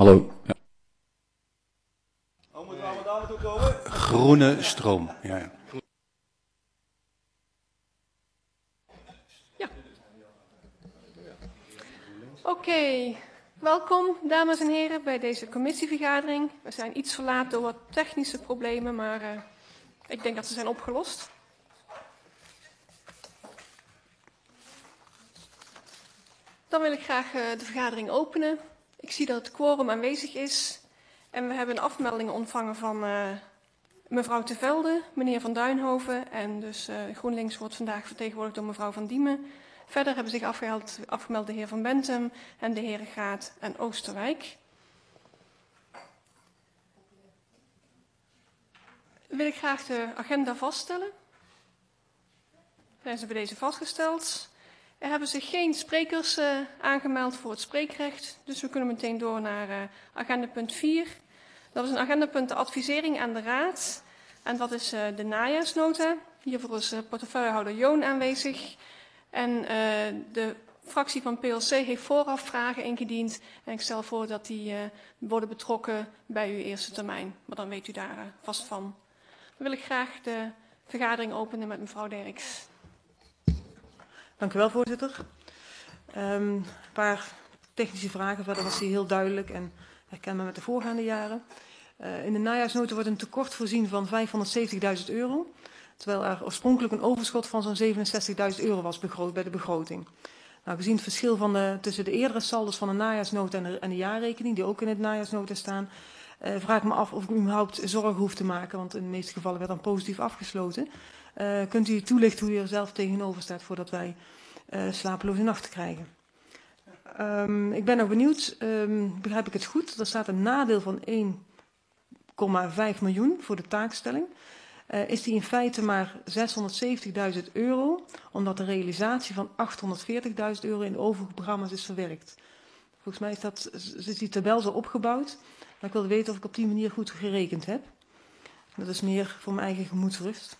Hallo. Ja. Oh, moeten we allemaal daar naartoe komen? Groene stroom. Ja. Ja. Oké. Welkom, dames en heren, bij deze commissievergadering. We zijn iets verlaat door wat technische problemen, maar ik denk dat ze zijn opgelost. Dan wil ik graag de vergadering openen. Ik zie dat het quorum aanwezig is. En we hebben een afmelding ontvangen van mevrouw Te Velde, meneer Van Duinhoven. En dus GroenLinks wordt vandaag vertegenwoordigd door mevrouw Van Diemen. Verder hebben zich afgemeld de heer Van Bentum en de heren Gaat en Oosterwijk. Wil ik graag de agenda vaststellen. Zijn ze bij deze vastgesteld. Er hebben zich geen sprekers aangemeld voor het spreekrecht. Dus we kunnen meteen door naar agenda punt 4. Dat is een agendapunt de advisering aan de Raad. En dat is de najaarsnota. Hiervoor is portefeuillehouder Joon aanwezig. En de fractie van PLC heeft vooraf vragen ingediend. En ik stel voor dat die worden betrokken bij uw eerste termijn. Maar dan weet u daar vast van. Dan wil ik graag de vergadering openen met mevrouw Derks. Dank u wel, voorzitter. Een paar technische vragen. Verder was die heel duidelijk en herkenbaar met de voorgaande jaren. In de najaarsnota wordt een tekort voorzien van €570.000. Terwijl er oorspronkelijk een overschot van zo'n €67.000 was begroot bij de begroting. Nou, gezien het verschil tussen de eerdere saldo's van de najaarsnota en de jaarrekening, die ook in het najaarsnota staan, vraag ik me af of ik überhaupt zorgen hoef te maken, want in de meeste gevallen werd dan positief afgesloten. Kunt u toelichten hoe u er zelf tegenover staat voordat wij slapeloze nachten krijgen? Ik ben nog benieuwd, begrijp ik het goed? Er staat een nadeel van 1,5 miljoen voor de taakstelling. Is die in feite maar €670.000, omdat de realisatie van €840.000 in de overige programma's is verwerkt. Volgens mij is die tabel zo opgebouwd, maar ik wilde weten of ik op die manier goed gerekend heb. Dat is meer voor mijn eigen gemoedsrust.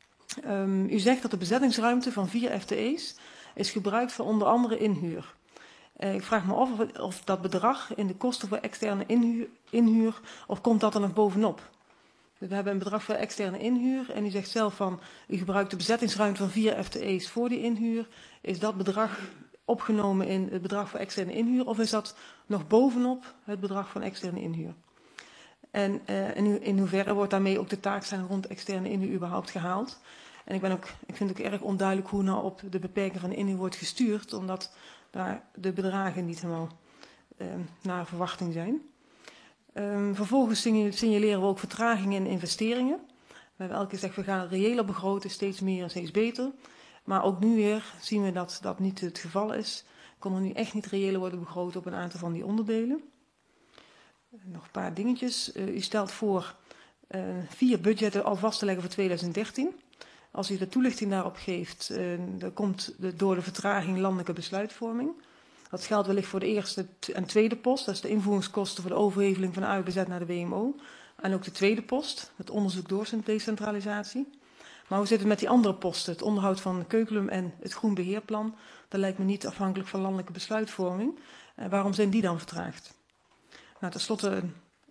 U zegt dat de bezettingsruimte van 4 FTE's is gebruikt voor onder andere inhuur. Ik vraag me af of dat bedrag in de kosten voor externe inhuur, of komt dat er nog bovenop? We hebben een bedrag voor externe inhuur en u zegt zelf van, u gebruikt de bezettingsruimte van 4 FTE's voor die inhuur. Is dat bedrag opgenomen in het bedrag voor externe inhuur of is dat nog bovenop het bedrag van externe inhuur? En in hoeverre wordt daarmee ook de taakstelling rond externe inhuur überhaupt gehaald? En ik vind het ook erg onduidelijk hoe nou op de beperking van de inhuur wordt gestuurd, omdat daar de bedragen niet helemaal naar verwachting zijn. Vervolgens signaleren we ook vertragingen in investeringen. We hebben elke keer gezegd, we gaan reëler begroten, steeds meer en steeds beter. Maar ook nu weer zien we dat dat niet het geval is. Kon er nu echt niet reëler worden begroot op een aantal van die onderdelen. Nog een paar dingetjes. U stelt voor 4 budgetten al vast te leggen voor 2013. Als u de toelichting daarop geeft, dan komt door de vertraging landelijke besluitvorming. Dat geldt wellicht voor de eerste en tweede post. Dat is de invoeringskosten voor de overheveling van de AUBZ naar de WMO. En ook de tweede post, het onderzoek decentralisatie. Maar hoe zit het met die andere posten? Het onderhoud van Keukelum en het groen beheerplan. Dat lijkt me niet afhankelijk van landelijke besluitvorming. Waarom zijn die dan vertraagd? Nou, tenslotte,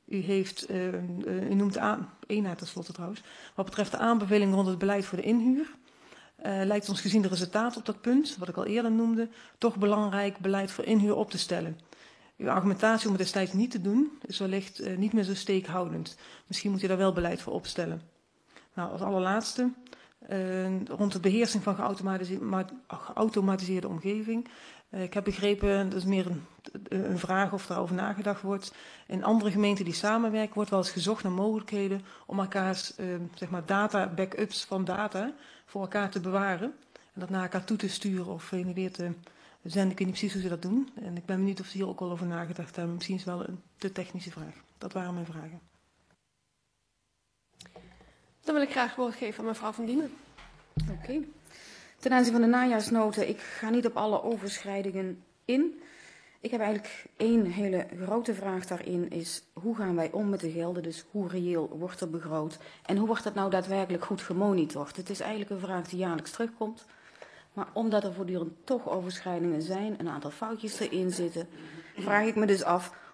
u noemt één na tenslotte trouwens. Wat betreft de aanbeveling rond het beleid voor de inhuur. Lijkt ons gezien de resultaten op dat punt, wat ik al eerder noemde, toch belangrijk beleid voor inhuur op te stellen. Uw argumentatie om het destijds niet te doen is wellicht niet meer zo steekhoudend. Misschien moet u daar wel beleid voor opstellen. Nou, als allerlaatste, rond de beheersing van geautomatiseerde omgeving. Ik heb begrepen, dat is meer een vraag of daarover nagedacht wordt. In andere gemeenten die samenwerken wordt wel eens gezocht naar mogelijkheden om elkaars backups van data voor elkaar te bewaren. En dat naar elkaar toe te sturen of heen en weer te zenden. Ik weet niet precies hoe ze dat doen. En ik ben benieuwd of ze hier ook al over nagedacht hebben. Misschien is het wel een te technische vraag. Dat waren mijn vragen. Dan wil ik graag woord geven aan mevrouw Van Diemen. Oké. Ten aanzien van de najaarsnota, ik ga niet op alle overschrijdingen in. Ik heb eigenlijk één hele grote vraag daarin is, hoe gaan wij om met de gelden? Dus hoe reëel wordt er begroot? En hoe wordt dat nou daadwerkelijk goed gemonitord? Het is eigenlijk een vraag die jaarlijks terugkomt. Maar omdat er voortdurend toch overschrijdingen zijn, een aantal foutjes erin zitten, vraag ik me dus af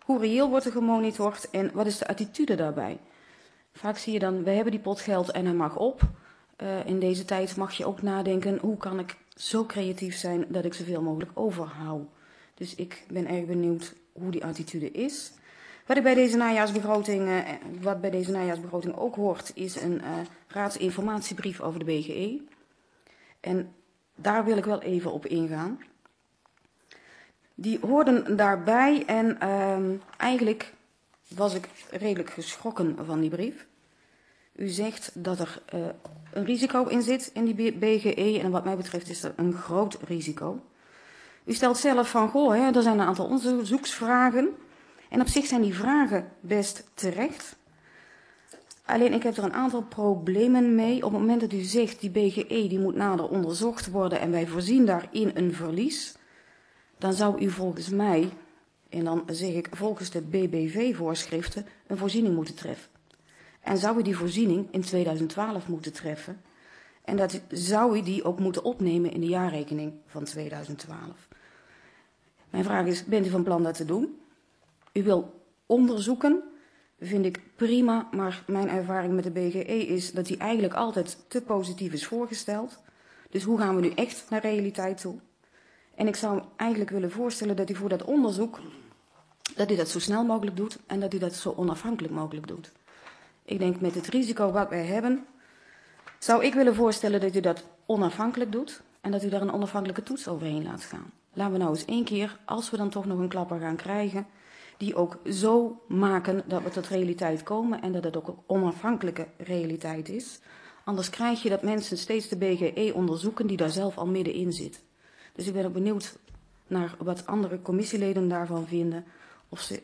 Hoe reëel wordt er gemonitord en wat is de attitude daarbij? Vaak zie je dan, we hebben die pot geld en hij mag op. In deze tijd mag je ook nadenken, hoe kan ik zo creatief zijn dat ik zoveel mogelijk overhoud. Dus ik ben erg benieuwd hoe die attitude is. Wat bij deze najaarsbegroting ook hoort, is een raadsinformatiebrief over de BGE. En daar wil ik wel even op ingaan. Die hoorden daarbij en eigenlijk was ik redelijk geschrokken van die brief. U zegt dat er een risico in zit in die BGE en wat mij betreft is dat een groot risico. U stelt zelf van, goh, hè, er zijn een aantal onderzoeksvragen en op zich zijn die vragen best terecht. Alleen ik heb er een aantal problemen mee. Op het moment dat u zegt die BGE die moet nader onderzocht worden en wij voorzien daarin een verlies, dan zou u volgens mij, en dan zeg ik volgens de BBV-voorschriften, een voorziening moeten treffen. En zou u die voorziening in 2012 moeten treffen. En dat zou u die ook moeten opnemen in de jaarrekening van 2012. Mijn vraag is, bent u van plan dat te doen? U wil onderzoeken, vind ik prima, maar mijn ervaring met de BGE is dat die eigenlijk altijd te positief is voorgesteld. Dus hoe gaan we nu echt naar realiteit toe? En ik zou eigenlijk willen voorstellen dat u voor dat onderzoek, dat u dat zo snel mogelijk doet en dat u dat zo onafhankelijk mogelijk doet. Ik denk met het risico wat wij hebben, zou ik willen voorstellen dat u dat onafhankelijk doet en dat u daar een onafhankelijke toets overheen laat gaan. Laten we nou eens één keer, als we dan toch nog een klapper gaan krijgen, die ook zo maken dat we tot realiteit komen en dat het ook een onafhankelijke realiteit is. Anders krijg je dat mensen steeds de BGE onderzoeken die daar zelf al middenin zitten. Dus ik ben ook benieuwd naar wat andere commissieleden daarvan vinden, of ze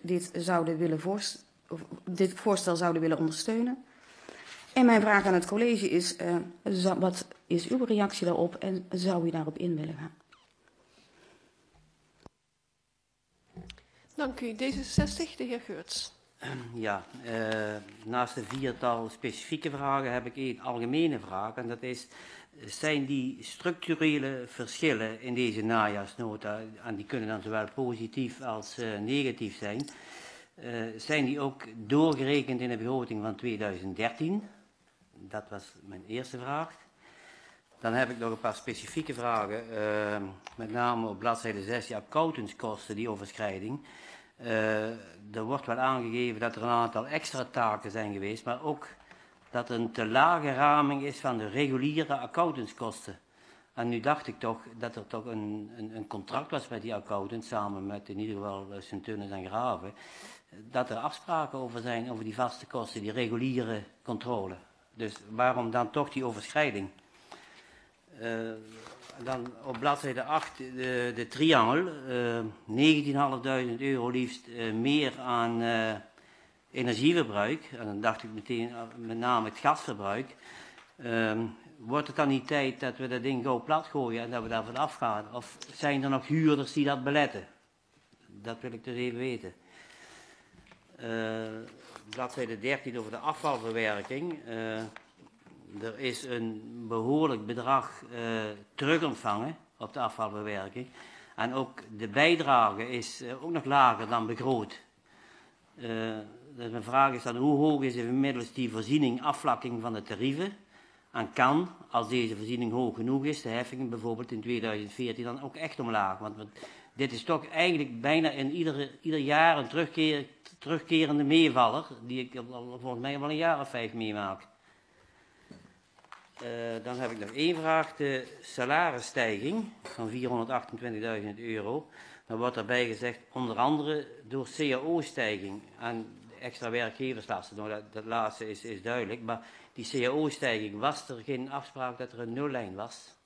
dit voorstel zouden willen ondersteunen. En mijn vraag aan het college is, wat is uw reactie daarop en zou u daarop in willen gaan? Dank u. D66, de heer Geurts. Ja, naast de viertal specifieke vragen heb ik één algemene vraag. En dat is, zijn die structurele verschillen in deze najaarsnota, en die kunnen dan zowel positief als negatief zijn die ook doorgerekend in de begroting van 2013? Dat was mijn eerste vraag. Dan heb ik nog een paar specifieke vragen, met name op bladzijde 6, die accountantskosten, die overschrijding. Er wordt wel aangegeven dat er een aantal extra taken zijn geweest, maar ook dat er een te lage raming is van de reguliere accountantskosten. En nu dacht ik toch dat er toch een contract was met die accountant, samen met in ieder geval Sint-Tunis en Graven, dat er afspraken over zijn, over die vaste kosten, die reguliere controle. Dus waarom dan toch die overschrijding? Dan op bladzijde 8 de triangel, 19.500 euro liefst meer aan energieverbruik. En dan dacht ik meteen met name het gasverbruik. Wordt het dan niet tijd dat we dat ding gauw plat gooien en dat we daarvan afgaan? Of zijn er nog huurders die dat beletten? Dat wil ik dus even weten. Bladzijde 13 over de afvalverwerking. Er is een behoorlijk bedrag terugontvangen op de afvalverwerking. En ook de bijdrage is ook nog lager dan begroot. Dus mijn vraag is dan, hoe hoog is inmiddels die voorziening afvlakking van de tarieven? En kan, als deze voorziening hoog genoeg is, de heffingen bijvoorbeeld in 2014 dan ook echt omlaag? Want dit is toch eigenlijk bijna in ieder jaar een terugkerende meevaller, die ik volgens mij al een jaar of 5 meemaak. Dan heb ik nog één vraag, de salarisstijging van 428.000 euro. Dan wordt daarbij gezegd, onder andere door CAO-stijging en extra werkgeverslasten. Nou, dat laatste is duidelijk, maar die CAO-stijging, was er geen afspraak dat er een nullijn was?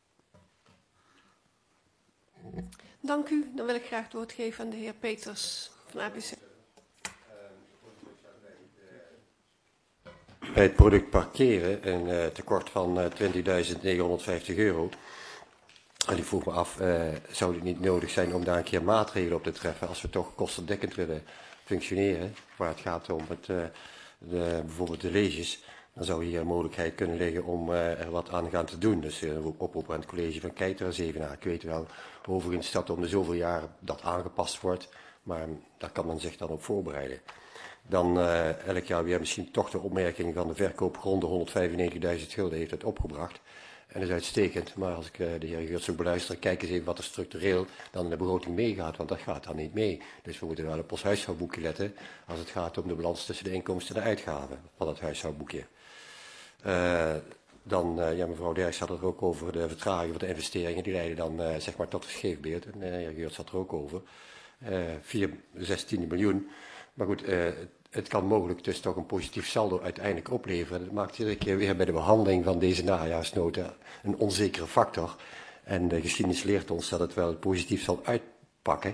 Dank u. Dan wil ik graag het woord geven aan de heer Peters van APC. Bij het product parkeren een tekort van 20.950 euro. En ik vroeg me af, zou het niet nodig zijn om daar een keer maatregelen op te treffen als we toch kostendekkend willen functioneren, waar het gaat om bijvoorbeeld de leges. Dan zou hier een mogelijkheid kunnen liggen om er wat aan gaan te doen. Dus oproep aan het college van kijk er eens even naar. Ik weet wel overigens dat om de zoveel jaar dat aangepast wordt. Maar daar kan men zich dan op voorbereiden. Dan elk jaar weer misschien toch de opmerking van de verkoopgronden 195.000 gulden heeft het opgebracht. En dat is uitstekend, maar als ik de heer Geurts ook beluister, kijk eens even wat er structureel dan in de begroting meegaat, want dat gaat dan niet mee. Dus we moeten wel op ons huishoudboekje letten als het gaat om de balans tussen de inkomsten en de uitgaven van het huishoudboekje. Mevrouw Derks had het er ook over de vertraging van de investeringen, die leiden dan zeg maar tot een scheefbeeld. En de heer Geurts had er ook over. 16 miljoen. Maar goed, het kan mogelijk dus toch een positief saldo uiteindelijk opleveren. Dat maakt iedere keer weer bij de behandeling van deze najaarsnota een onzekere factor. En de geschiedenis leert ons dat het wel positief zal uitpakken.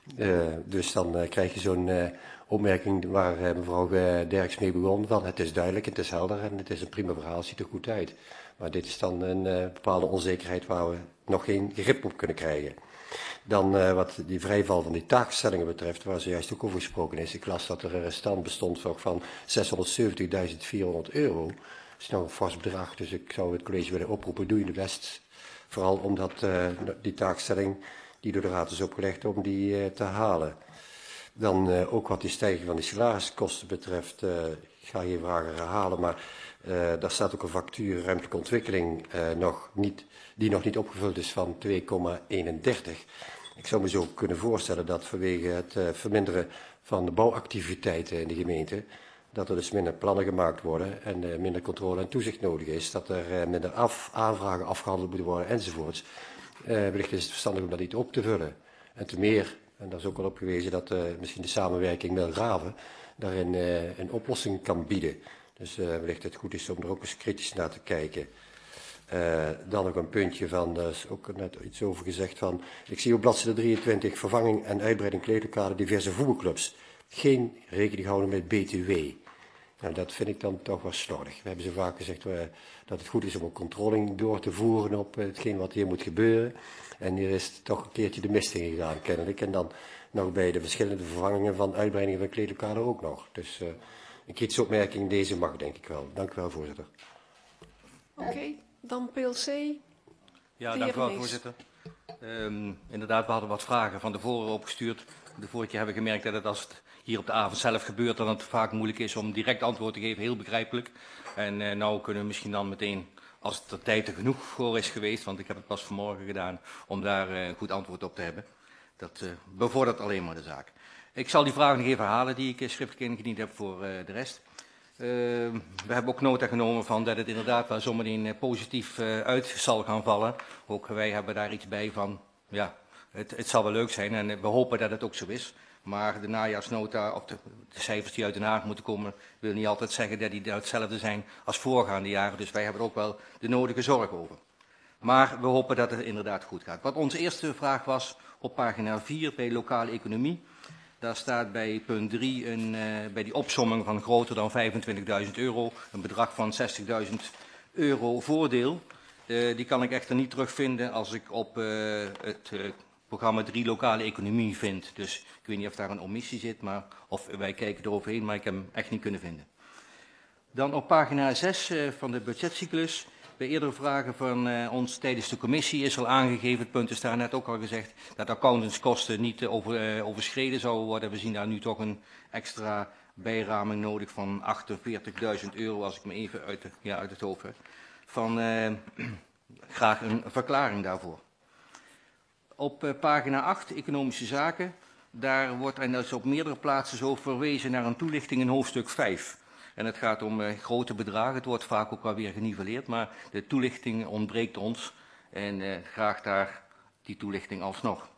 Dus dan krijg je zo'n opmerking waar mevrouw Derks mee begon. Van het is duidelijk, het is helder en het is een prima verhaal, ziet er goed uit. Maar dit is dan een bepaalde onzekerheid waar we nog geen grip op kunnen krijgen. Dan wat die vrijval van die taakstellingen betreft, waar zojuist ook over gesproken is. Ik las dat er een restant bestond van €670.400. Dat is nou een vast bedrag, dus ik zou het college willen oproepen, doe je de best. Vooral omdat die taakstelling die door de raad is opgelegd, om die te halen. Dan ook wat die stijging van die salariskosten betreft, ik ga geen vragen herhalen, maar daar staat ook een factuur ruimtelijke ontwikkeling die nog niet opgevuld is van 2,31. Ik zou me zo kunnen voorstellen dat vanwege het verminderen van de bouwactiviteiten in de gemeente, dat er dus minder plannen gemaakt worden en minder controle en toezicht nodig is, dat er minder aanvragen afgehandeld moeten worden enzovoorts. Wellicht is het verstandig om dat niet op te vullen. En te meer, en daar is ook al op gewezen, dat misschien de samenwerking met Raven daarin een oplossing kan bieden. Dus wellicht het goed is om er ook eens kritisch naar te kijken. Dan nog een puntje van, daar is ook net iets over gezegd van, ik zie op bladzijde 23 vervanging en uitbreiding kleedlokalen diverse voetbalclubs. Geen rekening houden met BTW. Nou, dat vind ik dan toch wel slordig. We hebben zo vaak gezegd dat het goed is om een controle door te voeren op hetgeen wat hier moet gebeuren. En hier is het toch een keertje de mist in gegaan, kennelijk. En dan nog bij de verschillende vervangingen van uitbreidingen van kleedlokalen ook nog. Dus een kritische opmerking deze mag, denk ik wel. Dank u wel, voorzitter. Oké, dan PLC. Ja, dank u wel, voorzitter. Inderdaad, we hadden wat vragen van tevoren opgestuurd. De vorige keer hebben we gemerkt dat het als het hier op de avond zelf gebeurt, dan het vaak moeilijk is om direct antwoord te geven. Heel begrijpelijk. En nou kunnen we misschien dan meteen, als er tijd er genoeg voor is geweest, want ik heb het pas vanmorgen gedaan, om daar een goed antwoord op te hebben. Dat bevordert alleen maar de zaak. Ik zal die vragen nog even herhalen die ik schriftelijk ingediend heb voor de rest. We hebben ook nota genomen van dat het inderdaad wel zometeen positief uit zal gaan vallen. Ook wij hebben daar iets bij van, ja, het zal wel leuk zijn en we hopen dat het ook zo is. Maar de najaarsnota, of de cijfers die uit Den Haag moeten komen, wil niet altijd zeggen dat die hetzelfde zijn als voorgaande jaren. Dus wij hebben er ook wel de nodige zorg over. Maar we hopen dat het inderdaad goed gaat. Wat onze eerste vraag was op pagina 4 bij lokale economie. Daar staat bij punt 3 bij die opsomming van groter dan €25.000 een bedrag van €60.000 voordeel. Die kan ik echter niet terugvinden als ik op het programma 3 lokale economie vind. Dus ik weet niet of daar een omissie zit, of wij kijken eroverheen, maar ik heb hem echt niet kunnen vinden. Dan op pagina 6 van de budgetcyclus. Bij eerdere vragen van ons tijdens de commissie is al aangegeven, het punt is daar net ook al gezegd, dat accountantskosten niet overschreden zouden worden. We zien daar nu toch een extra bijraming nodig van €48.000, als ik me even uit het hoofd heb. Graag een verklaring daarvoor. Op pagina 8, economische zaken, daar wordt en dat is op meerdere plaatsen zo verwezen naar een toelichting in hoofdstuk 5. En het gaat om grote bedragen. Het wordt vaak ook wel weer geniveleerd, maar de toelichting ontbreekt ons. En graag daar die toelichting alsnog.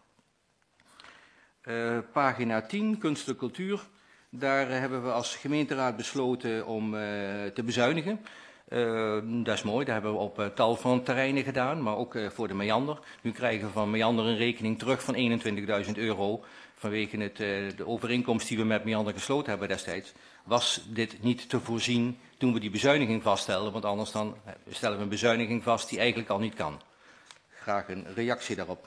Pagina 10, kunst en cultuur. Daar hebben we als gemeenteraad besloten om te bezuinigen. Dat is mooi, dat hebben we op tal van terreinen gedaan, maar ook voor de Meander. Nu krijgen we van Meander een rekening terug van €21.000 vanwege de overeenkomst die we met Meander gesloten hebben destijds. Was dit niet te voorzien toen we die bezuiniging vaststelden, want anders dan stellen we een bezuiniging vast die eigenlijk al niet kan. Graag een reactie daarop.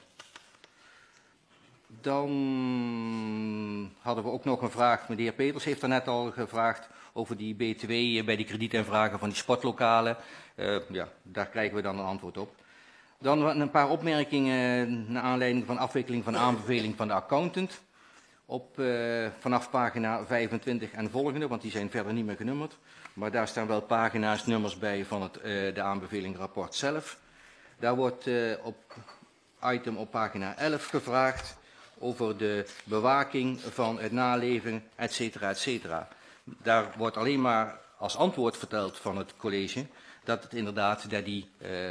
Dan hadden we ook nog een vraag, de heer Peters heeft daarnet al gevraagd over die BTW bij die kredietinvragen van die sportlokalen. Ja, daar krijgen we dan een antwoord op. Dan een paar opmerkingen naar aanleiding van afwikkeling van aanbeveling van de accountant. vanaf pagina 25 en volgende, want die zijn verder niet meer genummerd. Maar daar staan wel pagina's, nummers bij van de aanbevelingenrapport zelf. Daar wordt op pagina 11 gevraagd over de bewaking van het naleven, et cetera, et cetera. Daar wordt alleen maar als antwoord verteld van het college dat het inderdaad dat die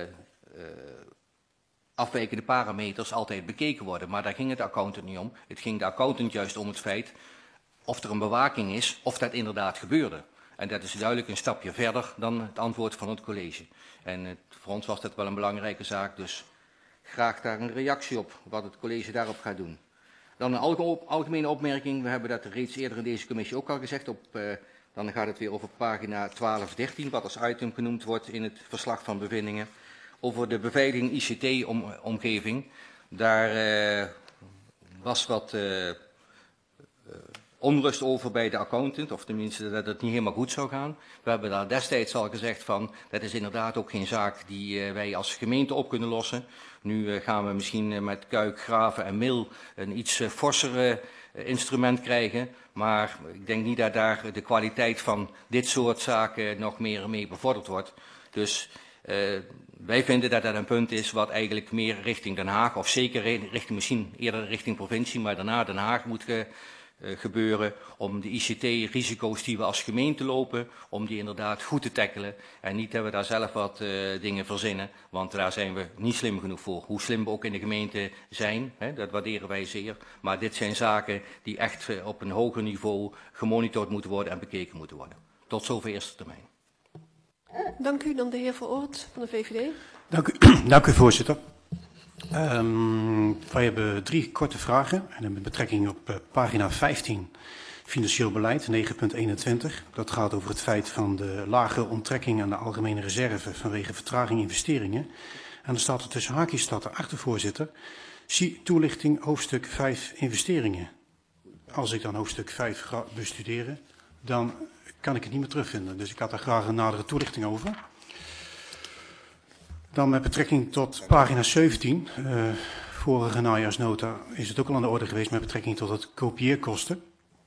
afwijkende parameters altijd bekeken worden. Maar daar ging het accountant niet om. Het ging de accountant juist om het feit of er een bewaking is, of dat inderdaad gebeurde. En dat is duidelijk een stapje verder dan het antwoord van het college. En voor ons was dat wel een belangrijke zaak, dus graag daar een reactie op, wat het college daarop gaat doen. Dan een algemene opmerking, we hebben dat reeds eerder in deze commissie ook al gezegd, dan gaat het weer over pagina 12-13, wat als item genoemd wordt in het verslag van bevindingen. Over de beveiliging ICT-omgeving, daar was wat onrust over bij de accountant, of tenminste dat het niet helemaal goed zou gaan. We hebben daar destijds al gezegd van, dat is inderdaad ook geen zaak die wij als gemeente op kunnen lossen. Nu gaan we misschien met Kuik, Graven en Mil een iets forser instrument krijgen. Maar ik denk niet dat daar de kwaliteit van dit soort zaken nog meer mee bevorderd wordt. Dus wij vinden dat dat een punt is wat eigenlijk meer richting Den Haag, of zeker richting, misschien eerder richting provincie, maar daarna Den Haag moet gebeuren, om de ICT-risico's die we als gemeente lopen, om die inderdaad goed te tackelen. En niet dat we daar zelf wat dingen verzinnen, want daar zijn we niet slim genoeg voor. Hoe slim we ook in de gemeente zijn, hè, dat waarderen wij zeer. Maar dit zijn zaken die echt op een hoger niveau gemonitord moeten worden en bekeken moeten worden. Tot zover eerste termijn. Dank u. Dan de heer Veroort van de VVD. Dank u, voorzitter. Wij hebben 3 korte vragen en met betrekking op pagina 15 financieel beleid 9.21. Dat gaat over het feit van de lage onttrekking aan de algemene reserve vanwege vertraging investeringen. En dan staat er tussen haakjes erachter, voorzitter, zie toelichting hoofdstuk 5 investeringen. Als ik dan hoofdstuk 5 ga bestuderen, dan kan ik het niet meer terugvinden. Dus ik had daar graag een nadere toelichting over. Dan met betrekking tot pagina 17, vorige najaarsnota, is het ook al aan de orde geweest met betrekking tot het kopieerkosten.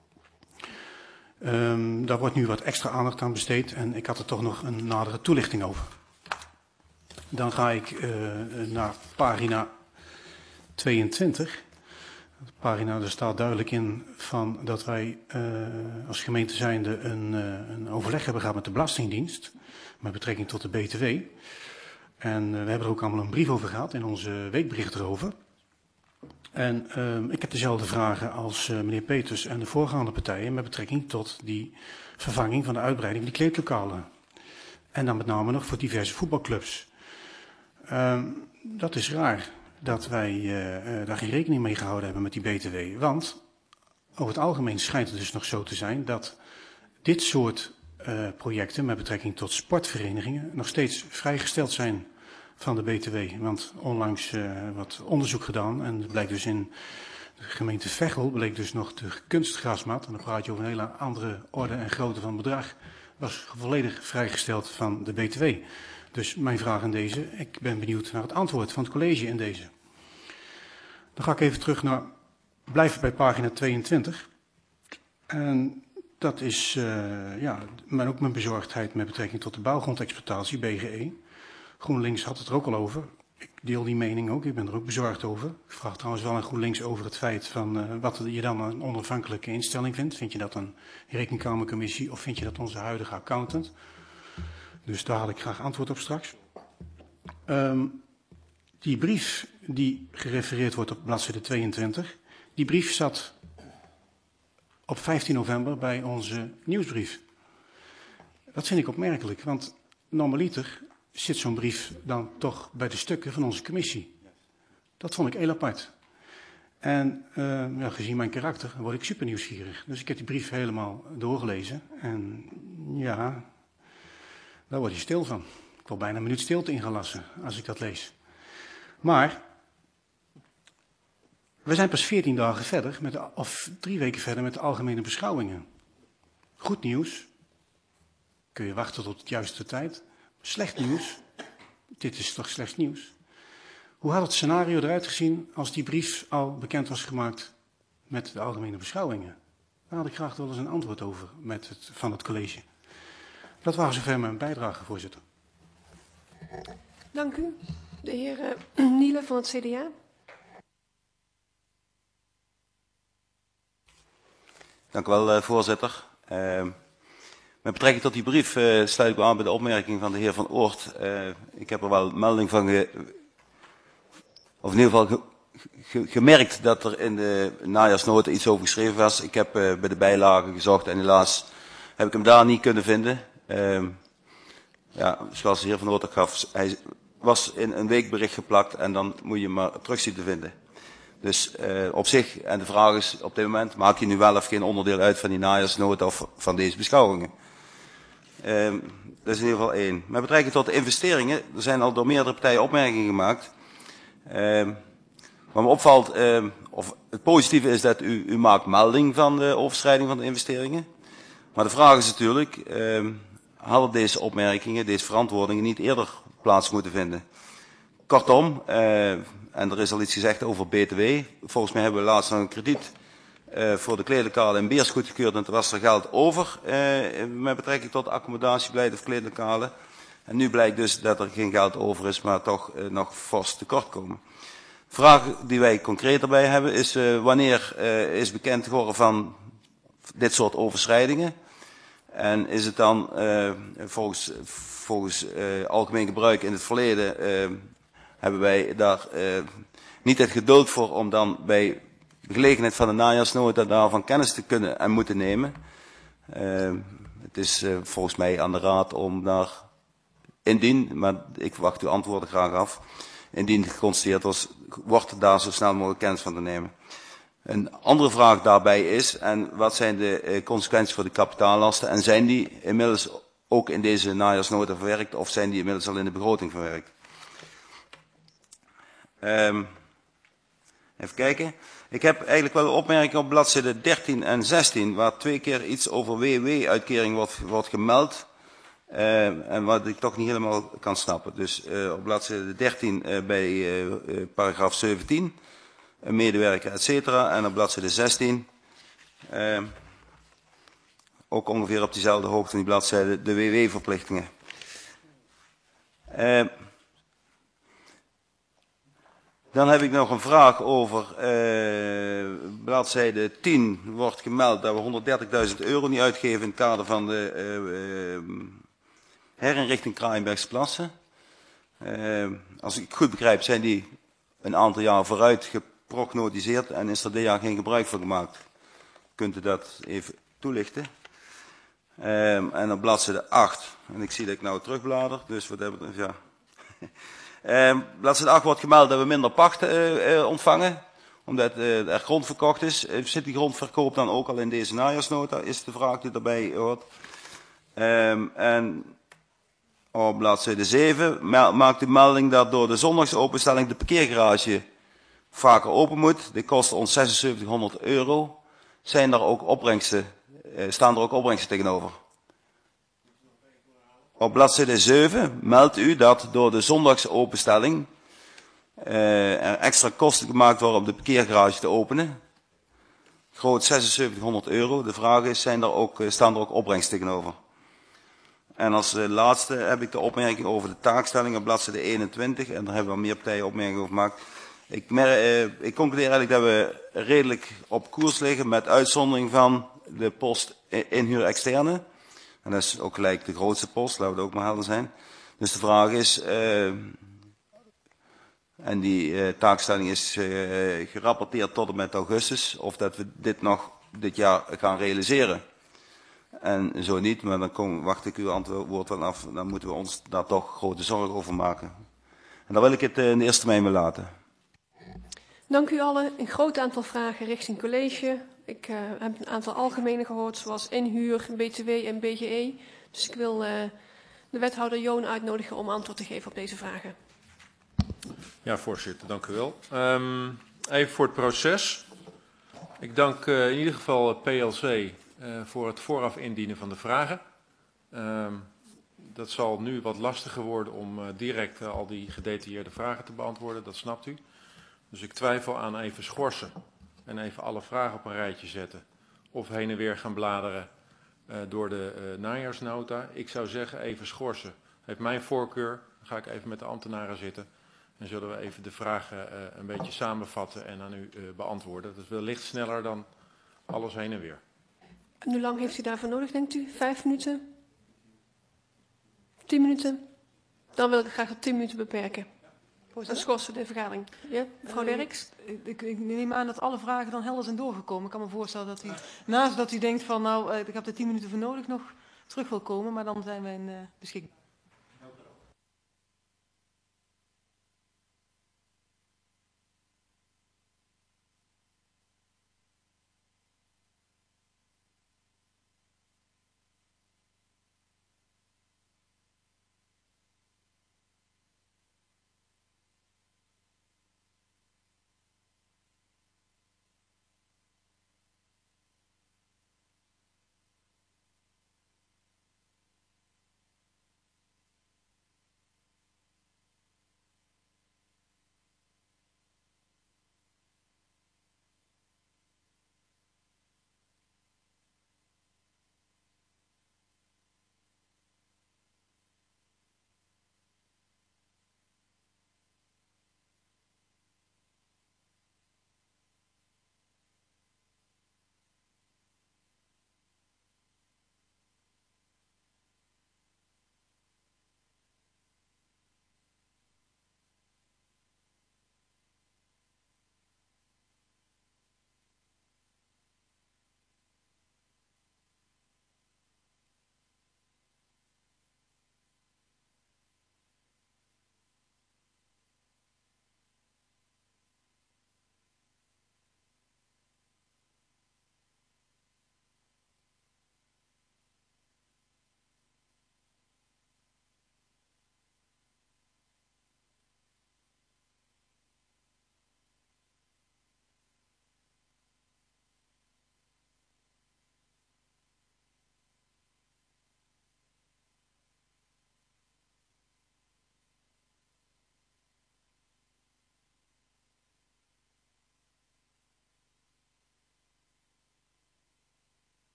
Daar wordt nu wat extra aandacht aan besteed en ik had er toch nog een nadere toelichting over. Dan ga ik naar pagina 22. Pagina, er staat duidelijk in van dat wij als gemeente zijnde een overleg hebben gehad met de Belastingdienst met betrekking tot de BTW. En we hebben er ook allemaal een brief over gehad in onze weekbericht erover. En ik heb dezelfde vragen als meneer Peters en de voorgaande partijen met betrekking tot die vervanging van de uitbreiding van die kleedlokalen. En dan met name nog voor diverse voetbalclubs. Dat is raar dat wij daar geen rekening mee gehouden hebben met die BTW. Want over het algemeen schijnt het dus nog zo te zijn dat dit soort projecten met betrekking tot sportverenigingen nog steeds vrijgesteld zijn van de BTW. Want onlangs wat onderzoek gedaan en het blijkt dus in de gemeente Veghel bleek dus nog de kunstgrasmat, en dan praat je over een hele andere orde en grootte van bedrag, was volledig vrijgesteld van de BTW. Dus mijn vraag aan deze, ik ben benieuwd naar het antwoord van het college in deze. Dan ga ik even terug naar, blijven bij pagina 22. En dat is maar ook mijn bezorgdheid met betrekking tot de bouwgrondexploitatie, BGE. GroenLinks had het er ook al over. Ik deel die mening ook, ik ben er ook bezorgd over. Ik vraag trouwens wel aan GroenLinks over het feit van wat je dan een onafhankelijke instelling vindt. Vind je dat een rekenkamercommissie of vind je dat onze huidige accountant? Dus daar had ik graag antwoord op straks. Die brief die gerefereerd wordt op bladzijde 22, die brief zat op 15 november bij onze nieuwsbrief. Dat vind ik opmerkelijk, want normaliter zit zo'n brief dan toch bij de stukken van onze commissie. Dat vond ik heel apart. En gezien mijn karakter word ik super nieuwsgierig. Dus ik heb die brief helemaal doorgelezen. En ja, daar word je stil van. Ik wil bijna een minuut stilte ingelassen als ik dat lees. Maar we zijn pas 14 dagen verder, of 3 weken verder met de algemene beschouwingen. Goed nieuws. Kun je wachten tot de juiste tijd. Slecht nieuws. Dit is toch slecht nieuws. Hoe had het scenario eruit gezien als die brief al bekend was gemaakt met de algemene beschouwingen? Daar had ik graag wel eens een antwoord over van het college. Dat waren zover mijn bijdrage, voorzitter. Dank u. De heer Niele van het CDA. Dank u wel, voorzitter. Met betrekking tot die brief sluit ik me aan bij de opmerking van de heer Van Oort. Ik heb er wel melding van of in ieder geval gemerkt dat er in de najaarsnota iets over geschreven was. Ik heb bij de bijlagen gezocht en helaas heb ik hem daar niet kunnen vinden. Ja, zoals de heer Van Oort ook gaf, hij was in een weekbericht geplakt en dan moet je hem maar terug zien te vinden. Dus op zich, en de vraag is op dit moment, maak je nu wel of geen onderdeel uit van die najaarsnota of van deze beschouwingen? Dat is in ieder geval één. Met betrekking tot de investeringen, er zijn al door meerdere partijen opmerkingen gemaakt. Wat me opvalt, of het positieve is dat u maakt melding van de overschrijding van de investeringen. Maar de vraag is natuurlijk, hadden deze opmerkingen, deze verantwoordingen niet eerder plaats moeten vinden? Kortom, en er is al iets gezegd over BTW. Volgens mij hebben we laatst nog een krediet voor de kleedlokalen in Beers goedgekeurd en toen was er geld over met betrekking tot accommodatiebeleid of kleedlokalen. En nu blijkt dus dat er geen geld over is, maar toch nog fors tekort komen. De vraag die wij concreet erbij hebben is wanneer is bekend geworden van dit soort overschrijdingen? En is het dan volgens algemeen gebruik in het verleden hebben wij daar niet het geduld voor om dan bij de gelegenheid van de najaarsnota daarvan kennis te kunnen en moeten nemen. Het is volgens mij aan de raad om daar indien, maar ik wacht uw antwoorden graag af, indien geconstateerd wordt daar zo snel mogelijk kennis van te nemen. Een andere vraag daarbij is, en wat zijn de consequenties voor de kapitaallasten en zijn die inmiddels ook in deze najaarsnota verwerkt of zijn die inmiddels al in de begroting verwerkt? Even kijken. Ik heb eigenlijk wel een opmerking op bladzijde 13 en 16, waar 2 keer iets over WW-uitkering wordt gemeld. En wat ik toch niet helemaal kan snappen. Dus op bladzijde 13 bij paragraaf 17, een medewerker, et cetera. En op bladzijde 16, ook ongeveer op diezelfde hoogte in die bladzijde, de WW-verplichtingen. Dan heb ik nog een vraag over bladzijde 10 wordt gemeld dat we €130.000 niet uitgeven in het kader van de herinrichting Kraaienbergse Plassen. Als ik het goed begrijp zijn die een aantal jaar vooruit geprognotiseerd en is er dit jaar geen gebruik van gemaakt. Kunt u dat even toelichten? En op bladzijde 8, en ik zie dat ik nou terugblader, dus wat hebben we, ja... Bladzijde 8 wordt gemeld dat we minder pacht ontvangen, omdat er grond verkocht is. Zit die grondverkoop dan ook al in deze najaarsnota, is de vraag die erbij hoort. En op bladzijde 7 maakt de melding dat door de zondagsopenstelling de parkeergarage vaker open moet. Dit kost ons €7600. Zijn er ook opbrengsten, staan er ook opbrengsten tegenover? Op bladzijde 7 meldt u dat door de zondagsopenstelling er extra kosten gemaakt worden om de parkeergarage te openen. Groot €7600. De vraag is, staan er ook opbrengsten tegenover? En als laatste heb ik de opmerking over de taakstelling op bladzijde 21. En daar hebben we meer partijen opmerkingen over gemaakt. Ik concludeer eigenlijk dat we redelijk op koers liggen met uitzondering van de post inhuur externe. En dat is ook gelijk de grootste post, laten we ook maar helder zijn. Dus de vraag is, en die taakstelling is gerapporteerd tot en met augustus, of dat we dit jaar gaan realiseren. En zo niet, maar dan wacht ik uw antwoord wel af, dan moeten we ons daar toch grote zorgen over maken. En dan wil ik het in de eerste termijn laten. Dank u allen. Een groot aantal vragen richting college. Ik heb een aantal algemene gehoord, zoals inhuur, BTW en BGE. Dus ik wil de wethouder Joon uitnodigen om antwoord te geven op deze vragen. Ja, voorzitter, dank u wel. Even voor het proces. Ik dank in ieder geval PLC voor het vooraf indienen van de vragen. Dat zal nu wat lastiger worden om direct al die gedetailleerde vragen te beantwoorden, dat snapt u. Dus ik twijfel aan even schorsen en even alle vragen op een rijtje zetten. Of heen en weer gaan bladeren door de najaarsnota. Ik zou zeggen even schorsen. Heeft mijn voorkeur. Dan ga ik even met de ambtenaren zitten. En zullen we even de vragen een beetje samenvatten en aan u beantwoorden. Dat is wellicht sneller dan alles heen en weer. En hoe lang heeft u daarvoor nodig, denkt u? 5 minuten? 10 minuten? Dan wil ik het graag op 10 minuten beperken. Dan schorsen we de vergadering. Ja, mevrouw Derks? Ik neem aan dat alle vragen dan helder zijn doorgekomen. Ik kan me voorstellen dat u, naast dat u denkt van nou, ik heb er 10 minuten voor nodig, nog terug wil komen. Maar dan zijn wij in beschikking.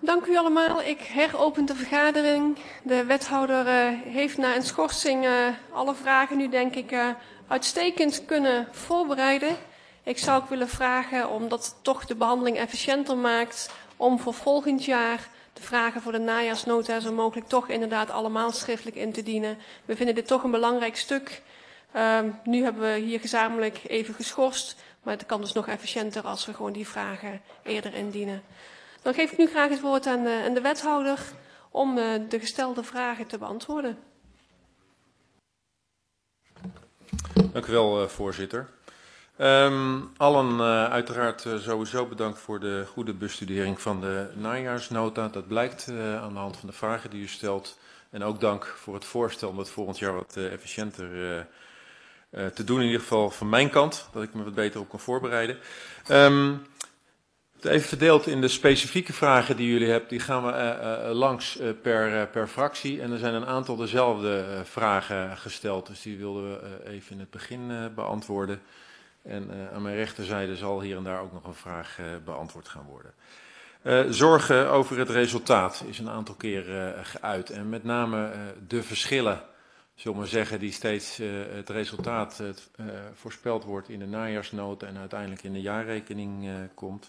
Dank u allemaal. Ik heropen de vergadering. De wethouder heeft na een schorsing alle vragen nu denk ik uitstekend kunnen voorbereiden. Ik zou ook willen vragen, omdat het toch de behandeling efficiënter maakt, om voor volgend jaar de vragen voor de najaarsnota zo mogelijk toch inderdaad allemaal schriftelijk in te dienen. We vinden dit toch een belangrijk stuk. Nu hebben we hier gezamenlijk even geschorst, maar het kan dus nog efficiënter als we gewoon die vragen eerder indienen. Dan geef ik nu graag het woord aan de wethouder om de gestelde vragen te beantwoorden. Dank u wel, voorzitter. Allen uiteraard sowieso bedankt voor de goede bestudering van de najaarsnota. Dat blijkt aan de hand van de vragen die u stelt. En ook dank voor het voorstel om het volgend jaar wat efficiënter te doen. In ieder geval van mijn kant, dat ik me wat beter op kan voorbereiden. Even verdeeld in de specifieke vragen die jullie hebben, die gaan we langs per fractie. En er zijn een aantal dezelfde vragen gesteld, dus die wilden we even in het begin beantwoorden. En aan mijn rechterzijde zal hier en daar ook nog een vraag beantwoord gaan worden. Zorgen over het resultaat is een aantal keer geuit. En met name de verschillen, zullen we zeggen, die steeds het resultaat voorspeld wordt in de najaarsnota en uiteindelijk in de jaarrekening komt.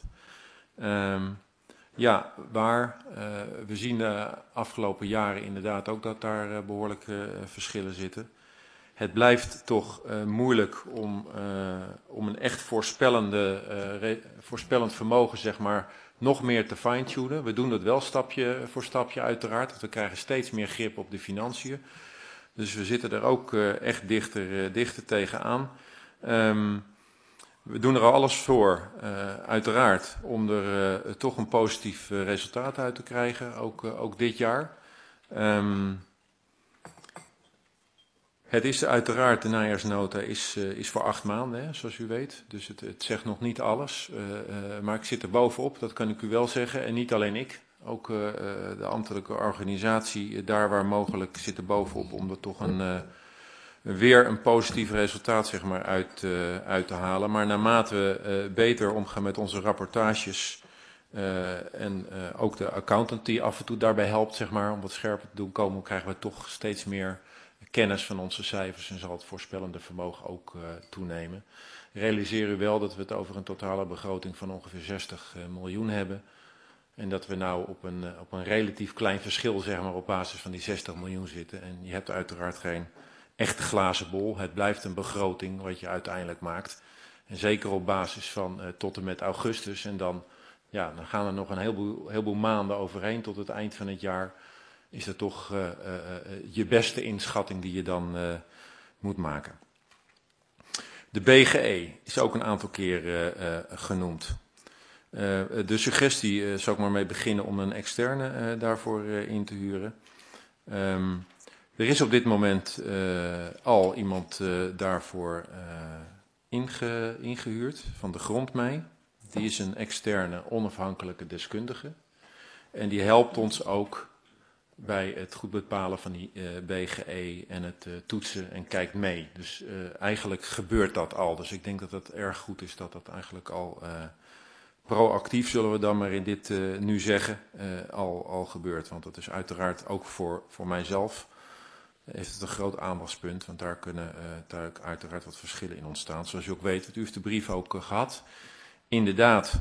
We zien de afgelopen jaren inderdaad ook dat daar behoorlijk verschillen zitten. Het blijft toch moeilijk om een echt voorspellend vermogen, zeg maar, nog meer te fine-tunen. We doen dat wel stapje voor stapje uiteraard, want we krijgen steeds meer grip op de financiën. Dus we zitten er ook echt dichter tegenaan. We doen er al alles voor, uiteraard, om er toch een positief resultaat uit te krijgen, ook dit jaar. Het is uiteraard, de najaarsnota is voor 8 maanden, hè, zoals u weet. Dus het zegt nog niet alles. Maar ik zit er bovenop, dat kan ik u wel zeggen. En niet alleen ik, ook de ambtelijke organisatie, daar waar mogelijk, zit er bovenop om er toch weer een positief resultaat, zeg maar, uit te halen. Maar naarmate we beter omgaan met onze rapportages en ook de accountant die af en toe daarbij helpt, zeg maar, om wat scherper te doen, krijgen we toch steeds meer kennis van onze cijfers en zal het voorspellende vermogen ook toenemen. Realiseer u wel dat we het over een totale begroting van ongeveer 60 miljoen hebben. En dat we nou op een relatief klein verschil, zeg maar, op basis van die 60 miljoen zitten. En je hebt uiteraard geen echte glazen bol. Het blijft een begroting wat je uiteindelijk maakt. En zeker op basis van tot en met augustus. En dan gaan er nog een heleboel maanden overheen tot het eind van het jaar. Is dat toch je beste inschatting die je dan moet maken. De BGE is ook een aantal keer genoemd. De suggestie, zou ik maar mee beginnen om een externe daarvoor in te huren. Er is op dit moment al iemand daarvoor ingehuurd van de grond mee. Die is een externe onafhankelijke deskundige. En die helpt ons ook bij het goed bepalen van die BGE en het toetsen en kijkt mee. Dus eigenlijk gebeurt dat al. Dus ik denk dat het erg goed is dat dat eigenlijk al proactief, zullen we dan maar in dit nu zeggen, al gebeurt. Want dat is uiteraard ook voor mijzelf heeft het een groot aandachtspunt. Want daar kunnen uiteraard wat verschillen in ontstaan. Zoals u ook weet, u heeft de brief ook gehad. Inderdaad,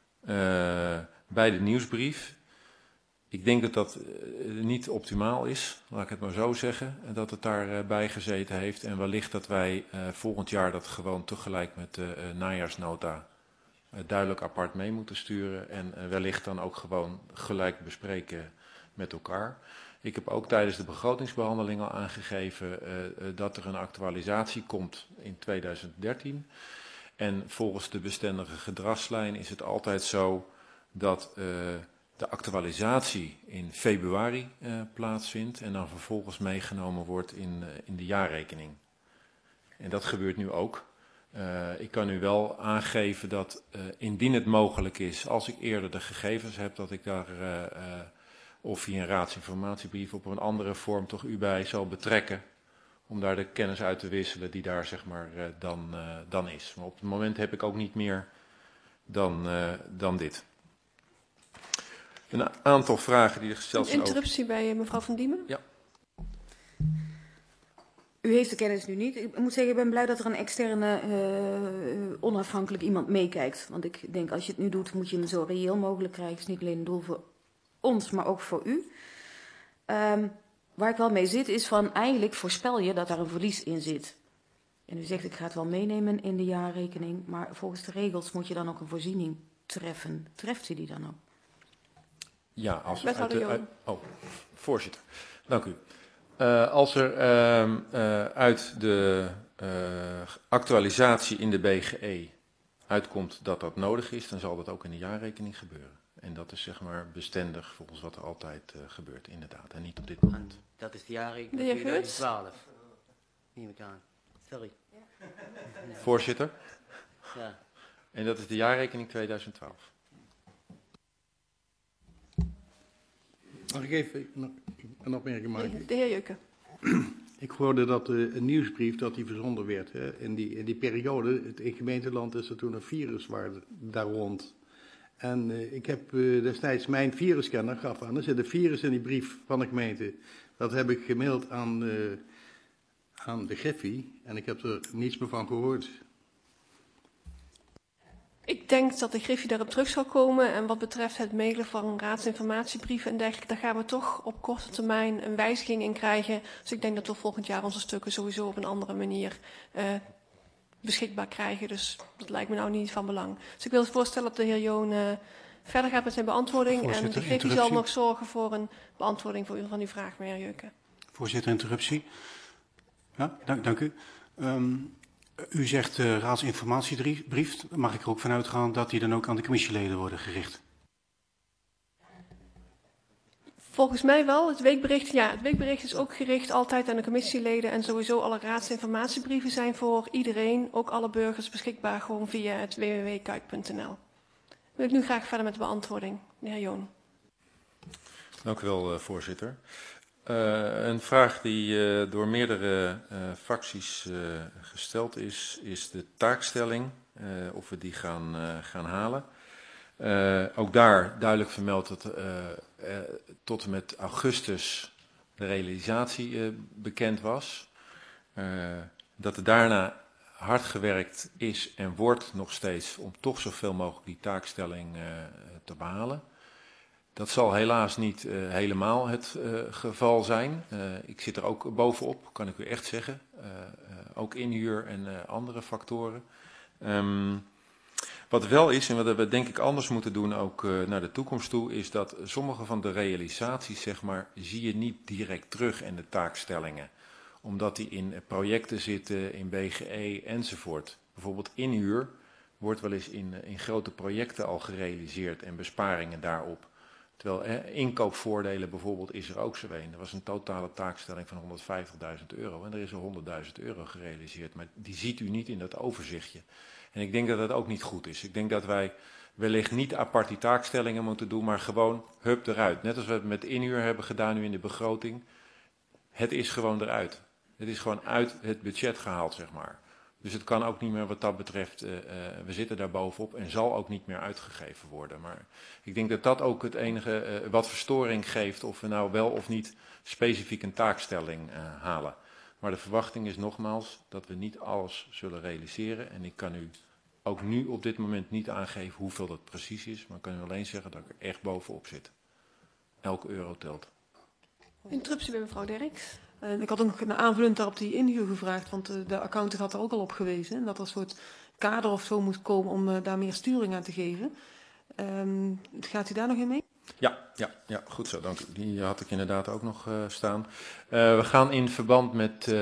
bij de nieuwsbrief. Ik denk dat dat niet optimaal is, laat ik het maar zo zeggen, dat het daarbij gezeten heeft. En wellicht dat wij volgend jaar dat gewoon tegelijk met de najaarsnota duidelijk apart mee moeten sturen. En wellicht dan ook gewoon gelijk bespreken met elkaar. Ik heb ook tijdens de begrotingsbehandeling al aangegeven dat er een actualisatie komt in 2013. En volgens de bestendige gedragslijn is het altijd zo dat de actualisatie in februari plaatsvindt en dan vervolgens meegenomen wordt in de jaarrekening. En dat gebeurt nu ook. Ik kan u wel aangeven dat indien het mogelijk is, als ik eerder de gegevens heb, dat ik daar of via een raadsinformatiebrief op een andere vorm toch u bij zal betrekken. Om daar de kennis uit te wisselen die daar, zeg maar, dan is. Maar op het moment heb ik ook niet meer dan dit. Een aantal vragen die er gesteld Een zijn. interruptie bij mevrouw Van Diemen. Ja. U heeft de kennis nu niet. Ik moet zeggen, ik ben blij dat er een externe, onafhankelijk iemand meekijkt. Want ik denk, als je het nu doet, moet je hem zo reëel mogelijk krijgen. Het is niet alleen een doel voor ons, maar ook voor u. Waar ik wel mee zit, is van eigenlijk voorspel je dat daar een verlies in zit. En u zegt, ik ga het wel meenemen in de jaarrekening. Maar volgens de regels moet je dan ook een voorziening treffen. Treft u die dan ook? Ja, als Wethouder voorzitter. Dank u. Als er uit de actualisatie in de BGE uitkomt dat dat nodig is, dan zal dat ook in de jaarrekening gebeuren. En dat is zeg maar bestendig volgens wat er altijd gebeurt, inderdaad. En niet op dit moment. En dat is de jaarrekening De heer 2012. Neem ik aan. Sorry. Voorzitter. Ja. En dat is de jaarrekening 2012. Mag ik even een opmerking maken? De heer Jukke. Ik hoorde dat een nieuwsbrief dat die verzonden werd. Hè, in die periode, in gemeenteland is er toen een virus daar rond. En ik heb destijds mijn virusscanner gaf aan. Er zit een virus in die brief van de gemeente. Dat heb ik gemaild aan de Griffie. En ik heb er niets meer van gehoord. Ik denk dat de Griffie daarop terug zal komen. En wat betreft het mailen van raadsinformatiebrieven en dergelijke, daar gaan we toch op korte termijn een wijziging in krijgen. Dus ik denk dat we volgend jaar onze stukken sowieso op een andere manier beschikbaar krijgen. Dus dat lijkt me nou niet van belang. Dus ik wil voorstellen dat de heer Joon verder gaat met zijn beantwoording. En de Griffie zal nog zorgen voor een beantwoording van uw vraag, meneer Jukke. Voorzitter, interruptie. Ja, dank u. U zegt raadsinformatiebrief. Mag ik er ook vanuit gaan dat die dan ook aan de commissieleden worden gericht? Volgens mij wel. Het weekbericht is ook gericht altijd aan de commissieleden. En sowieso alle raadsinformatiebrieven zijn voor iedereen, ook alle burgers, beschikbaar gewoon via het www.kuik.nl. Wil ik nu graag verder met de beantwoording. De heer Joon. Dank u wel, voorzitter. Een vraag die door meerdere fracties gesteld is de taakstelling, of we die gaan halen. Ook daar duidelijk vermeld dat tot en met augustus de realisatie bekend was. Dat er daarna hard gewerkt is en wordt nog steeds om toch zoveel mogelijk die taakstelling te behalen. Dat zal helaas niet helemaal het geval zijn. Ik zit er ook bovenop, kan ik u echt zeggen. Ook inhuur en andere factoren. Wat wel is, en wat we denk ik anders moeten doen ook naar de toekomst toe, is dat sommige van de realisaties, zeg maar, zie je niet direct terug in de taakstellingen. Omdat die in projecten zitten, in BGE enzovoort. Bijvoorbeeld inhuur wordt wel eens in grote projecten al gerealiseerd en besparingen daarop. Terwijl inkoopvoordelen bijvoorbeeld is er ook zo een. Er was een totale taakstelling van €150.000 en er is er €100.000 gerealiseerd. Maar die ziet u niet in dat overzichtje. En ik denk dat dat ook niet goed is. Ik denk dat wij wellicht niet apart die taakstellingen moeten doen, maar gewoon hup eruit. Net als we het met inhuur hebben gedaan nu in de begroting. Het is gewoon eruit. Het is gewoon uit het budget gehaald, zeg maar. Dus het kan ook niet meer wat dat betreft, we zitten daar bovenop en zal ook niet meer uitgegeven worden. Maar ik denk dat dat ook het enige wat verstoring geeft of we nou wel of niet specifiek een taakstelling halen. Maar de verwachting is nogmaals dat we niet alles zullen realiseren. En ik kan u ook nu op dit moment niet aangeven hoeveel dat precies is. Maar ik kan u alleen zeggen dat ik er echt bovenop zit. Elke euro telt. Interruptie bij mevrouw Derks. Ik had ook een aanvullend daarop die inhuur gevraagd, want de accountant had er ook al op gewezen. En dat er een soort kader of zo moet komen om daar meer sturing aan te geven. Gaat u daar nog in mee? Ja, goed zo, dank u. Die had ik inderdaad ook nog staan. We gaan in verband met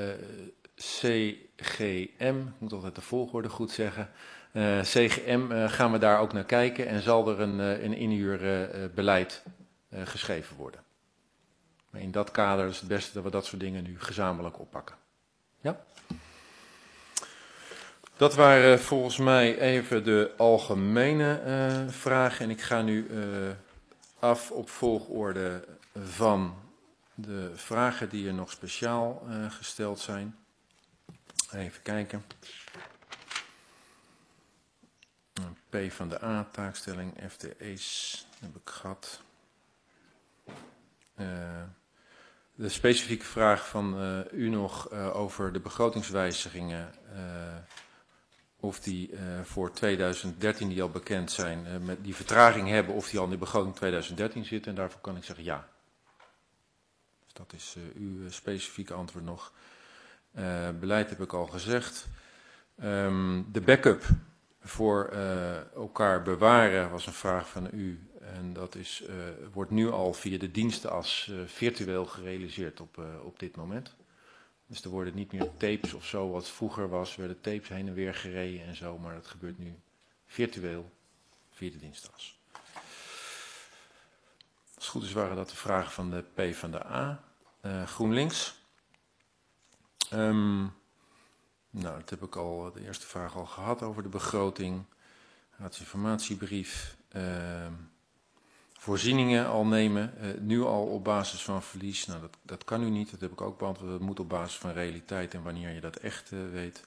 CGM, ik moet altijd de volgorde goed zeggen. CGM gaan we daar ook naar kijken en zal er een inhuurbeleid geschreven worden. Maar in dat kader is het beste dat we dat soort dingen nu gezamenlijk oppakken. Ja? Dat waren volgens mij even de algemene vragen. En ik ga nu af op volgorde van de vragen die er nog speciaal gesteld zijn. Even kijken. P van de A, taakstelling, FTE's. Heb ik gehad. De specifieke vraag van u nog over de begrotingswijzigingen, of die voor 2013 die al bekend zijn, met die vertraging hebben, of die al in de begroting 2013 zitten. En daarvoor kan ik zeggen ja. Dus dat is uw specifieke antwoord nog. Beleid heb ik al gezegd. De backup voor elkaar bewaren was een vraag van u. En dat is, wordt nu al via de dienstenas virtueel gerealiseerd op dit moment. Dus er worden niet meer tapes of zo, wat vroeger was, werden tapes heen en weer gereden en zo. Maar dat gebeurt nu virtueel via de dienstenas. Als het goed is waren dat de vragen van de PvdA. GroenLinks. Nou, dat heb ik al, de eerste vraag al gehad over de begroting. Raadsinformatiebrief. Voorzieningen al nemen, nu al op basis van verlies. Nou, dat kan u niet, dat heb ik ook beantwoord. Dat moet op basis van realiteit en wanneer je dat echt weet.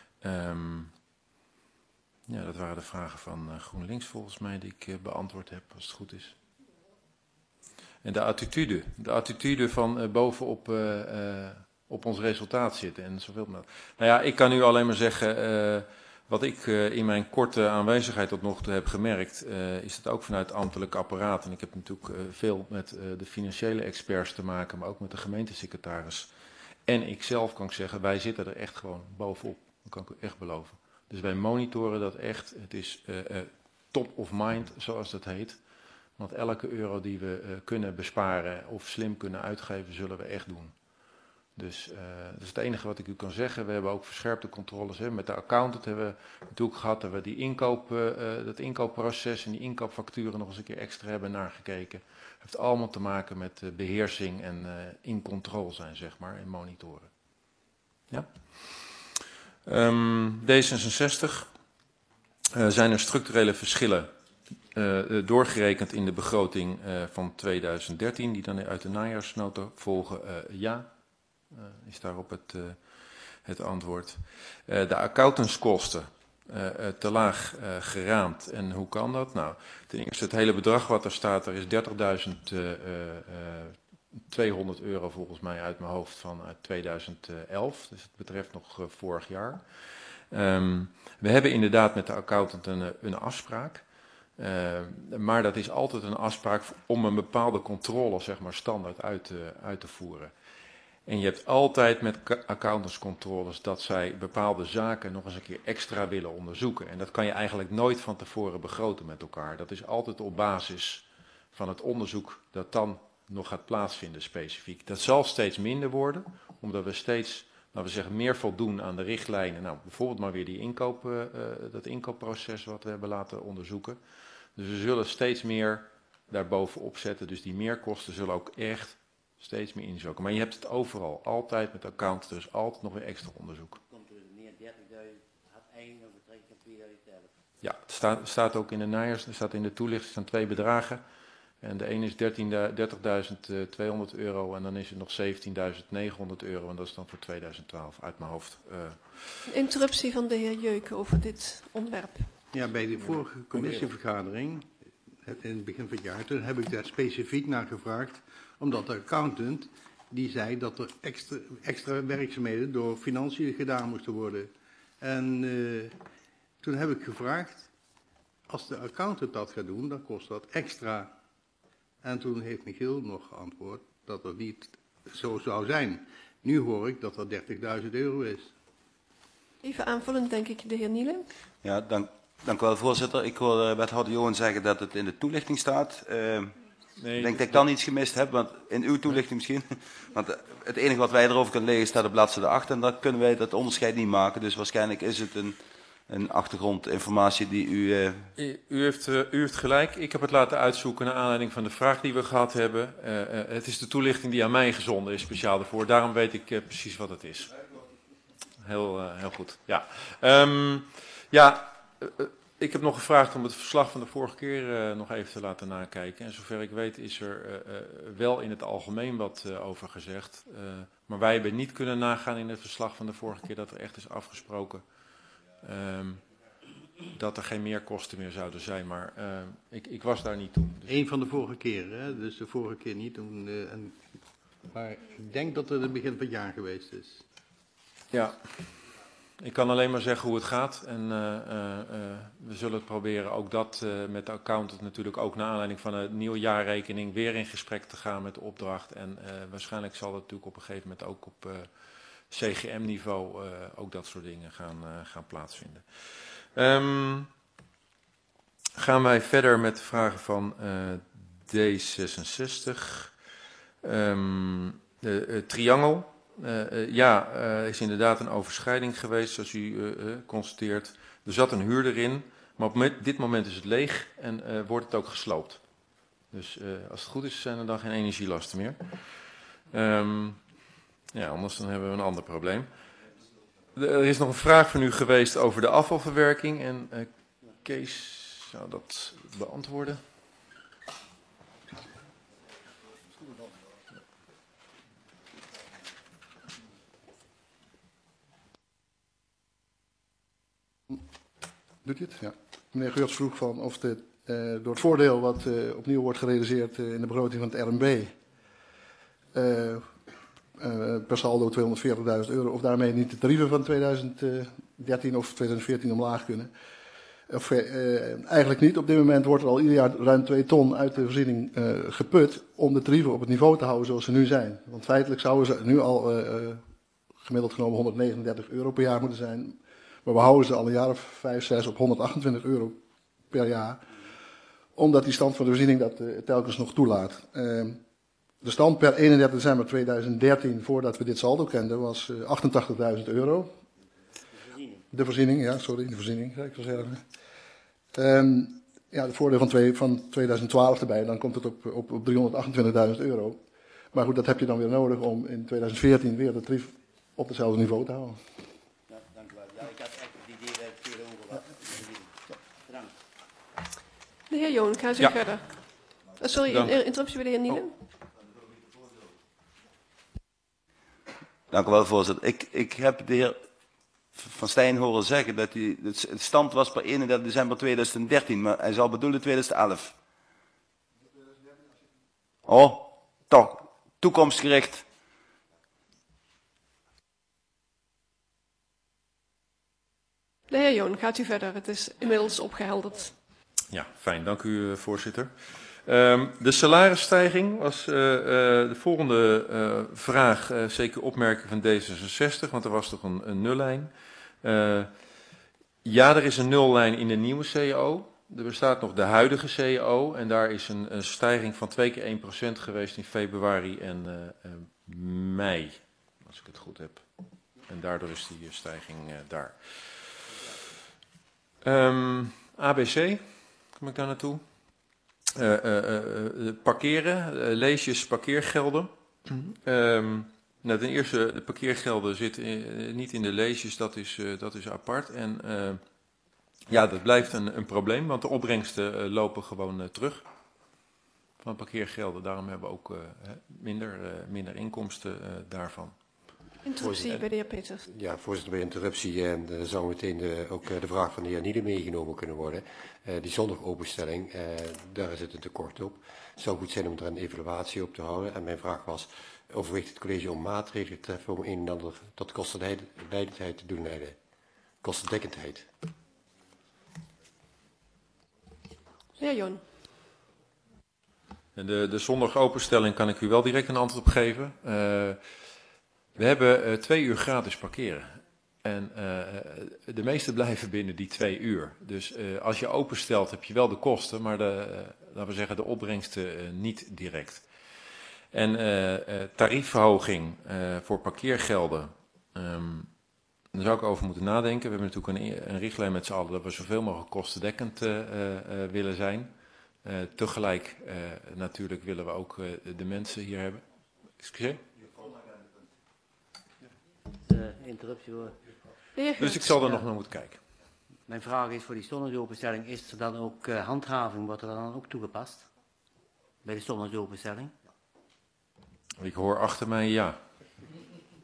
Ja, dat waren de vragen van GroenLinks volgens mij die ik beantwoord heb, als het goed is. En de attitude van bovenop op ons resultaat zitten en zoveel mogelijk. Nou ja, ik kan u alleen maar zeggen, wat ik in mijn korte aanwezigheid tot nog toe heb gemerkt, is dat ook vanuit het ambtelijk apparaat. En ik heb natuurlijk veel met de financiële experts te maken, maar ook met de gemeentesecretaris. En ikzelf kan ik zeggen, wij zitten er echt gewoon bovenop. Dat kan ik u echt beloven. Dus wij monitoren dat echt. Het is top of mind, zoals dat heet. Want elke euro die we kunnen besparen of slim kunnen uitgeven, zullen we echt doen. Dus dat is het enige wat ik u kan zeggen. We hebben ook verscherpte controles. Hè. Met de accountant hebben we natuurlijk gehad dat we die dat inkoopproces en die inkoopfacturen nog eens een keer extra hebben nagekeken. Het heeft allemaal te maken met beheersing en in controle zijn, zeg maar, en monitoren. Ja. D66. Zijn er structurele verschillen doorgerekend in de begroting van 2013, die dan uit de najaarsnota volgen? Ja. Is daarop het antwoord. De accountantskosten te laag geraamd. En hoe kan dat? Nou, ten eerste het hele bedrag wat er staat, er is 30.200 euro volgens mij uit mijn hoofd van uit 2011. Dus het betreft nog vorig jaar. We hebben inderdaad met de accountant een afspraak. Maar dat is altijd een afspraak om een bepaalde controle, zeg maar, standaard uit te voeren. En je hebt altijd met accountantscontroles dat zij bepaalde zaken nog eens een keer extra willen onderzoeken. En dat kan je eigenlijk nooit van tevoren begroten met elkaar. Dat is altijd op basis van het onderzoek dat dan nog gaat plaatsvinden specifiek. Dat zal steeds minder worden, omdat we steeds, laten we zeggen, meer voldoen aan de richtlijnen. Nou, bijvoorbeeld maar weer dat inkoopproces wat we hebben laten onderzoeken. Dus we zullen steeds meer daarbovenop zetten. Dus die meerkosten zullen ook echt steeds meer inzoeken. Maar je hebt het overal, altijd met account, dus altijd nog weer extra onderzoek. Komt er meer 30.000 had eind of betrekking op 2011? Ja, het staat ook in de najaars, er staat in de toelichting van 2 bedragen. En de ene is 30.200 euro en dan is er nog 17.900 euro en dat is dan voor 2012 uit mijn hoofd. Een interruptie van de heer Jeuken over dit onderwerp. Ja, bij de vorige commissievergadering, in het begin van het jaar, toen heb ik daar specifiek naar gevraagd, omdat de accountant die zei dat er extra werkzaamheden door financiën gedaan moesten worden. En toen heb ik gevraagd, als de accountant dat gaat doen, dan kost dat extra. En toen heeft Michiel nog geantwoord dat dat niet zo zou zijn. Nu hoor ik dat dat 30.000 euro is. Even aanvullend, denk ik, de heer Nielen. Ja, dank u wel, voorzitter. Ik hoor wethouder Johan zeggen dat het in de toelichting staat. Nee, ik denk dat ik dan iets gemist heb, want in uw toelichting misschien. Want het enige wat wij erover kunnen lezen staat op bladzijde 8 en dan kunnen wij dat onderscheid niet maken. Dus waarschijnlijk is het een achtergrondinformatie die u... U heeft gelijk. Ik heb het laten uitzoeken naar aanleiding van de vraag die we gehad hebben. Het is de toelichting die aan mij gezonden is, speciaal daarvoor. Daarom weet ik precies wat het is. Heel goed. Ja. Ik heb nog gevraagd om het verslag van de vorige keer nog even te laten nakijken. En zover ik weet is er wel in het algemeen wat over gezegd. Maar wij hebben niet kunnen nagaan in het verslag van de vorige keer dat er echt is afgesproken dat er geen meerkosten meer zouden zijn, maar ik was daar niet toen. Dus... Eén van de vorige keren, hè? Dus de vorige keer niet. Maar ik denk dat het het begin van het jaar geweest is. Ja, ik kan alleen maar zeggen hoe het gaat en we zullen het proberen ook dat met de accountant natuurlijk ook naar aanleiding van een nieuwe jaarrekening weer in gesprek te gaan met de opdracht. En waarschijnlijk zal dat natuurlijk op een gegeven moment ook op CGM-niveau ook dat soort dingen gaan plaatsvinden. Gaan wij verder met de vragen van D66. De triangel. Is inderdaad een overschrijding geweest, zoals u constateert. Er zat een huurder in, maar op dit moment is het leeg en wordt het ook gesloopt. Dus als het goed is, zijn er dan geen energielasten meer. Anders dan hebben we een ander probleem. Er is nog een vraag van u geweest over de afvalverwerking en Kees zou dat beantwoorden. Doet hij het? Ja. Meneer Geurts vroeg van of door het voordeel wat opnieuw wordt gerealiseerd in de begroting van het RMB, per saldo €240.000, of daarmee niet de tarieven van 2013 of 2014 omlaag kunnen. Eigenlijk niet. Op dit moment wordt er al ieder jaar ruim 2 ton uit de voorziening geput om de tarieven op het niveau te houden zoals ze nu zijn. Want feitelijk zouden ze nu al gemiddeld genomen €139 per jaar moeten zijn. Maar we houden ze al een jaar of 5, 6 op €128 per jaar. Omdat die stand van de voorziening dat telkens nog toelaat. De stand per 31 december 2013, voordat we dit saldo kenden, was €88.000. De voorziening, ja, sorry, de voorziening, zou ik wel zeggen. Het voordeel van 2012 erbij, dan komt het op €328.000. Maar goed, dat heb je dan weer nodig om in 2014 weer de tarief op hetzelfde niveau te houden. Ja, dank u wel. Ja, ik had echt het idee dat ik veel over was. Bedankt. De heer Joon, gaat u verder. Sorry, interruptie bij de heer Nielen. Dank u wel, voorzitter. Ik heb de heer Van Stijn horen zeggen dat het stand was per 31 december 2013, maar hij zal bedoelen 2011. Oh, toch, toekomstgericht. De heer Joon, gaat u verder. Het is inmiddels opgehelderd. Ja, fijn. Dank u, voorzitter. De salarisstijging was de volgende vraag, zeker opmerking van D66, want er was toch een nullijn. Er is een nullijn in de nieuwe CEO. Er bestaat nog de huidige CEO en daar is een stijging van 2 keer 1% geweest in februari en mei, als ik het goed heb. En daardoor is die stijging daar. ABC, kom ik daar naartoe? Parkeren, leesjes parkeergelden. Ten eerste, de parkeergelden zitten niet in de leesjes, dat is apart. En dat blijft een probleem, want de opbrengsten lopen gewoon terug van parkeergelden. Daarom hebben we ook minder inkomsten daarvan. Interruptie bij de heer Peters. Ja, voorzitter, bij interruptie. En zou meteen ook de vraag van de heer Nielen meegenomen kunnen worden. Die zondagopenstelling, daar zit een tekort op. Het zou goed zijn om er een evaluatie op te houden. En mijn vraag was, overweegt het college om maatregelen te treffen om een en ander tot kostenleidendheid te doen leiden? Kostendekkendheid. Heer Joon. De zondagopenstelling kan ik u wel direct een antwoord op geven. We hebben 2 uur gratis parkeren. En de meeste blijven binnen die 2 uur. Dus als je openstelt heb je wel de kosten, maar laten we zeggen de opbrengsten niet direct. En tariefverhoging voor parkeergelden, daar zou ik over moeten nadenken. We hebben natuurlijk een richtlijn met z'n allen dat we zoveel mogelijk kostendekkend willen zijn. Tegelijk natuurlijk willen we ook de mensen hier hebben. Excuseer? Interruptie hoor. Dus ik zal er nog naar moeten kijken. Mijn vraag is voor die stonderdsopenstelling, is er dan ook handhaving, wordt er dan ook toegepast? Bij de stonderdsopenstelling? Ik hoor achter mij ja.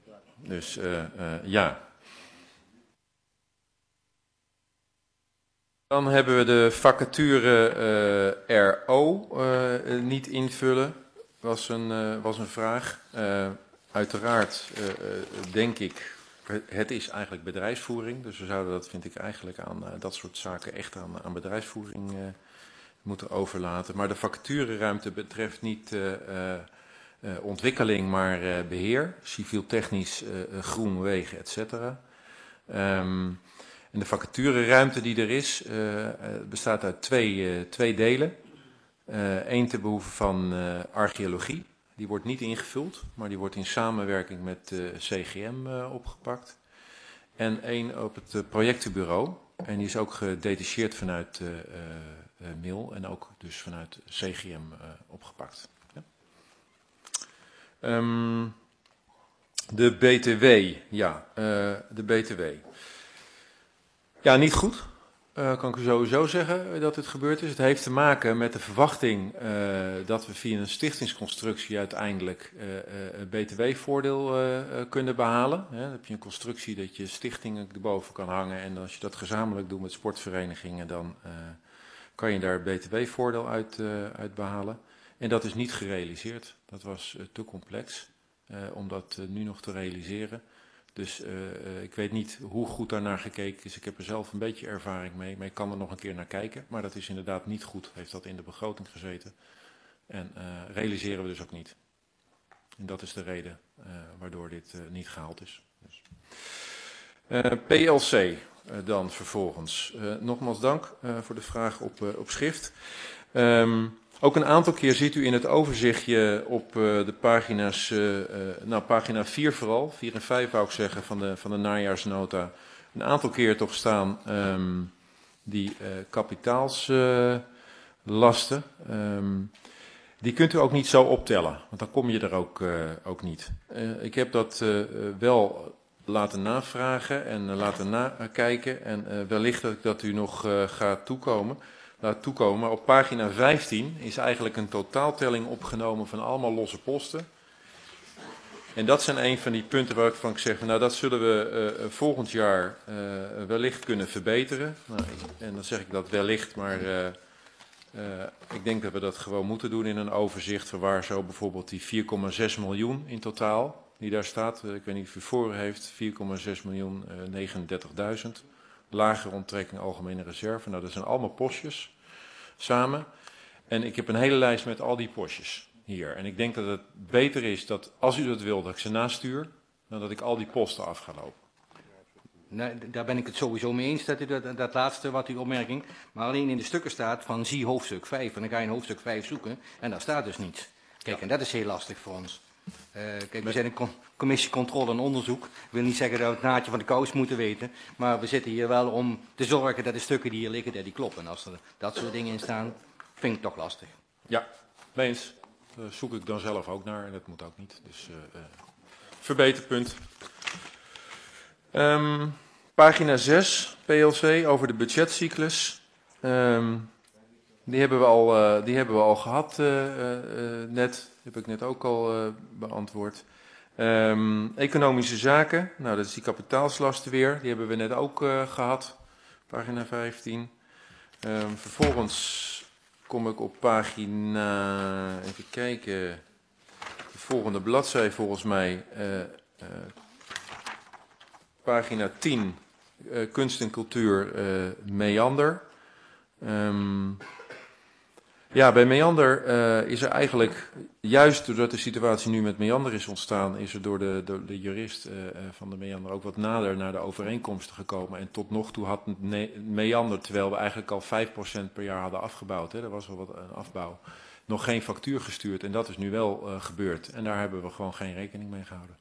Dus ja. Dan hebben we de vacature RO niet invullen, was een vraag. Uiteraard denk ik, het is eigenlijk bedrijfsvoering, dus we zouden dat, vind ik, eigenlijk aan dat soort zaken echt aan bedrijfsvoering moeten overlaten. Maar de vacatureruimte betreft niet ontwikkeling, maar beheer, civiel-technisch, groen, wegen, etc. En de vacatureruimte die er is, bestaat uit twee delen. Eén ten behoeve van archeologie. Die wordt niet ingevuld, maar die wordt in samenwerking met CGM opgepakt. En één op het projectenbureau. En die is ook gedetacheerd vanuit MIL en ook dus vanuit CGM opgepakt. Ja. De BTW, ja, de BTW. Ja, niet goed. Kan ik u sowieso zeggen dat het gebeurd is. Het heeft te maken met de verwachting dat we via een stichtingsconstructie uiteindelijk btw-voordeel kunnen behalen. Dan heb je een constructie dat je stichtingen erboven kan hangen en als je dat gezamenlijk doet met sportverenigingen, dan kan je daar btw-voordeel uit behalen. En dat is niet gerealiseerd. Dat was te complex om dat nu nog te realiseren. Dus ik weet niet hoe goed daarnaar gekeken is. Ik heb er zelf een beetje ervaring mee, maar ik kan er nog een keer naar kijken. Maar dat is inderdaad niet goed, heeft dat in de begroting gezeten. En realiseren we dus ook niet. En dat is de reden waardoor dit niet gehaald is. Dus. PLC dan vervolgens. Nogmaals dank voor de vraag op schrift. Ook een aantal keer ziet u in het overzichtje op de pagina's, pagina 4 vooral, 4 en 5 wou ik zeggen, van de najaarsnota, een aantal keer toch staan die kapitaalslasten. Die kunt u ook niet zo optellen, want dan kom je er ook niet. Ik heb dat wel laten navragen en laten nakijken en wellicht dat ik dat u nog gaat toekomen. Laat toekomen. Maar op pagina 15 is eigenlijk een totaaltelling opgenomen van allemaal losse posten. En dat zijn een van die punten waarvan ik zeg, nou dat zullen we volgend jaar wellicht kunnen verbeteren. Nou, en dan zeg ik dat wellicht, maar ik denk dat we dat gewoon moeten doen in een overzicht van waar zo bijvoorbeeld die 4,6 miljoen in totaal, die daar staat. Ik weet niet of u voor heeft, 4,6.039.000. Lagere onttrekking algemene reserve. Nou, dat zijn allemaal postjes samen. En ik heb een hele lijst met al die postjes hier. En ik denk dat het beter is dat, als u dat wil, dat ik ze nastuur, dan dat ik al die posten af ga lopen. Nee, daar ben ik het sowieso mee eens, dat laatste wat uw opmerking. Maar alleen in de stukken staat van zie hoofdstuk 5. En dan ga je in hoofdstuk 5 zoeken en daar staat dus niets. Kijk, en dat is heel lastig voor ons. Kijk, we zijn een commissie controle en onderzoek. Ik wil niet zeggen dat we het naadje van de kous moeten weten. Maar we zitten hier wel om te zorgen dat de stukken die hier liggen, dat die kloppen. En als er dat soort dingen in staan, vind ik het toch lastig. Ja, eens. Daar zoek ik dan zelf ook naar en dat moet ook niet. Dus verbeterpunt. Pagina 6, PLC, over de budgetcyclus. Die hebben we al gehad net. Heb ik net ook al beantwoord. Economische zaken, nou dat is die kapitaalslasten weer. Die hebben we net ook gehad. Pagina 15. Vervolgens kom ik op pagina, even kijken, de volgende bladzij volgens mij. Pagina 10, kunst en cultuur, Meander. Ja, bij Meander is er eigenlijk, juist doordat de situatie nu met Meander is ontstaan, is er door de jurist van de Meander ook wat nader naar de overeenkomsten gekomen. En tot nog toe had Meander, terwijl we eigenlijk al 5% per jaar hadden afgebouwd, hè, er was wel wat een afbouw, nog geen factuur gestuurd. En dat is nu wel gebeurd. En daar hebben we gewoon geen rekening mee gehouden.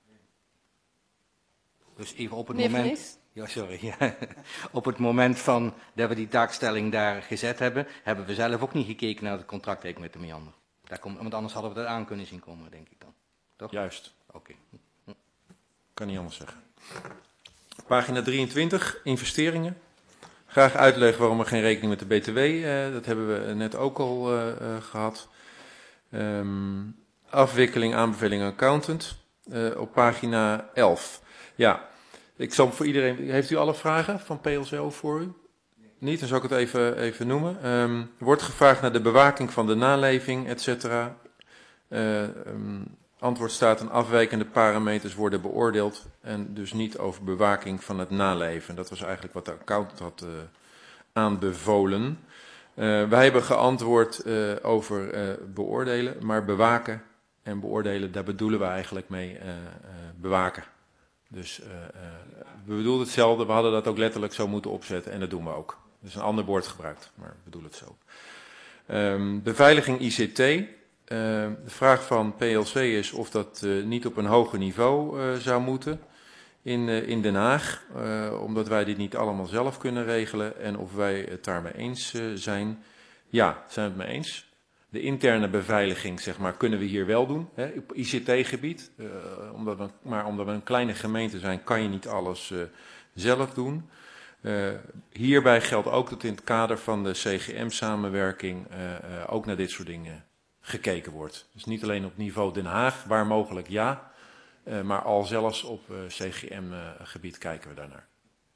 Dus even op het moment. Ja, sorry. Ja. Op het moment van dat we die taakstelling daar gezet hebben, hebben we zelf ook niet gekeken naar het contract met de Meander. Want anders hadden we dat aan kunnen zien komen, denk ik dan. Toch? Juist. Oké. Kan niet anders zeggen. Pagina 23, investeringen. Graag uitleggen waarom er geen rekening met de BTW. Dat hebben we net ook al gehad. Afwikkeling, aanbeveling accountant. Op pagina 11. Ja, ik zal voor iedereen. Heeft u alle vragen van PLCO voor u? niet, dan zal ik het even noemen. Er wordt gevraagd naar de bewaking van de naleving, et cetera. Antwoord staat: een afwijkende parameters worden beoordeeld en dus niet over bewaking van het naleven. Dat was eigenlijk wat de accountant had aanbevolen. Wij hebben geantwoord over beoordelen, maar bewaken en beoordelen, daar bedoelen we eigenlijk mee bewaken. Dus we bedoelen hetzelfde, we hadden dat ook letterlijk zo moeten opzetten en dat doen we ook. Dus een ander woord gebruikt, maar we bedoelen het zo. Beveiliging ICT. De vraag van PLC is of dat niet op een hoger niveau zou moeten in Den Haag, omdat wij dit niet allemaal zelf kunnen regelen en of wij het daarmee eens zijn. Ja, zijn we het mee eens. De interne beveiliging, zeg maar, kunnen we hier wel doen, hè, op ICT-gebied. Omdat we een kleine gemeente zijn, kan je niet alles zelf doen. Hierbij geldt ook dat in het kader van de CGM-samenwerking ook naar dit soort dingen gekeken wordt. Dus niet alleen op niveau Den Haag, waar mogelijk ja, maar al zelfs op CGM-gebied kijken we daarnaar.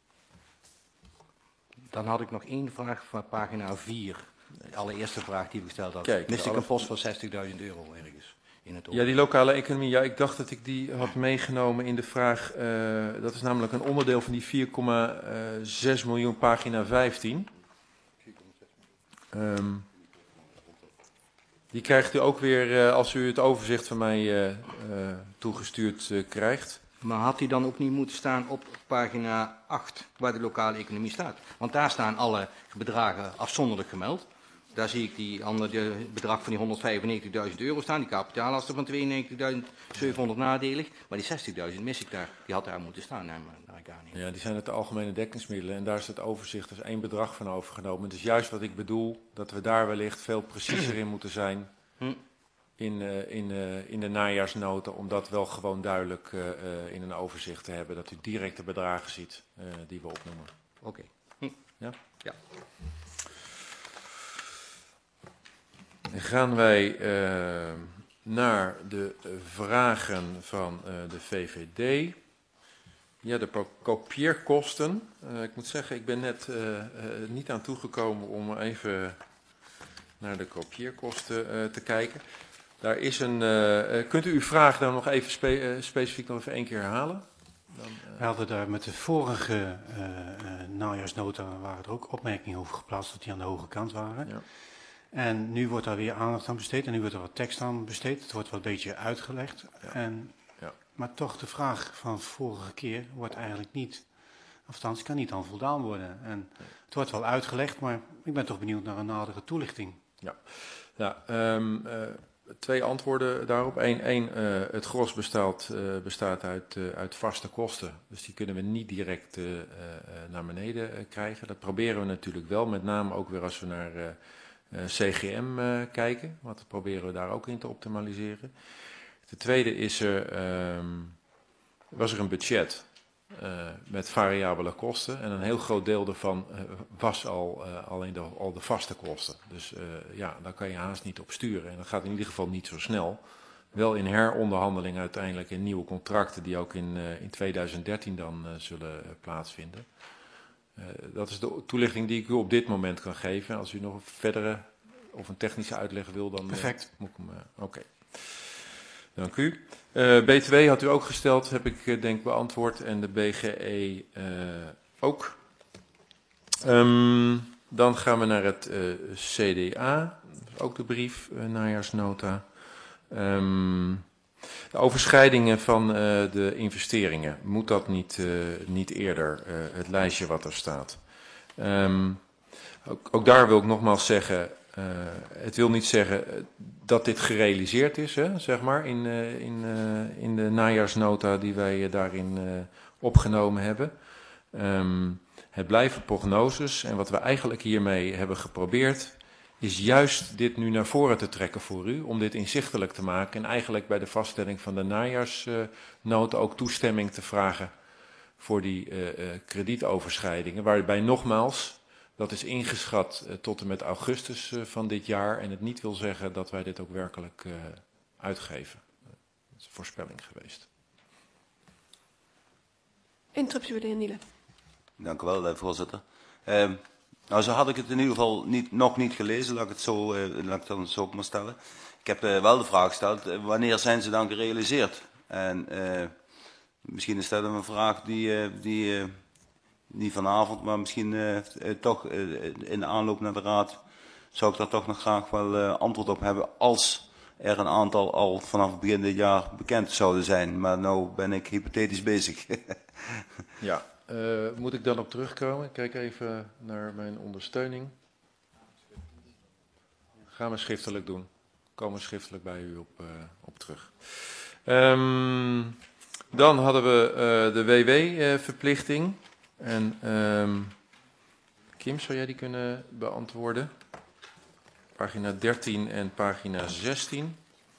Dan had ik nog één vraag van pagina 4. De allereerste vraag die ik gesteld had. Kijk, miste ik een post van €60.000 ergens in het Ja, die lokale economie. Ja, ik dacht dat ik die had meegenomen in de vraag. Dat is namelijk een onderdeel van die 4,6 miljoen pagina 15. Die krijgt u ook weer als u het overzicht van mij toegestuurd krijgt. Maar had die dan ook niet moeten staan op pagina 8, waar de lokale economie staat? Want daar staan alle bedragen afzonderlijk gemeld. Daar zie ik die bedrag van die €195.000 staan, die kapitaallasten van €92.700 nadelig. Maar die €60.000 mis ik daar, die had daar moeten staan. Nee, maar daar niet. Ja, die zijn het de algemene dekkingsmiddelen en daar is het overzicht dus één bedrag van overgenomen. Dus juist wat ik bedoel, dat we daar wellicht veel preciezer in moeten zijn in de najaarsnota, om dat wel gewoon duidelijk in een overzicht te hebben, dat u direct de bedragen ziet die we opnoemen. Oké. Ja? Ja. Dan gaan wij naar de vragen van de VVD. Ja, de kopieerkosten. Ik moet zeggen, ik ben net niet aan toegekomen om even naar de kopieerkosten te kijken. Daar is kunt u uw vraag dan nog even specifiek nog even één keer herhalen? We hadden daar met de vorige najaarsnota waren er ook opmerkingen over geplaatst dat die aan de hoge kant waren. Ja. En nu wordt daar weer aandacht aan besteed en nu wordt er wat tekst aan besteed. Het wordt wat een beetje uitgelegd. Ja. Maar toch de vraag van vorige keer wordt eigenlijk niet, althans kan niet aan voldaan worden. En het wordt wel uitgelegd, maar ik ben toch benieuwd naar een nadere toelichting. Ja, twee antwoorden daarop. Eén, het gros bestaat uit vaste kosten. Dus die kunnen we niet direct naar beneden krijgen. Dat proberen we natuurlijk wel, met name ook weer als we naar CGM kijken. Want dat proberen we daar ook in te optimaliseren. Ten tweede was er een budget met variabele kosten. En een heel groot deel daarvan was al de vaste kosten. Dus daar kan je haast niet op sturen. En dat gaat in ieder geval niet zo snel. Wel in heronderhandeling uiteindelijk in nieuwe contracten die ook in 2013 dan zullen plaatsvinden. Dat is de toelichting die ik u op dit moment kan geven. Als u nog een verdere of een technische uitleg wil, dan perfect. Moet ik hem... Oké. Dank u. BTW had u ook gesteld, heb ik denk beantwoord. En de BGE ook. Dan gaan we naar het CDA. Ook de brief, najaarsnota. De overschrijdingen van de investeringen. Moet dat niet eerder, het lijstje wat er staat. Ook daar wil ik nogmaals zeggen, het wil niet zeggen dat dit gerealiseerd is, hè, zeg maar, in de najaarsnota die wij daarin opgenomen hebben. Het blijven prognoses en wat we eigenlijk hiermee hebben geprobeerd is juist dit nu naar voren te trekken voor u, om dit inzichtelijk te maken en eigenlijk bij de vaststelling van de najaarsnota ook toestemming te vragen voor die kredietoverschrijdingen, waarbij nogmaals, dat is ingeschat tot en met augustus van dit jaar en het niet wil zeggen dat wij dit ook werkelijk uitgeven. Dat is een voorspelling geweest. Interruptie bij de heer Nielen. Dank u wel, voorzitter. Nou, zo had ik het in ieder geval nog niet gelezen, laat ik dan zo op maar stellen. Ik heb wel de vraag gesteld, wanneer zijn ze dan gerealiseerd? En misschien is dat een vraag die niet vanavond, maar misschien toch in de aanloop naar de raad zou ik daar toch nog graag wel antwoord op hebben als er een aantal al vanaf begin dit jaar bekend zouden zijn. Maar nou ben ik hypothetisch bezig. Ja, moet ik dan op terugkomen? Ik kijk even naar mijn ondersteuning. Gaan we schriftelijk doen. Komen schriftelijk bij u op terug. Dan hadden we de WW-verplichting. En Kim, zou jij die kunnen beantwoorden? Pagina 13 en pagina 16.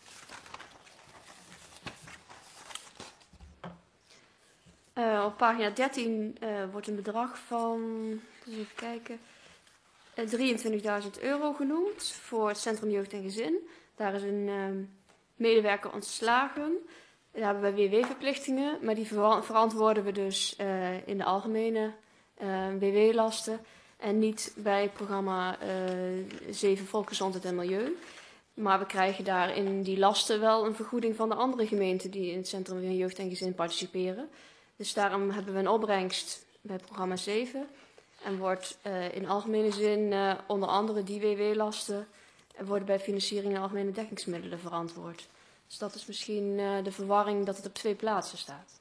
Op pagina 13 wordt een bedrag van, even kijken, €23.000 genoemd voor het Centrum Jeugd en Gezin. Daar is een medewerker ontslagen. Daar hebben we WW-verplichtingen, maar die verantwoorden we dus in de algemene WW-lasten en niet bij het programma 7 Volksgezondheid en Milieu. Maar we krijgen daar in die lasten wel een vergoeding van de andere gemeenten die in het Centrum van Jeugd en Gezin participeren. Dus daarom hebben we een opbrengst bij programma 7. En wordt in algemene zin onder andere die WW-lasten worden bij financiering en algemene dekkingsmiddelen verantwoord. Dus dat is misschien de verwarring dat het op 2 plaatsen staat.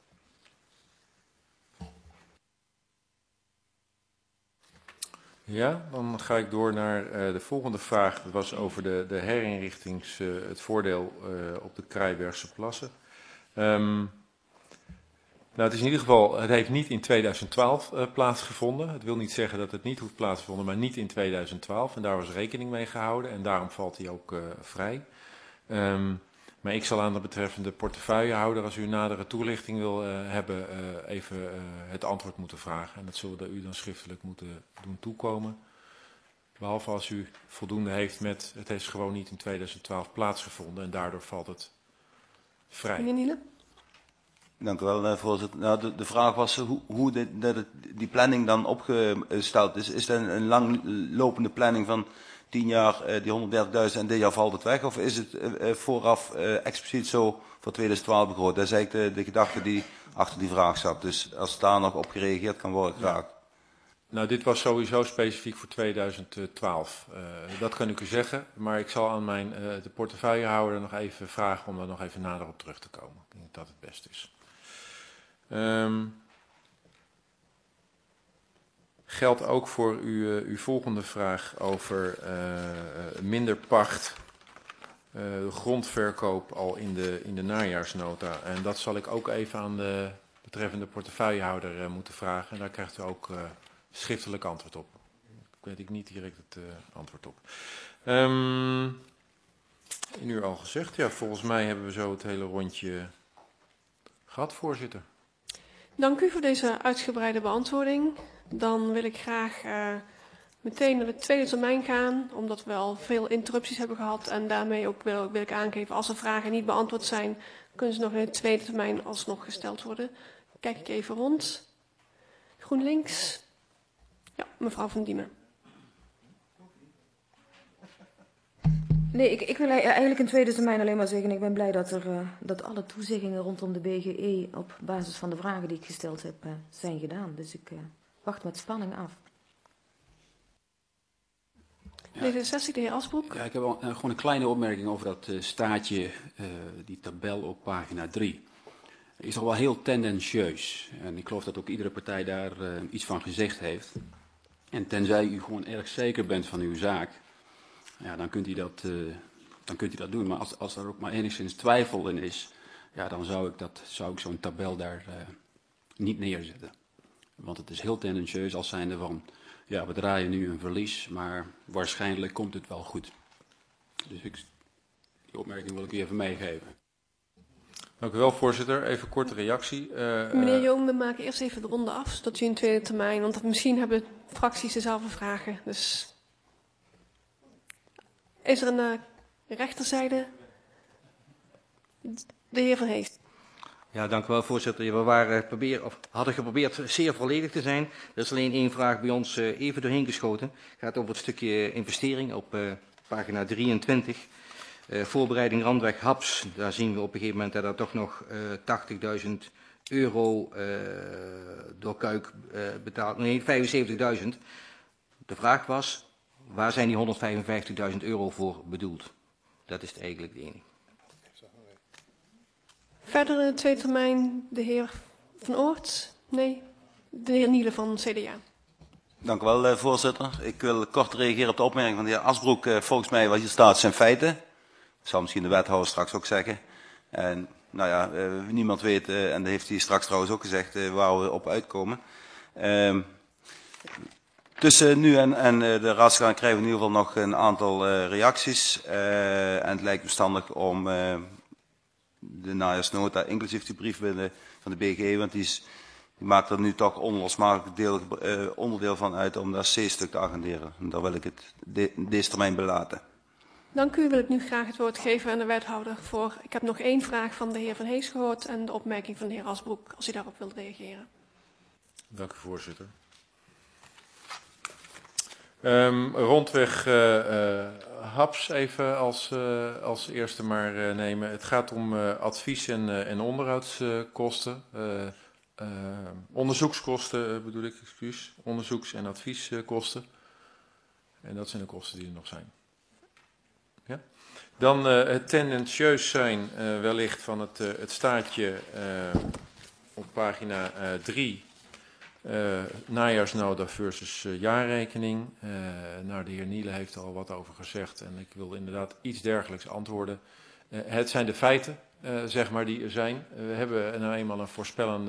Ja, dan ga ik door naar de volgende vraag. Dat was over de herinrichtings, het voordeel op de Krijbergse plassen. Nou, het is in ieder geval, het heeft niet in 2012 plaatsgevonden. Het wil niet zeggen dat het niet hoeft plaatsgevonden, maar niet in 2012. En daar was rekening mee gehouden en daarom valt hij ook vrij. Maar ik zal aan de betreffende portefeuillehouder, als u nadere toelichting wil hebben, even het antwoord moeten vragen. En dat zullen we u dan schriftelijk moeten doen toekomen. Behalve als u voldoende heeft met, het heeft gewoon niet in 2012 plaatsgevonden en daardoor valt het vrij. Meneer Nielen? Dank u wel, voorzitter. Nou, de vraag was hoe die planning dan opgesteld is. Is dat een langlopende planning van 10 jaar, die 130.000 en dit jaar valt het weg? Of is het vooraf expliciet zo voor 2012 begroot? Dat is eigenlijk de gedachte die achter die vraag zat. Dus als daar nog op gereageerd kan worden, graag. Ja. Nou, dit was sowieso specifiek voor 2012. Dat kan ik u zeggen, maar ik zal aan de portefeuillehouder nog even vragen om daar nog even nader op terug te komen. Ik denk dat het best is. Geldt ook voor uw volgende vraag over minder pacht, grondverkoop al in de najaarsnota. En dat zal ik ook even aan de betreffende portefeuillehouder moeten vragen. En daar krijgt u ook schriftelijk antwoord op. Ik weet niet direct het antwoord op. Nu al gezegd, ja, volgens mij hebben we zo het hele rondje gehad, voorzitter. Dank u voor deze uitgebreide beantwoording. Dan wil ik graag meteen naar de tweede termijn gaan, omdat we al veel interrupties hebben gehad. En daarmee ook wil ik aangeven, als er vragen niet beantwoord zijn, kunnen ze nog in de tweede termijn alsnog gesteld worden. Kijk ik even rond. GroenLinks. Ja, mevrouw Van Diemen. Nee, ik wil eigenlijk in tweede termijn alleen maar zeggen, ik ben blij dat alle toezeggingen rondom de BGE op basis van de vragen die ik gesteld heb zijn gedaan. Dus ik wacht met spanning af. D66, de heer Asbroek. Ja, ik heb gewoon een kleine opmerking over dat staatje, die tabel op pagina 3. Is toch wel heel tendentieus. En ik geloof dat ook iedere partij daar iets van gezegd heeft. En tenzij u gewoon erg zeker bent van uw zaak, ja, dan kunt u dat doen. Maar als er ook maar enigszins twijfel in is, ja, dan zou ik zo'n tabel daar niet neerzetten. Want het is heel tendentieus als zijnde van, ja, we draaien nu een verlies, maar waarschijnlijk komt het wel goed. Dus die opmerking wil ik u even meegeven. Dank u wel, voorzitter. Even korte reactie. Meneer Joom, we maken eerst even de ronde af, zodat u in tweede termijn, want misschien hebben fracties dezelfde vragen. Dus is er een rechterzijde? De heer Van Heest. Ja, dank u wel, voorzitter. We hadden geprobeerd zeer volledig te zijn. Er is alleen één vraag bij ons even doorheen geschoten. Het gaat over het stukje investering op pagina 23. Voorbereiding Randweg Haps. Daar zien we op een gegeven moment dat er toch nog 80.000 euro door Kuik betaald. Nee, 75.000. De vraag was, waar zijn die 155.000 euro voor bedoeld? Dat is eigenlijk de enige. Verder in de tweede termijn de heer Van Oort. Nee, de heer Nielen van CDA. Dank u wel, voorzitter. Ik wil kort reageren op de opmerking van de heer Asbroek. Volgens mij wat hier staat zijn feiten. Dat zal misschien de wethouder straks ook zeggen. En nou ja, niemand weet, en dat heeft hij straks trouwens ook gezegd, waar we op uitkomen. Tussen nu en de raadsgang krijgen we in ieder geval nog een aantal reacties. En het lijkt verstandig om de najaarsnota, inclusief die brief van de BGE, want die maakt er nu toch onlosmakelijk onderdeel van uit om dat C-stuk te agenderen. En daar wil ik het deze termijn belaten. Dank u. Wil ik nu graag het woord geven aan de wethouder voor. Ik heb nog één vraag van de heer Van Hees gehoord en de opmerking van de heer Asbroek, als u daarop wilt reageren. Dank u, voorzitter. Rondweg Haps even als eerste maar nemen. Het gaat om advies- en onderhoudskosten. Onderzoekskosten bedoel ik, excuus. Onderzoeks- en advieskosten. En dat zijn de kosten die er nog zijn. Ja? Dan het tendentieus zijn wellicht van het staatje op pagina 3. Najaarsnota versus jaarrekening. Nou, de heer Nielen heeft er al wat over gezegd en ik wil inderdaad iets dergelijks antwoorden. Het zijn de feiten, zeg maar, die er zijn. We hebben nou eenmaal een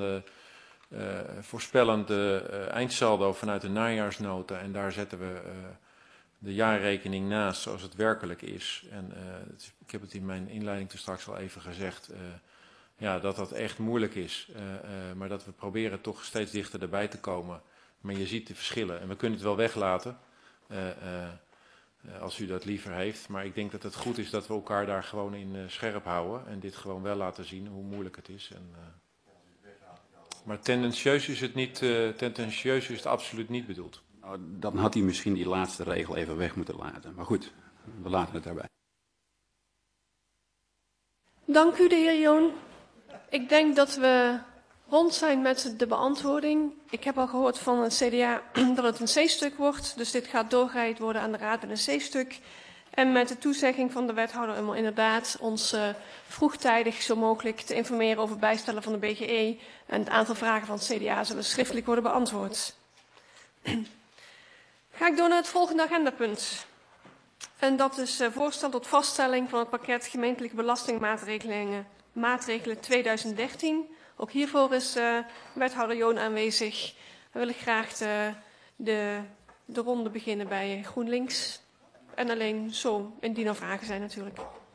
voorspellende eindsaldo vanuit de najaarsnota en daar zetten we de jaarrekening naast zoals het werkelijk is. En ik heb het in mijn inleiding straks al even gezegd. Ja, dat echt moeilijk is, maar dat we proberen toch steeds dichter erbij te komen. Maar je ziet de verschillen en we kunnen het wel weglaten als u dat liever heeft. Maar ik denk dat het goed is dat we elkaar daar gewoon in scherp houden en dit gewoon wel laten zien hoe moeilijk het is. Maar tendentieus is het niet, tendentieus is het absoluut niet bedoeld. Nou, dan had hij misschien die laatste regel even weg moeten laten. Maar goed, we laten het daarbij. Dank u, de heer Joon. Ik denk dat we rond zijn met de beantwoording. Ik heb al gehoord van het CDA dat het een C-stuk wordt. Dus dit gaat doorgereikt worden aan de raad met een C-stuk. En met de toezegging van de wethouder om inderdaad ons vroegtijdig zo mogelijk te informeren over het bijstellen van de BGE. En het aantal vragen van het CDA zullen schriftelijk worden beantwoord. Ga ik door naar het volgende agendapunt. En dat is voorstel tot vaststelling van het pakket gemeentelijke belastingmaatregelen 2013. Ook hiervoor is wethouder Joon aanwezig. Dan wil ik graag de ronde beginnen bij GroenLinks. En alleen zo, indien er vragen zijn natuurlijk.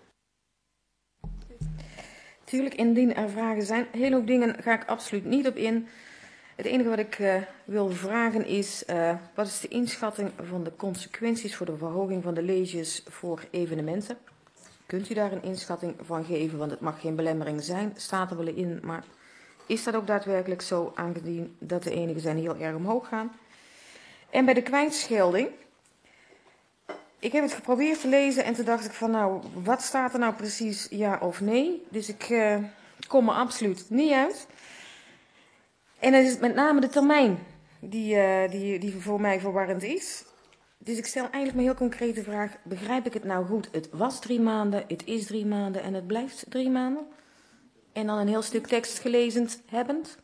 Tuurlijk, indien er vragen zijn. Een hele hoop dingen ga ik absoluut niet op in. Het enige wat ik wil vragen is, wat is de inschatting van de consequenties voor de verhoging van de leges voor evenementen? Kunt u daar een inschatting van geven? Want het mag geen belemmering zijn, staat er wel in. Maar is dat ook daadwerkelijk zo, aangezien dat de enigen zijn heel erg omhoog gaan? En bij de kwijtschelding. Ik heb het geprobeerd te lezen en toen dacht ik van nou, wat staat er nou precies, ja of nee? Dus ik kom er absoluut niet uit. En het is met name de termijn die voor mij verwarrend is. Dus ik stel eigenlijk een heel concrete vraag. Begrijp ik het nou goed? Het was 3 maanden, het is 3 maanden en het blijft 3 maanden? En dan een heel stuk tekst gelezend hebbend?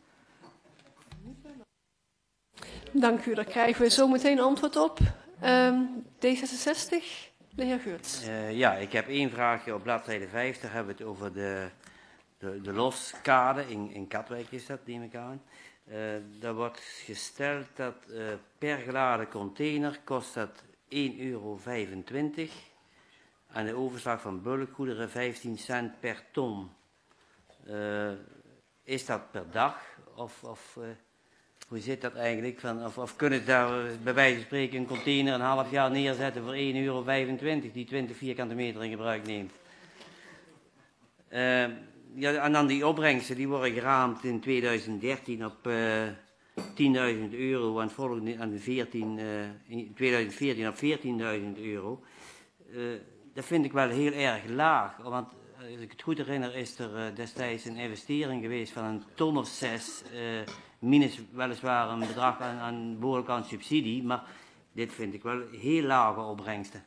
Dank u, daar krijgen we zo meteen antwoord op. D66, de heer Geurts. Ja, ik heb 1 vraagje op bladzijde 5. Daar hebben we het over de loskade. In Katwijk is dat, neem ik aan. Daar wordt gesteld dat per geladen container kost dat €1,25. Aan de overslag van bulkgoederen 15 cent per ton. Is dat per dag? Of hoe zit dat eigenlijk? Of kunnen ze daar bij wijze van spreken een container een half jaar neerzetten voor €1,25 die 20 vierkante meter in gebruik neemt? Ja, en dan die opbrengsten, die worden geraamd in 2013 op 10.000 euro en volgende aan de in 2014 op 14.000 euro. Dat vind ik wel heel erg laag, want als ik het goed herinner is er destijds een investering geweest van 1 ton of 6, minus weliswaar een bedrag behoorlijk aan subsidie, maar dit vind ik wel heel lage opbrengsten.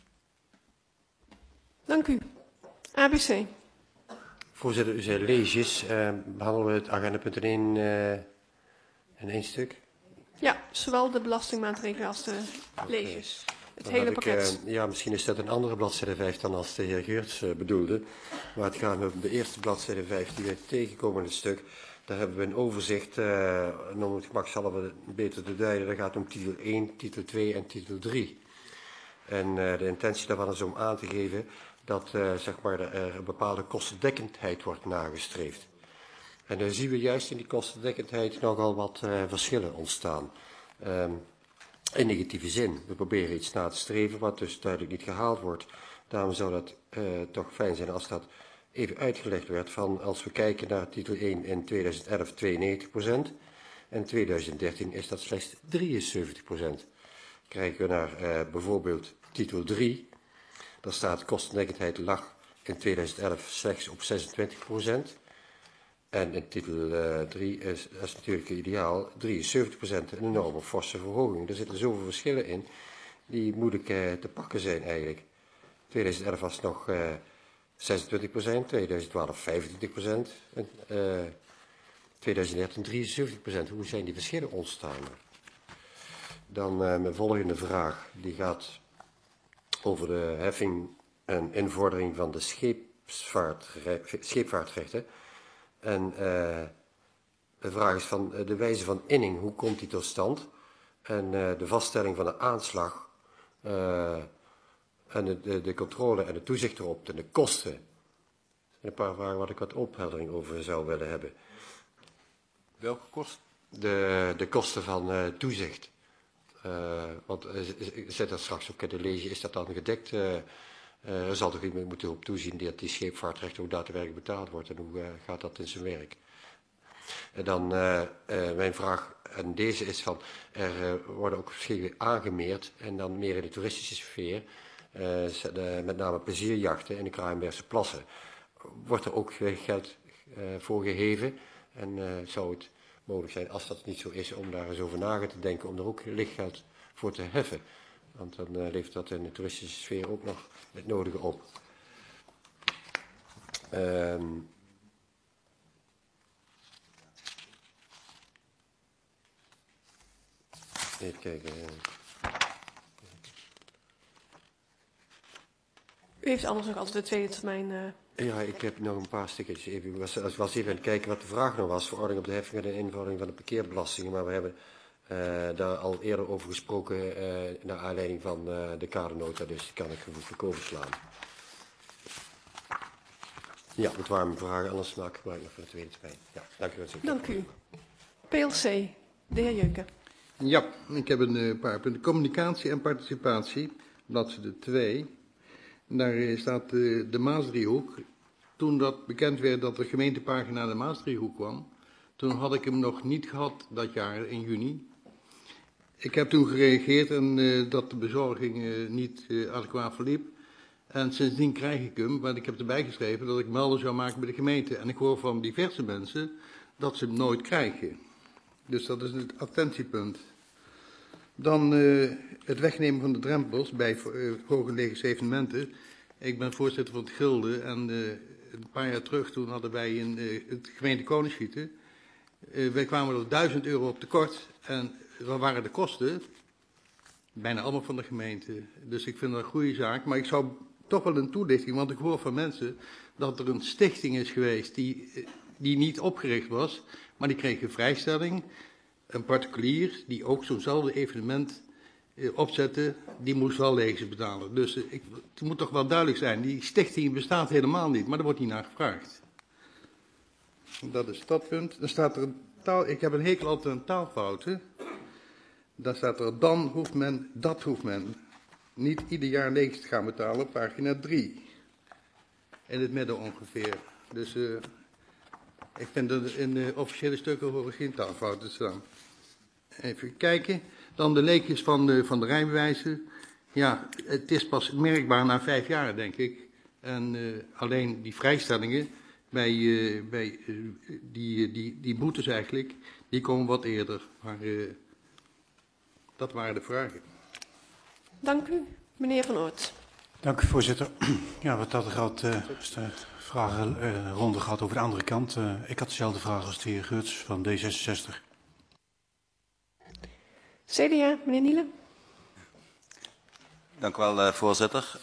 Dank u. ABC. Voorzitter, u zei leesjes. Behandelen we het agendapunt in één stuk? Ja, zowel de belastingmaatregelen als de leesjes. Het hele pakket. Ja, misschien is dat een andere bladzijde 5 dan als de heer Geurts bedoelde. Maar het gaat om de eerste bladzijde 5 die we tegenkomen in het stuk. Daar hebben we een overzicht, en om het gemakshalve beter te duiden. Dat gaat om titel 1, titel 2 en titel 3. En de intentie daarvan is om aan te geven dat zeg maar, er een bepaalde kostendekkendheid wordt nagestreefd. En dan zien we juist in die kostendekkendheid nogal wat verschillen ontstaan. In negatieve zin. We proberen iets na te streven wat dus duidelijk niet gehaald wordt. Daarom zou dat toch fijn zijn als dat even uitgelegd werd van als we kijken naar titel 1 in 2011 92% en in 2013 is dat slechts 73%. Kijken we naar bijvoorbeeld titel 3, daar staat kostendekkendheid lag in 2011 slechts op 26%. En in titel 3 is natuurlijk ideaal 73%, een enorme forse verhoging. Er zitten zoveel verschillen in die moeilijk te pakken zijn eigenlijk. 2011 was het nog 26%, 2012 25% en 2013 73%. Hoe zijn die verschillen ontstaan? Dan mijn volgende vraag, die gaat over de heffing en invordering van de scheepvaartrechten. En de vraag is van de wijze van inning, hoe komt die tot stand? En de vaststelling van de aanslag en de controle en de toezicht erop en de kosten. Dat zijn een paar vragen waar ik wat opheldering over zou willen hebben. Welke kosten? De kosten van toezicht. Want zet dat straks ook in de lege, is dat dan gedekt? Er zal toch iemand moeten op toezien dat die scheepvaartrecht ook daadwerkelijk betaald wordt. En hoe gaat dat in zijn werk? En dan mijn vraag aan deze is van, er worden ook verschillen aangemeerd en dan meer in de toeristische sfeer, met name plezierjachten in de Kraaienbergse plassen. Wordt er ook geld voor geheven? En zou het mogelijk zijn, als dat niet zo is, om daar eens over na te denken, om er ook lichtgeld voor te heffen? Want dan levert dat in de toeristische sfeer ook nog het nodige op. Even kijken. U heeft anders nog altijd de tweede termijn. Ja, ik heb nog een paar stukjes. Ik was even aan het kijken wat de vraag nog was. Verordening op de heffing en de invordering van de parkeerbelastingen. Maar we hebben daar al eerder over gesproken naar aanleiding van de kadernota. Dus die kan ik gevoeglijk overslaan. Ja, dat waren mijn vragen. Anders maak ik gebruik nog van de tweede termijn. Ja, dank u wel. Dank u. PLC, de heer Jeuken. Ja, ik heb een paar punten. Communicatie en participatie, bladzijde 2. Daar staat de Maasdriehoek. Toen dat bekend werd dat de gemeentepagina de Maasdriehoek kwam, toen had ik hem nog niet gehad dat jaar in juni. Ik heb toen gereageerd en dat de bezorging niet adequaat verliep. En sindsdien krijg ik hem, maar ik heb erbij geschreven dat ik melding zou maken bij de gemeente. En ik hoor van diverse mensen dat ze hem nooit krijgen. Dus dat is het attentiepunt. Dan het wegnemen van de drempels bij hooggelegen evenementen. Ik ben voorzitter van het Gilde en een paar jaar terug toen hadden wij in het gemeente Koningsschieten. Wij kwamen er 1000 euro op tekort en wat waren de kosten? Bijna allemaal van de gemeente. Dus ik vind dat een goede zaak, maar ik zou toch wel een toelichting, want ik hoor van mensen dat er een stichting is geweest die niet opgericht was, maar die kreeg een vrijstelling. Een particulier die ook zo'nzelfde evenement opzette, die moest wel leges betalen. Dus het moet toch wel duidelijk zijn, die stichting bestaat helemaal niet, maar er wordt niet naar gevraagd. Dat is dat punt. Dan staat er ik heb een hekel altijd aan taalfouten. Dan staat er dan hoeft men, dat hoeft men. Niet ieder jaar leges te gaan betalen, pagina 3. In het midden ongeveer. Dus ik vind dat in de officiële stukken horen geen taalfouten staan. Even kijken. Dan de leekjes van de rijbewijzen. Ja, het is pas merkbaar na 5 jaar, denk ik. En alleen die vrijstellingen bij die boetes eigenlijk, die komen wat eerder. Maar dat waren de vragen. Dank u. Meneer Van Oort. Dank u, voorzitter. Ja, wat dat gaat, de vragenronde gaat over de andere kant. Ik had dezelfde vraag als de heer Geurts van D66. CDA, meneer Nielen. Dank u wel, voorzitter.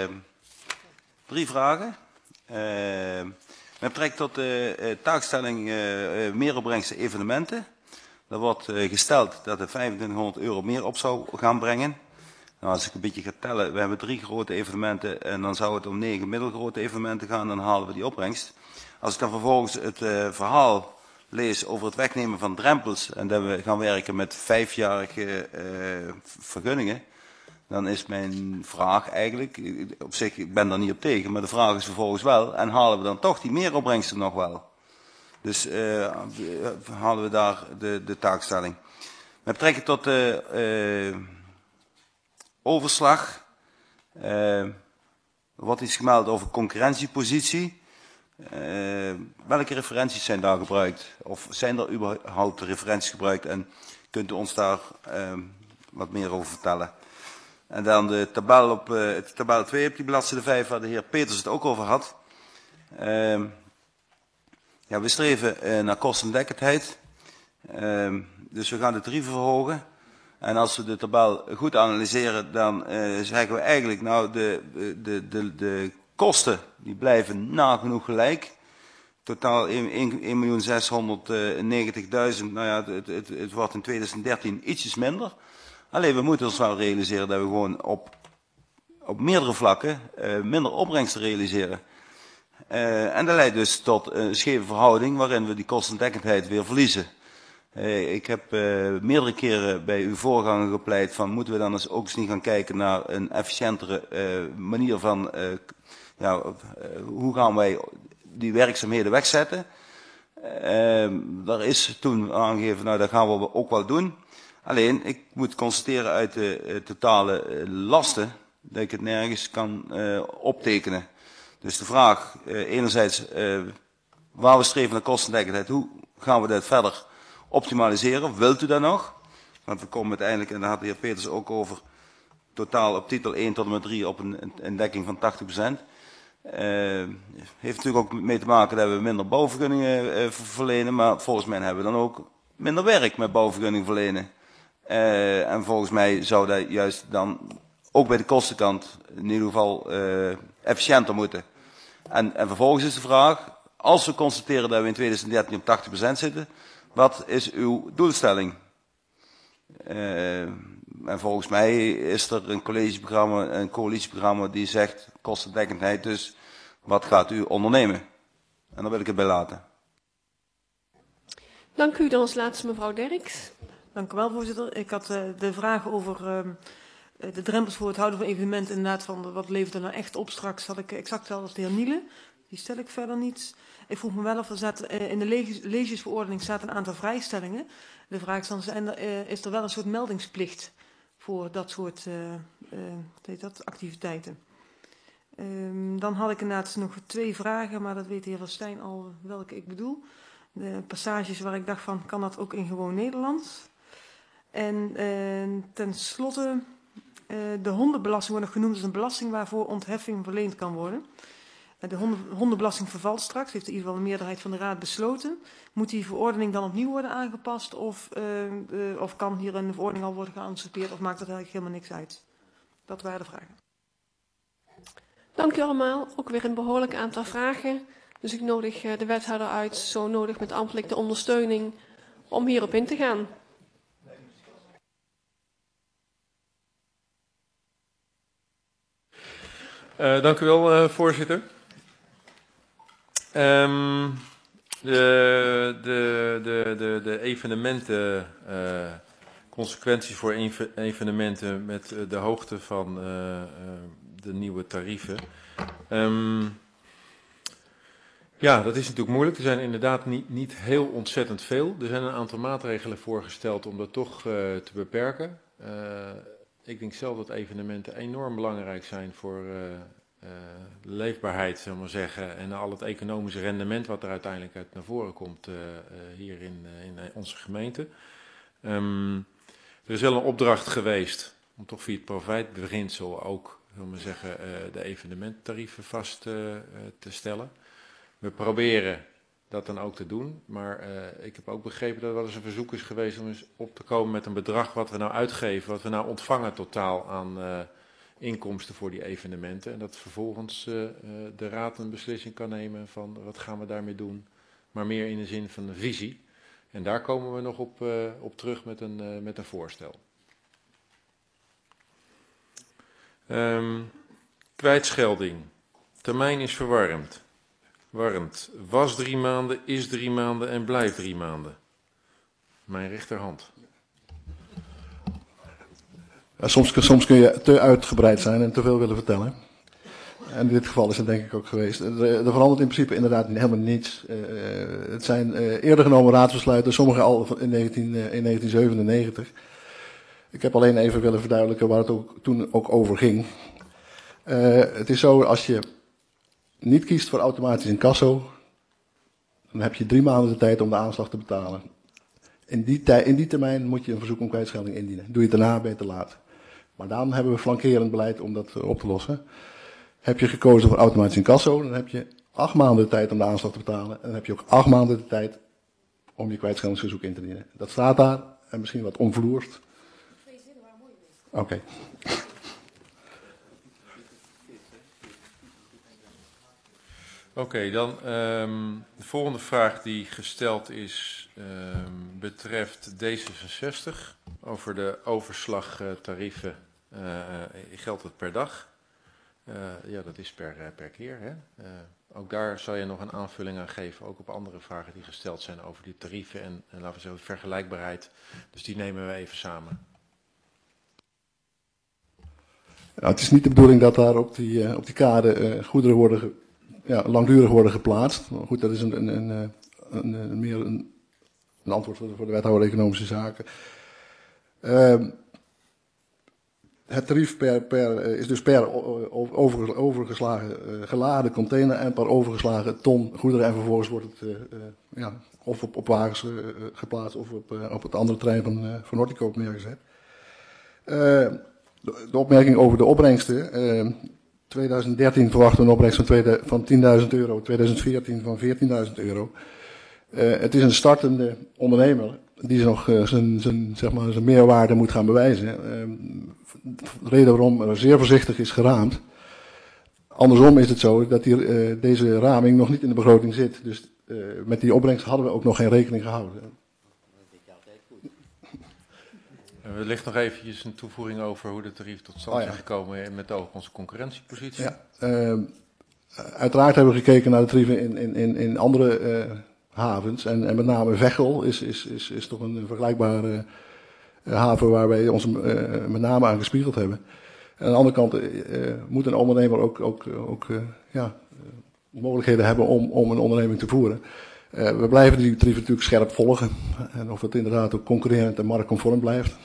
3 vragen. Met betrekking tot de taakstelling meeropbrengsten evenementen. Er wordt gesteld dat het €2500 meer op zou gaan brengen. Nou, als ik een beetje ga tellen, we hebben 3 grote evenementen en dan zou het om 9 middelgrote evenementen gaan, dan halen we die opbrengst. Als ik dan vervolgens het verhaal lees over het wegnemen van drempels en dat we gaan werken met 5-jarige vergunningen, dan is mijn vraag eigenlijk, op zich, ik ben daar niet op tegen, maar de vraag is vervolgens wel, en halen we dan toch die meeropbrengsten nog wel? Dus halen we daar de taakstelling. Met betrekking tot de overslag, er wordt iets gemeld over concurrentiepositie. Welke referenties zijn daar gebruikt? Of zijn er überhaupt referenties gebruikt? En kunt u ons daar wat meer over vertellen? En dan de tabel op tabel 2 op die bladzijde 5, waar de heer Peters het ook over had. Ja, we streven naar kostendekkendheid. Dus we gaan de tarieven verhogen. En als we de tabel goed analyseren, dan zeggen we eigenlijk, nou, de kosten die blijven nagenoeg gelijk. Totaal 1.690.000. Nou ja, het wordt in 2013 ietsjes minder. Alleen we moeten ons wel realiseren dat we gewoon op meerdere vlakken minder opbrengsten realiseren. En dat leidt dus tot een scheve verhouding waarin we die kostendekkendheid weer verliezen. Ik heb meerdere keren bij uw voorganger gepleit van moeten we dan eens ook eens niet gaan kijken naar een efficiëntere manier van hoe gaan wij die werkzaamheden wegzetten. Daar is toen aangegeven, nou dat gaan we ook wel doen. Alleen ik moet constateren uit de totale lasten dat ik het nergens kan optekenen. Dus de vraag enerzijds waar we streven naar kostendekkendheid, hoe gaan we dat verder optimaliseren? Wilt u dat nog? Want we komen uiteindelijk, en daar had de heer Peters ook over, totaal op titel 1 tot en met 3 op een dekking van 80%. Heeft natuurlijk ook mee te maken dat we minder bouwvergunningen verlenen, maar volgens mij hebben we dan ook minder werk met bouwvergunning verlenen. En volgens mij zou dat juist dan ook bij de kostenkant in ieder geval efficiënter moeten. En vervolgens is de vraag, als we constateren dat we in 2013 op 80% zitten, wat is uw doelstelling? En volgens mij is er een collegeprogramma, een coalitieprogramma die zegt kostendekkendheid, dus wat gaat u ondernemen? En daar wil ik het bij laten. Dank u. Dan als laatste mevrouw Derks. Dank u wel, voorzitter. Ik had de vraag over de drempels voor het houden van evenementen, inderdaad van wat levert er nou echt op. Straks had ik exact hetzelfde als de heer Nielen. Die stel ik verder niet. Ik vroeg me wel of er staat, in de legesverordening staat een aantal vrijstellingen. De vraag is dan, is er wel een soort meldingsplicht voor dat soort activiteiten? Dan had ik inderdaad nog 2 vragen, maar dat weet de heer Van Stijn al welke ik bedoel. De passages waar ik dacht van, kan dat ook in gewoon Nederlands? En tenslotte, de hondenbelasting wordt nog genoemd als een belasting waarvoor ontheffing verleend kan worden. De hondenbelasting vervalt straks, heeft in ieder geval de meerderheid van de Raad besloten. Moet die verordening dan opnieuw worden aangepast of kan hier een verordening al worden geanticipeerd of maakt dat eigenlijk helemaal niks uit? Dat waren de vragen. Dank u allemaal. Ook weer een behoorlijk aantal vragen. Dus ik nodig de wethouder uit, zo nodig met ambtelijk de ondersteuning, om hierop in te gaan. Dank u wel, voorzitter. De evenementen, consequenties voor evenementen met de hoogte van de nieuwe tarieven. Ja, dat is natuurlijk moeilijk. Er zijn inderdaad niet heel ontzettend veel. Er zijn een aantal maatregelen voorgesteld om dat toch te beperken. Ik denk zelf dat evenementen enorm belangrijk zijn voor de leefbaarheid, zullen we maar zeggen, en al het economische rendement wat er uiteindelijk uit naar voren komt hier in onze gemeente. Er is wel een opdracht geweest om toch via het profijtbeginsel ook, zullen we maar zeggen, de evenementtarieven vast te stellen. We proberen dat dan ook te doen, maar ik heb ook begrepen dat er wel eens een verzoek is geweest om eens op te komen met een bedrag wat we nou uitgeven, wat we nou ontvangen totaal aan inkomsten voor die evenementen. En dat vervolgens de raad een beslissing kan nemen van wat gaan we daarmee doen, maar meer in de zin van een visie. En daar komen we nog op terug met een voorstel. Kwijtschelding. Termijn is verwarmd. Was 3 maanden, is 3 maanden en blijft 3 maanden. Mijn rechterhand. Ja, soms kun je te uitgebreid zijn en te veel willen vertellen. En in dit geval is het denk ik ook geweest. Er verandert in principe inderdaad helemaal niets. Het zijn eerder genomen raadsbesluiten, sommige al in 1997. Ik heb alleen even willen verduidelijken waar het toen ook over ging. Het is zo, als je niet kiest voor automatisch incasso, dan heb je 3 maanden de tijd om de aanslag te betalen. In die termijn moet je een verzoek om kwijtschelding indienen. Doe je het daarna, ben je te laat. Maar dan hebben we flankerend beleid om dat op te lossen. Heb je gekozen voor automatisch incasso, dan heb je 8 maanden de tijd om de aanslag te betalen. En dan heb je ook 8 maanden de tijd om je kwijtscheldingsverzoek in te dienen. Dat staat daar en misschien wat onvloerst. Oké. Oké, dan de volgende vraag die gesteld is betreft D66. Over de overslagtarieven geldt het per dag. Ja, dat is per keer. Hè? Ook daar zal je nog een aanvulling aan geven, ook op andere vragen die gesteld zijn over die tarieven en laten we zeggen vergelijkbaarheid. Dus die nemen we even samen. Ja, het is niet de bedoeling dat daar op die kade goederen worden langdurig worden geplaatst. Maar goed, dat is meer een antwoord voor de wethouder Economische Zaken. Het tarief is dus per overgeslagen geladen container en per overgeslagen ton goederen. En vervolgens wordt het of op wagens geplaatst of op het andere terrein van Norticoop neergezet. De opmerking over de opbrengsten. 2013 verwachten we een opbrengst van €10.000, 2014 van €14.000. Het is een startende ondernemer die nog zijn meerwaarde moet gaan bewijzen. De reden waarom er zeer voorzichtig is geraamd. Andersom is het zo dat deze raming nog niet in de begroting zit. Dus met die opbrengst hadden we ook nog geen rekening gehouden. Wellicht nog eventjes een toevoeging over hoe de tarief tot stand is gekomen met oog op onze concurrentiepositie. Ja, uiteraard hebben we gekeken naar de tarieven in andere havens. En met name Veghel is toch een vergelijkbare haven waar wij ons met name aan gespiegeld hebben. En aan de andere kant moet een ondernemer ook mogelijkheden hebben om een onderneming te voeren. We blijven die tarieven natuurlijk scherp volgen. En of het inderdaad ook concurrerend en marktconform blijft.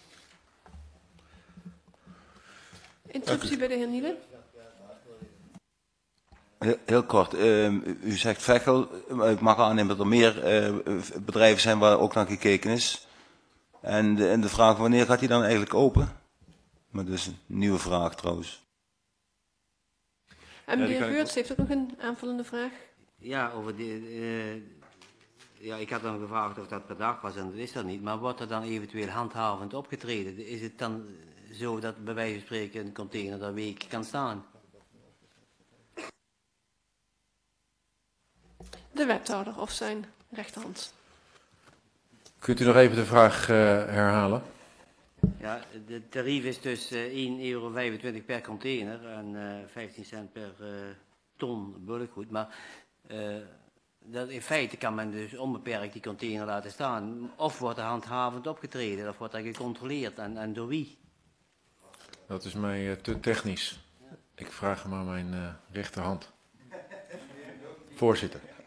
Interruptie bij de heer Nielen. Heel kort. U zegt Veghel. Ik mag aannemen dat er meer bedrijven zijn waar ook naar gekeken is. En de vraag, wanneer gaat die dan eigenlijk open? Maar dat is een nieuwe vraag trouwens. En meneer Geurts heeft ook nog een aanvullende vraag. Ja, over ik had dan gevraagd of dat per dag was en dat is dat niet. Maar wordt er dan eventueel handhavend opgetreden? Is het dan zo dat bij wijze van spreken een container daar weken kan staan? De wethouder of zijn rechterhand. Kunt u nog even de vraag herhalen? Ja, de tarief is dus €1,25 per container en 15 cent per ton bulkgoed. Maar dat in feite kan men dus onbeperkt die container laten staan. Of wordt er handhavend opgetreden, of wordt er gecontroleerd en door wie? Dat is mij te technisch. Ik vraag hem aan mijn rechterhand. Voorzitter.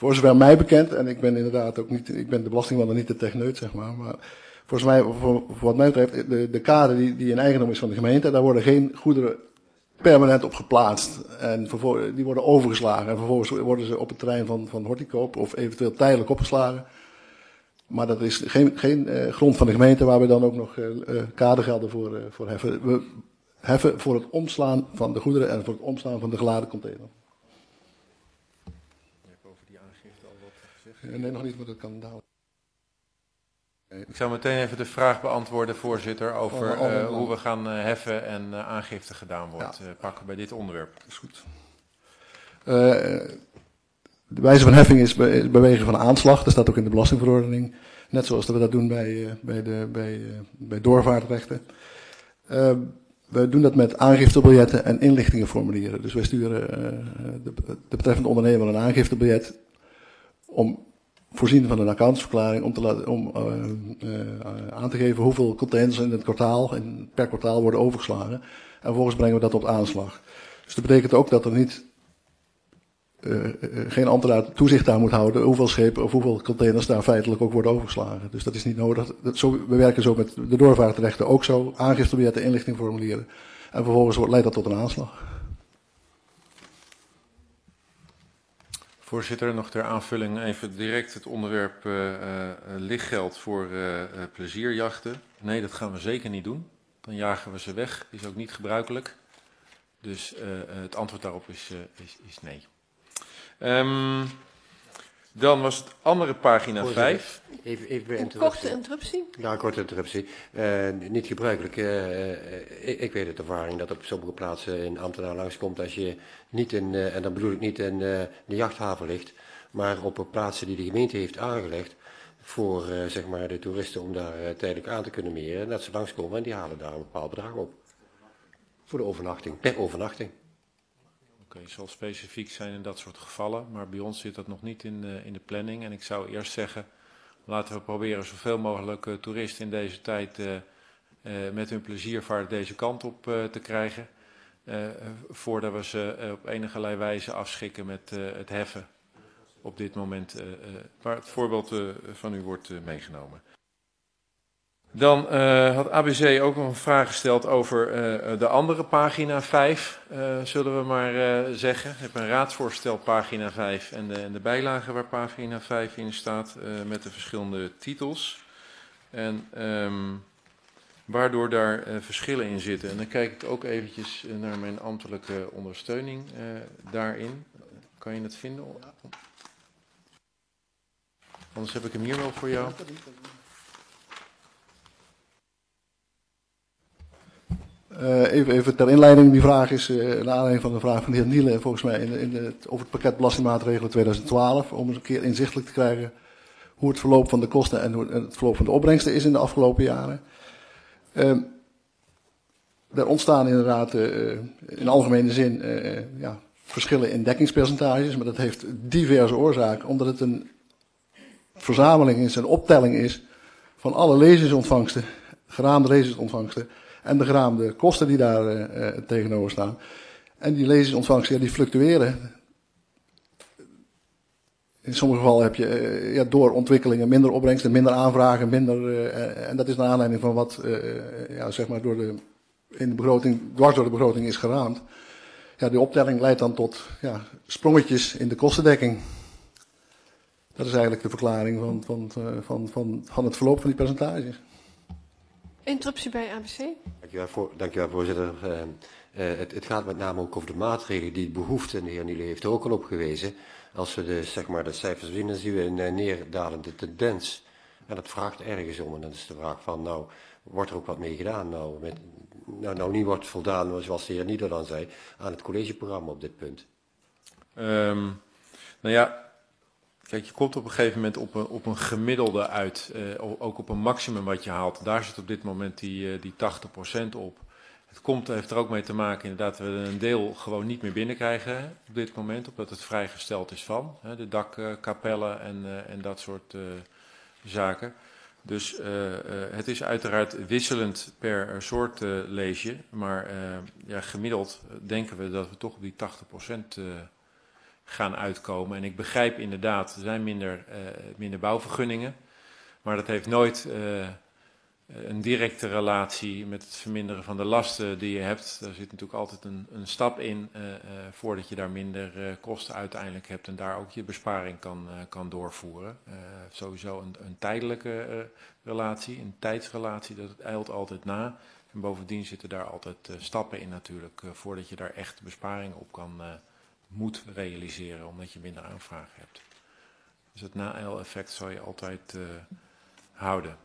voor zover mij bekend, en ik ben inderdaad ook niet, ik ben de belastingman niet de techneut, zeg maar volgens mij, voor wat mij betreft, de kade die in eigendom is van de gemeente, daar worden geen goederen permanent op geplaatst. En die worden overgeslagen. En vervolgens worden ze op het terrein van Horticoop of eventueel tijdelijk opgeslagen. Maar dat is geen grond van de gemeente waar we dan ook nog kadergelden voor heffen. We heffen voor het omslaan van de goederen en voor het omslaan van de geladen container. Je hebt over die aangifte al wat gezegd. Nee, nog niet, maar dat kan dadelijk. Ik zal meteen even de vraag beantwoorden, voorzitter, over hoe we gaan heffen en aangifte gedaan wordt. Ja. Pakken bij dit onderwerp. Dat is goed. De wijze van heffing is bewegen van aanslag. Dat staat ook in de belastingverordening. Net zoals dat we dat doen bij doorvaartrechten. We doen dat met aangiftebiljetten en inlichtingenformulieren. Dus wij sturen de betreffende ondernemer een aangiftebiljet om voorzien van een accountsverklaring om aan te geven hoeveel containers in het kwartaal en per kwartaal worden overgeslagen. En vervolgens brengen we dat op aanslag. Dus dat betekent ook dat er niet geen ambtenaar toezicht aan moet houden hoeveel schepen of hoeveel containers daar feitelijk ook worden overgeslagen. Dus dat is niet nodig. We werken zo met de doorvaartrechten ook zo. Aangiftebiljetten, inlichtingformulieren. En vervolgens leidt dat tot een aanslag. Voorzitter, nog ter aanvulling even direct het onderwerp lichtgeld voor plezierjachten. Nee, dat gaan we zeker niet doen. Dan jagen we ze weg. Is ook niet gebruikelijk. Dus het antwoord daarop is nee. Dan was het andere pagina 5. Even een korte interruptie. Ja, een korte interruptie. Niet gebruikelijk. Ik weet uit ervaring dat op sommige plaatsen een ambtenaar langskomt als je niet in, en dan bedoel ik niet in de jachthaven ligt, maar op plaatsen die de gemeente heeft aangelegd voor zeg maar de toeristen om daar tijdelijk aan te kunnen meren. Dat ze langskomen en die halen daar een bepaald bedrag op. Voor de overnachting, per overnachting. Oké, het zal specifiek zijn in dat soort gevallen, maar bij ons zit dat nog niet in de planning. En ik zou eerst zeggen, laten we proberen zoveel mogelijk toeristen in deze tijd met hun pleziervaart deze kant op te krijgen. Voordat we ze op enige wijze afschikken met het heffen op dit moment, waar het voorbeeld van u wordt meegenomen. Dan had ABC ook nog een vraag gesteld over de andere pagina 5, zullen we maar zeggen. Ik heb een raadsvoorstel pagina 5 en de bijlage waar pagina 5 in staat met de verschillende titels. En waardoor daar verschillen in zitten. En dan kijk ik ook eventjes naar mijn ambtelijke ondersteuning daarin. Kan je het vinden? Anders heb ik hem hier wel voor jou. Even ter inleiding, die vraag is naar aanleiding van de vraag van de heer Nielen, volgens mij over het pakket belastingmaatregelen 2012, om eens een keer inzichtelijk te krijgen hoe het verloop van de kosten en hoe het verloop van de opbrengsten is in de afgelopen jaren. Er ontstaan inderdaad in algemene zin verschillen in dekkingspercentages, maar dat heeft diverse oorzaken, omdat het een verzameling is, een optelling is van alle lezingsontvangsten, geraamde lezingsontvangsten en de geraamde kosten die daar tegenover staan. En die lezingsontvangsten, die fluctueren. In sommige gevallen heb je door ontwikkelingen minder opbrengsten, minder aanvragen, en dat is naar aanleiding van wat zeg maar in de begroting, dwars door de begroting is geraamd. Ja, die optelling leidt dan tot sprongetjes in de kostendekking. Dat is eigenlijk de verklaring van het verloop van die percentages. Interruptie bij ABC. Dankjewel voorzitter. Het gaat met name ook over de maatregelen die het behoeft. En de heer Nielen heeft er ook al op gewezen. Als we de cijfers zien, dan zien we een neerdalende tendens. En dat vraagt ergens om. En dat is de vraag van, wordt er ook wat mee gedaan? Nu wordt voldaan, zoals de heer Nielen dan zei, aan het collegeprogramma op dit punt. Kijk, je komt op een gegeven moment op een gemiddelde uit, ook op een maximum wat je haalt. Daar zit op dit moment die 80% op. Het heeft er ook mee te maken inderdaad dat we een deel gewoon niet meer binnenkrijgen op dit moment, omdat het vrijgesteld is van de dakkapellen en dat soort zaken. Dus het is uiteraard wisselend per soort leesje, maar gemiddeld denken we dat we toch op die 80% gaan uitkomen. En ik begrijp inderdaad, er zijn minder bouwvergunningen, maar dat heeft nooit een directe relatie met het verminderen van de lasten die je hebt. Daar zit natuurlijk altijd een stap in voordat je daar minder kosten uiteindelijk hebt en daar ook je besparing kan doorvoeren. Sowieso een tijdelijke relatie, een tijdsrelatie, dat eilt altijd na. En bovendien zitten daar altijd stappen in natuurlijk voordat je daar echt besparingen op moet realiseren, omdat je minder aanvragen hebt. Dus het na-eil-effect zal je altijd houden.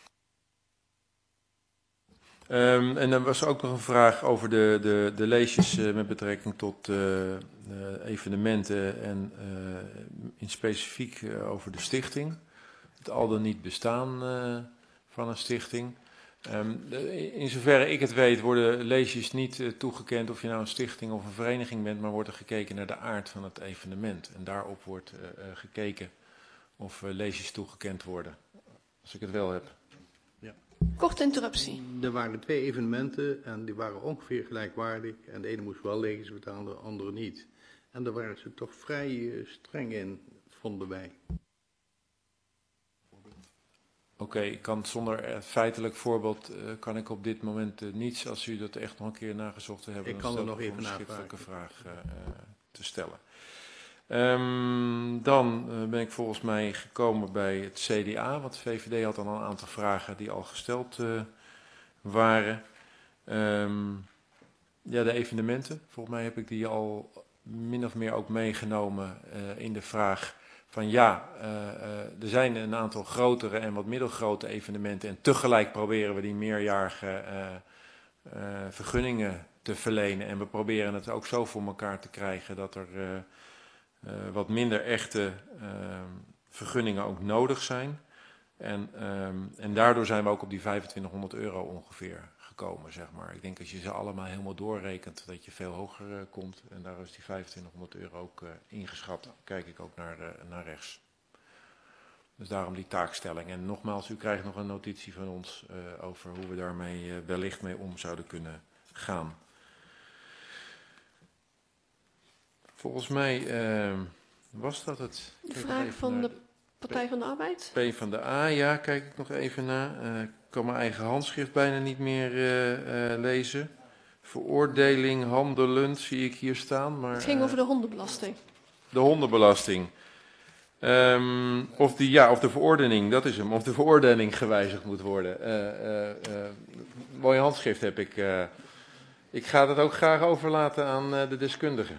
En dan was ook nog een vraag over de leesjes met betrekking tot evenementen en in specifiek over de stichting. Het al dan niet bestaan van een stichting. In zoverre ik het weet worden leesjes niet toegekend of je nou een stichting of een vereniging bent, maar wordt er gekeken naar de aard van het evenement. En daarop wordt gekeken of leesjes toegekend worden, als ik het wel heb. Ja. Korte interruptie. Er waren 2 evenementen en die waren ongeveer gelijkwaardig. En de ene moest wel leesjes betalen, de andere niet. En daar waren ze toch vrij streng in, vonden wij. Oké, ik kan zonder feitelijk voorbeeld, kan ik op dit moment niets. Als u dat echt nog een keer nagezocht wil hebben, ik dan kan er stel nog ik even een navragen. schriftelijke vraag te stellen. Dan ben ik volgens mij gekomen bij het CDA, want de VVD had dan al een aantal vragen die al gesteld waren. Ja, de evenementen, volgens mij heb ik die al min of meer ook meegenomen in de vraag van ja, er zijn een aantal grotere en wat middelgrote evenementen en tegelijk proberen we die meerjarige vergunningen te verlenen en we proberen het ook zo voor elkaar te krijgen dat er wat minder echte vergunningen ook nodig zijn. En daardoor zijn we ook op die €2500 ongeveer gekomen, zeg maar. Ik denk als je ze allemaal helemaal doorrekent, dat je veel hoger komt. En daar is die €2500 ook ingeschat. Kijk ik ook naar rechts. Dus daarom die taakstelling. En nogmaals, u krijgt nog een notitie van ons over hoe we daarmee wellicht mee om zouden kunnen gaan. Volgens mij was dat het. De vraag van de Partij van de Arbeid? PvdA, ja, kijk ik nog even na. Ik kan mijn eigen handschrift bijna niet meer lezen. Veroordeling handelend zie ik hier staan. Maar, het ging over de hondenbelasting. De hondenbelasting. Of de verordening, dat is hem. Of de verordening gewijzigd moet worden. Mooi handschrift heb ik. Ik ga dat ook graag overlaten aan de deskundigen.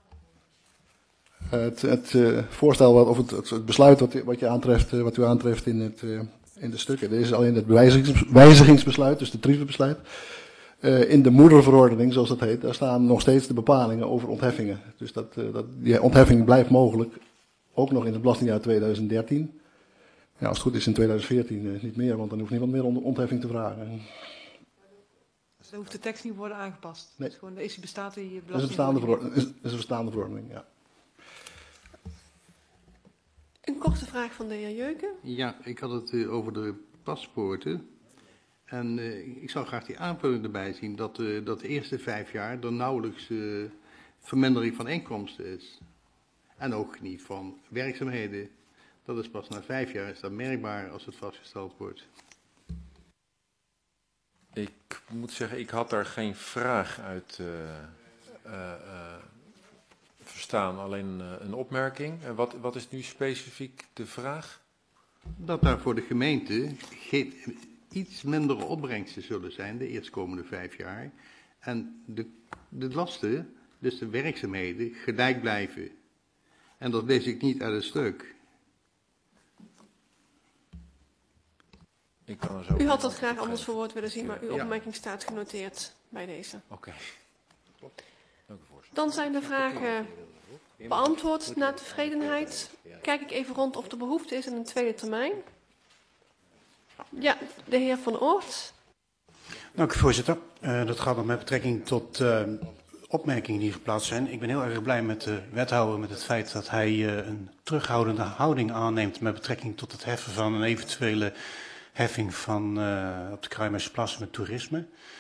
Het voorstel of het besluit wat u aantreft in de stukken. Er is alleen het wijzigingsbesluit, dus het tarievenbesluit. In de moederverordening, zoals dat heet, daar staan nog steeds de bepalingen over ontheffingen. Dus die ontheffing blijft mogelijk, ook nog in het belastingjaar 2013. Ja, als het goed is in 2014 niet meer, want dan hoeft niemand meer ontheffing te vragen. Dus dan hoeft de tekst niet worden aangepast? Nee. Dus gewoon, bestaat die Dat is een bestaande verordening, ja. Een korte vraag van de heer Jeuken. Ja, ik had het over de paspoorten. En ik zou graag die aanvulling erbij zien dat de eerste 5 jaar er nauwelijks vermindering van inkomsten is. En ook niet van werkzaamheden. Dat is pas na 5 jaar is dat merkbaar als het vastgesteld wordt. Ik moet zeggen, ik had daar geen vraag uit verstaan, alleen een opmerking. Wat is nu specifiek de vraag? Dat daar voor de gemeente iets mindere opbrengsten zullen zijn de eerstkomende 5 jaar. En de lasten, dus de werkzaamheden, gelijk blijven. En dat lees ik niet uit het stuk. U had dat graag anders verwoord willen zien, maar uw opmerking staat genoteerd bij deze. Oké. Dan zijn de vragen beantwoord naar tevredenheid. Kijk ik even rond of er behoefte is aan een tweede termijn. Ja, de heer Van Oort. Dank u, voorzitter. Dat gaat nog met betrekking tot opmerkingen die geplaatst zijn. Ik ben heel erg blij met de wethouder met het feit dat hij een terughoudende houding aanneemt met betrekking tot het heffen van een eventuele heffing van op de Kruimerseplas met toerisme.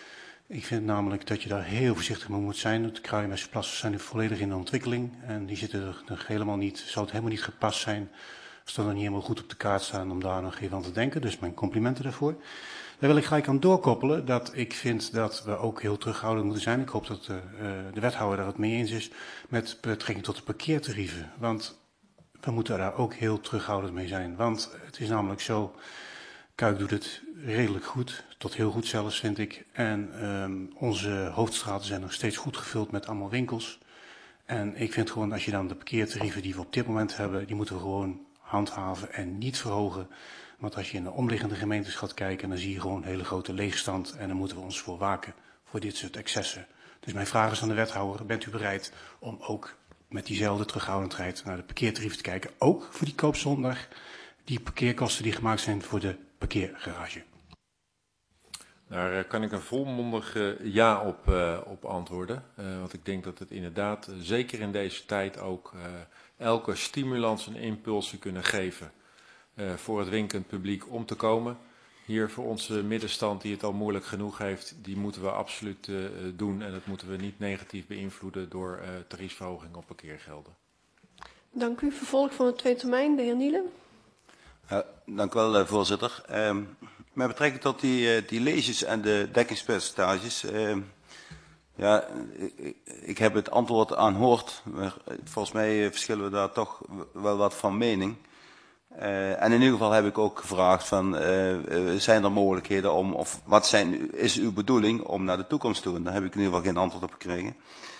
Ik vind namelijk dat je daar heel voorzichtig mee moet zijn. De Kruijenmessenplassen zijn nu volledig in de ontwikkeling. En die zitten er nog helemaal niet, zou het helemaal niet gepast zijn als dat nog niet helemaal goed op de kaart staan om daar nog even aan te denken. Dus mijn complimenten daarvoor. Daar wil ik gelijk aan doorkoppelen dat ik vind dat we ook heel terughoudend moeten zijn. Ik hoop dat de wethouder daar het mee eens is met betrekking tot de parkeertarieven. Want we moeten daar ook heel terughoudend mee zijn. Want het is namelijk zo, Kuik doet het redelijk goed, tot heel goed zelfs vind ik. En onze hoofdstraten zijn nog steeds goed gevuld met allemaal winkels. En ik vind gewoon, als je dan de parkeertarieven die we op dit moment hebben, die moeten we gewoon handhaven en niet verhogen. Want als je in de omliggende gemeentes gaat kijken, dan zie je gewoon een hele grote leegstand. En dan moeten we ons voor waken, voor dit soort excessen. Dus mijn vraag is aan de wethouder, bent u bereid om ook met diezelfde terughoudendheid naar de parkeertarieven te kijken? Ook voor die koopzondag, die parkeerkosten die gemaakt zijn voor de parkeergarage. Daar kan ik een volmondig ja op antwoorden. Want ik denk dat het inderdaad, zeker in deze tijd ook, elke stimulans en impulsen kunnen geven voor het winkend publiek om te komen. Hier voor onze middenstand die het al moeilijk genoeg heeft, die moeten we absoluut doen. En dat moeten we niet negatief beïnvloeden door tariefsverhoging op parkeergelden. Dank u. Vervolg van de tweede termijn, de heer Nielen. Dank u wel, voorzitter. Met betrekking tot die leges en de dekkingspercentages. Ja, ik heb het antwoord aanhoord, maar volgens mij verschillen we daar toch wel wat van mening. En in ieder geval heb ik ook gevraagd van, zijn er mogelijkheden om, of wat is uw bedoeling om naar de toekomst toe? En daar heb ik in ieder geval geen antwoord op gekregen.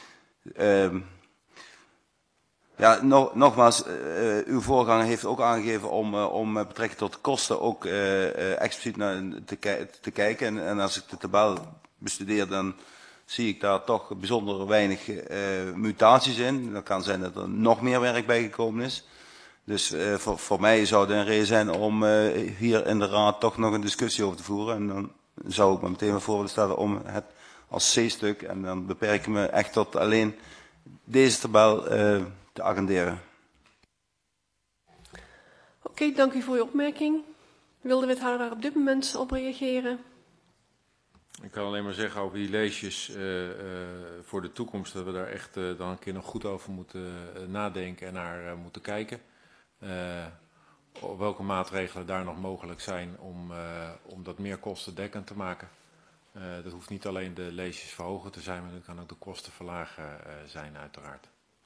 Ja, nogmaals, uw voorganger heeft ook aangegeven om met betrekking tot de kosten ook expliciet naar te kijken. En als ik de tabel bestudeer, dan zie ik daar toch bijzonder weinig mutaties in. Dat kan zijn dat er nog meer werk bijgekomen is. Dus voor mij zou het een reden zijn om hier in de raad toch nog een discussie over te voeren. En dan zou ik me meteen voor willen stellen om het als C-stuk, en dan beperk ik me echt tot alleen deze tabel te agenderen. Oké, dank u voor uw opmerking. Wil de wethouder daar op dit moment op reageren? Ik kan alleen maar zeggen over die leesjes voor de toekomst, dat we daar echt dan een keer nog goed over moeten nadenken en naar moeten kijken. Op welke maatregelen daar nog mogelijk zijn om dat meer kostendekkend te maken. Dat hoeft niet alleen de leesjes verhogen te zijn, maar dat kan ook de kosten verlagen zijn uiteraard.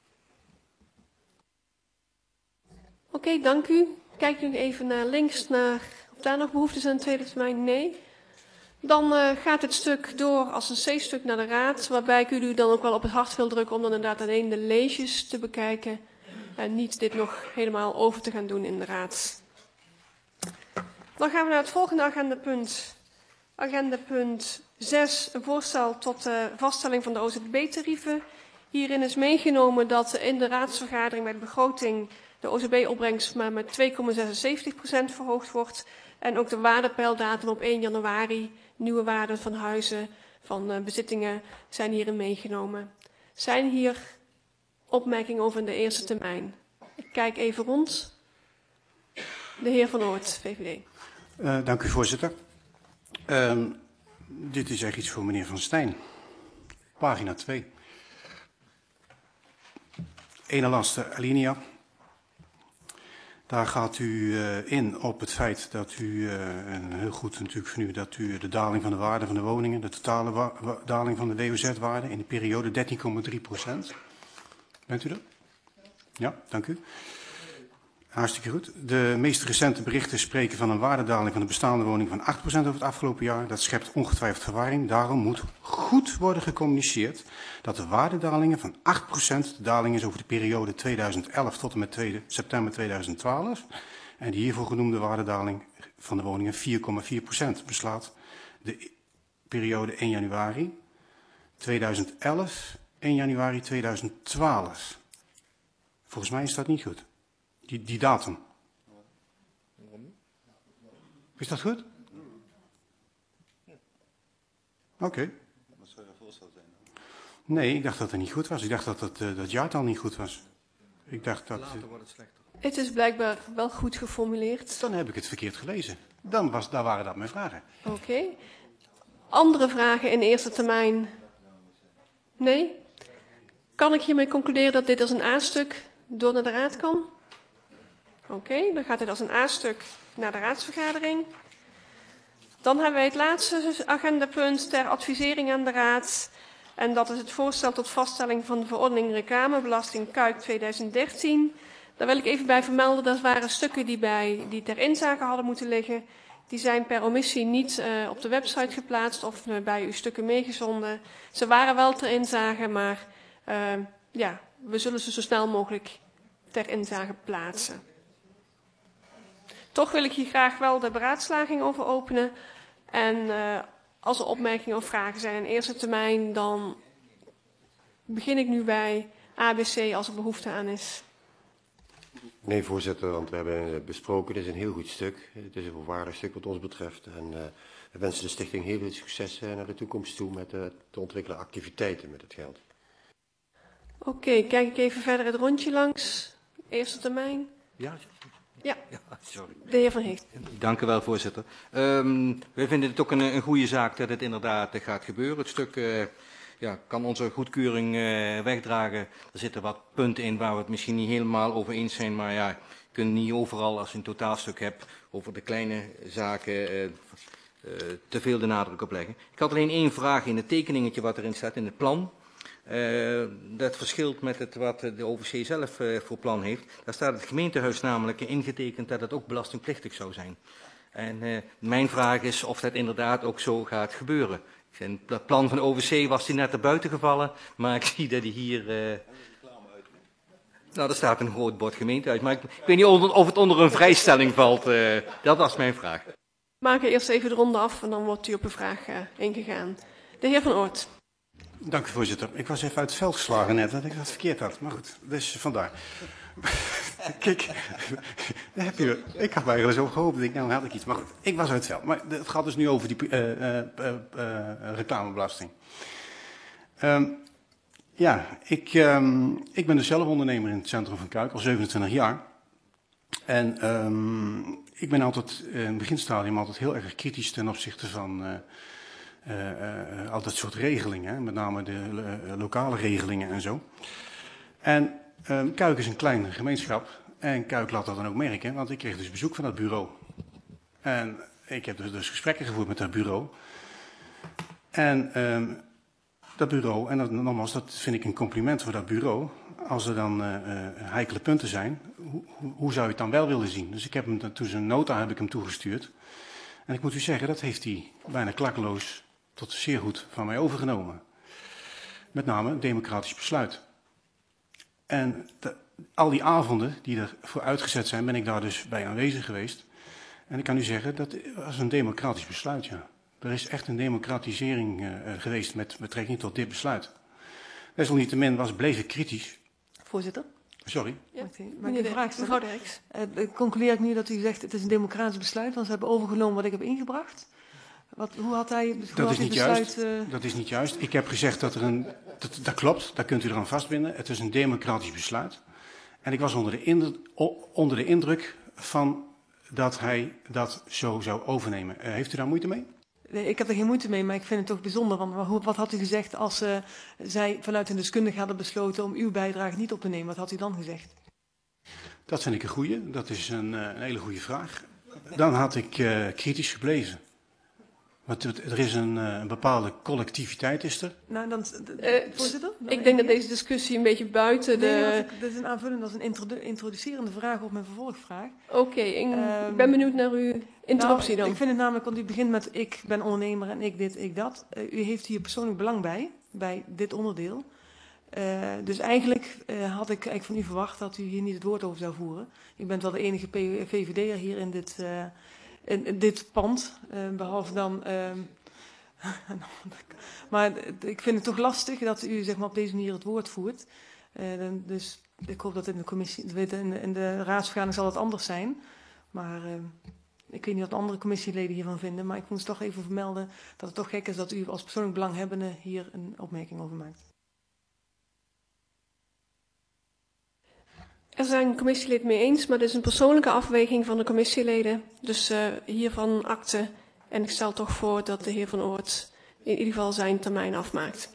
Oké, dank u. Kijk nu even naar links, of daar nog behoefte is aan de tweede termijn? Nee. Dan gaat het stuk door als een C-stuk naar de raad, waarbij ik u dan ook wel op het hart wil drukken om dan inderdaad alleen de leesjes te bekijken en niet dit nog helemaal over te gaan doen in de raad. Dan gaan we naar het volgende agendapunt. Agendapunt 6, een voorstel tot de vaststelling van de OZB-tarieven. Hierin is meegenomen dat in de raadsvergadering bij de begroting de OZB-opbrengst maar met 2,76% verhoogd wordt. En ook de waardepeildatum op 1 januari, nieuwe waarden van huizen, van bezittingen, zijn hierin meegenomen. Zijn hier opmerkingen over in de eerste termijn? Ik kijk even rond. De heer Van Oort, VVD. Dank u, voorzitter. Dit is echt iets voor meneer Van Stijn. Pagina 2. Ene laatste alinea. Daar gaat u in op het feit dat u, en heel goed natuurlijk van u, dat u de daling van de waarde van de woningen, de totale daling van de WOZ-waarde in de periode 13,3%. Bent u er? Ja, dank u. Hartstikke goed. De meest recente berichten spreken van een waardedaling van de bestaande woning van 8% over het afgelopen jaar. Dat schept ongetwijfeld verwarring. Daarom moet goed worden gecommuniceerd dat de waardedalingen van 8% de daling is over de periode 2011 tot en met september 2012. En de hiervoor genoemde waardedaling van de woningen 4,4% beslaat de periode 1 januari 2011, 1 januari 2012. Volgens mij is dat niet goed. Die datum. Is dat goed? Oké. Wat zou je voorstel zijn? Nee, ik dacht dat het niet goed was. Ik dacht dat dat jaartal niet goed was. Ik dacht dat... Later wordt het slechter. Het is blijkbaar wel goed geformuleerd. Dan heb ik het verkeerd gelezen. Daar waren dat mijn vragen. Oké. andere vragen in eerste termijn? Nee? Kan ik hiermee concluderen dat dit als een A-stuk door naar de raad kan? Oké, dan gaat dit als een A-stuk naar de raadsvergadering. Dan hebben wij het laatste agendapunt ter advisering aan de raad. En dat is het voorstel tot vaststelling van de verordening reclamebelasting Kuik 2013. Daar wil ik even bij vermelden, dat waren stukken die ter inzage hadden moeten liggen. Die zijn per omissie niet op de website geplaatst of bij uw stukken meegezonden. Ze waren wel ter inzage, maar ja, we zullen ze zo snel mogelijk ter inzage plaatsen. Toch wil ik hier graag wel de beraadslaging over openen. En als er opmerkingen of vragen zijn in eerste termijn, dan begin ik nu bij ABC als er behoefte aan is. Nee, voorzitter, want we hebben besproken, dit is een heel goed stuk. Het is een volwaardig stuk wat ons betreft. En we wensen de stichting heel veel succes naar de toekomst toe met te ontwikkelen activiteiten met het geld. Oké, kijk ik even verder het rondje langs. Eerste termijn. Ja, sorry. De heer Van Heegt. Dank u wel, voorzitter. Wij vinden het ook een goede zaak dat het inderdaad gaat gebeuren. Het stuk kan onze goedkeuring wegdragen. Er zitten wat punten in waar we het misschien niet helemaal over eens zijn. Maar ja, je kunt niet overal, als je een totaalstuk hebt, over de kleine zaken te veel de nadruk op leggen. Ik had alleen één vraag in het tekeningetje wat erin staat, in het plan. Dat verschilt met wat de OVC zelf voor plan heeft. Daar staat het gemeentehuis namelijk ingetekend dat het ook belastingplichtig zou zijn. En mijn vraag is of dat inderdaad ook zo gaat gebeuren. Het plan van de OVC was die net naar buiten gevallen, maar ik zie dat hij hier... Nou, er staat een groot bord gemeentehuis, maar ik weet niet of het onder een vrijstelling valt. Dat was mijn vraag. We maken eerst even de ronde af en dan wordt u op uw vraag ingegaan. De heer Van Oort. Dank u, voorzitter. Ik was even uit het veld geslagen net, dat ik dat verkeerd had. Maar goed, dus vandaar. Kijk, daar heb je. Ik had mij er eens op gehoopt. Ik nou had ik iets. Maar goed, ik was uit het veld. Maar het gaat dus nu over die reclamebelasting. Ik ben dus zelf ondernemer in het centrum van Kuik, al 27 jaar. En ik ben altijd in het beginstadium altijd heel erg kritisch ten opzichte van al dat soort regelingen. Hè? Met name de lokale regelingen en zo. En Kuik is een kleine gemeenschap. En Kuik laat dat dan ook merken, want ik kreeg dus bezoek van dat bureau. En ik heb dus gesprekken gevoerd met dat bureau. En dat bureau, en nogmaals, dat vind ik een compliment voor dat bureau. Als er dan heikele punten zijn, hoe zou je het dan wel willen zien? Dus ik heb hem toen zijn nota heb ik hem toegestuurd. En ik moet u zeggen, dat heeft hij bijna klakkeloos tot zeer goed van mij overgenomen. Met name een democratisch besluit. En al die avonden die ervoor uitgezet zijn, ben ik daar dus bij aanwezig geweest. En ik kan u zeggen, dat was een democratisch besluit, ja. Er is echt een democratisering geweest met betrekking tot dit besluit. Desalniettemin bleef ik kritisch. Voorzitter? Sorry. Ja. Mevrouw Derks. Concludeer ik nu dat u zegt het is een democratisch besluit, want ze hebben overgenomen wat ik heb ingebracht. Hoe had hij dat is niet besluit, juist. Dat is niet juist. Ik heb gezegd dat dat klopt, daar kunt u eraan vastbinden. Het is een democratisch besluit. En ik was onder de indruk van dat hij dat zo zou overnemen. Heeft u daar moeite mee? Nee, ik heb er geen moeite mee, maar ik vind het toch bijzonder. Want wat had u gezegd als zij vanuit een deskundige hadden besloten om uw bijdrage niet op te nemen? Wat had u dan gezegd? Dat vind ik een goeie. Dat is een hele goede vraag. Dan had ik kritisch gebleven. Want er is een bepaalde collectiviteit, is er. Nou, dan, voorzitter? Ik denk dat deze discussie een beetje buiten de... Dit is een aanvullend als een introducerende vraag op mijn vervolgvraag. Oké, ik ben benieuwd naar uw interruptie dan. Ik vind het namelijk, want u begint met ik ben ondernemer en ik dit, ik dat. U heeft hier persoonlijk belang bij dit onderdeel. Dus eigenlijk had ik van u verwacht dat u hier niet het woord over zou voeren. U bent wel de enige VVD'er hier in dit pand, behalve dan... maar ik vind het toch lastig dat u zeg maar, op deze manier het woord voert. Dus ik hoop dat in de commissie, in de raadsvergadering zal het anders zijn. Maar ik weet niet wat andere commissieleden hiervan vinden. Maar ik moet toch even vermelden dat het toch gek is dat u als persoonlijk belanghebbende hier een opmerking over maakt. Er zijn commissieleden mee eens, maar dit is een persoonlijke afweging van de commissieleden. Dus hiervan akte. En ik stel toch voor dat de heer Van Oort in ieder geval zijn termijn afmaakt.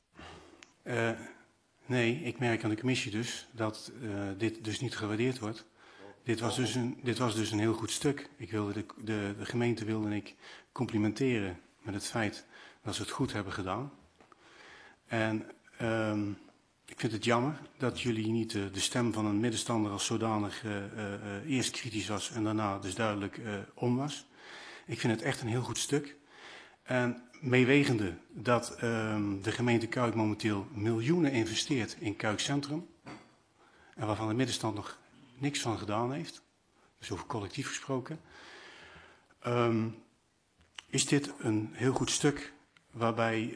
Nee, ik merk aan de commissie dus dat dit dus niet gewaardeerd wordt. Dit was dus een heel goed stuk. Ik wilde de gemeente wilde ik complimenteren met het feit dat ze het goed hebben gedaan. En ik vind het jammer dat jullie niet de stem van een middenstander als zodanig eerst kritisch was en daarna dus duidelijk om was. Ik vind het echt een heel goed stuk. En meewegende dat de gemeente Cuijk momenteel miljoenen investeert in Cuijk Centrum. En waarvan de middenstand nog niks van gedaan heeft. Dus over collectief gesproken. Is dit een heel goed stuk waarbij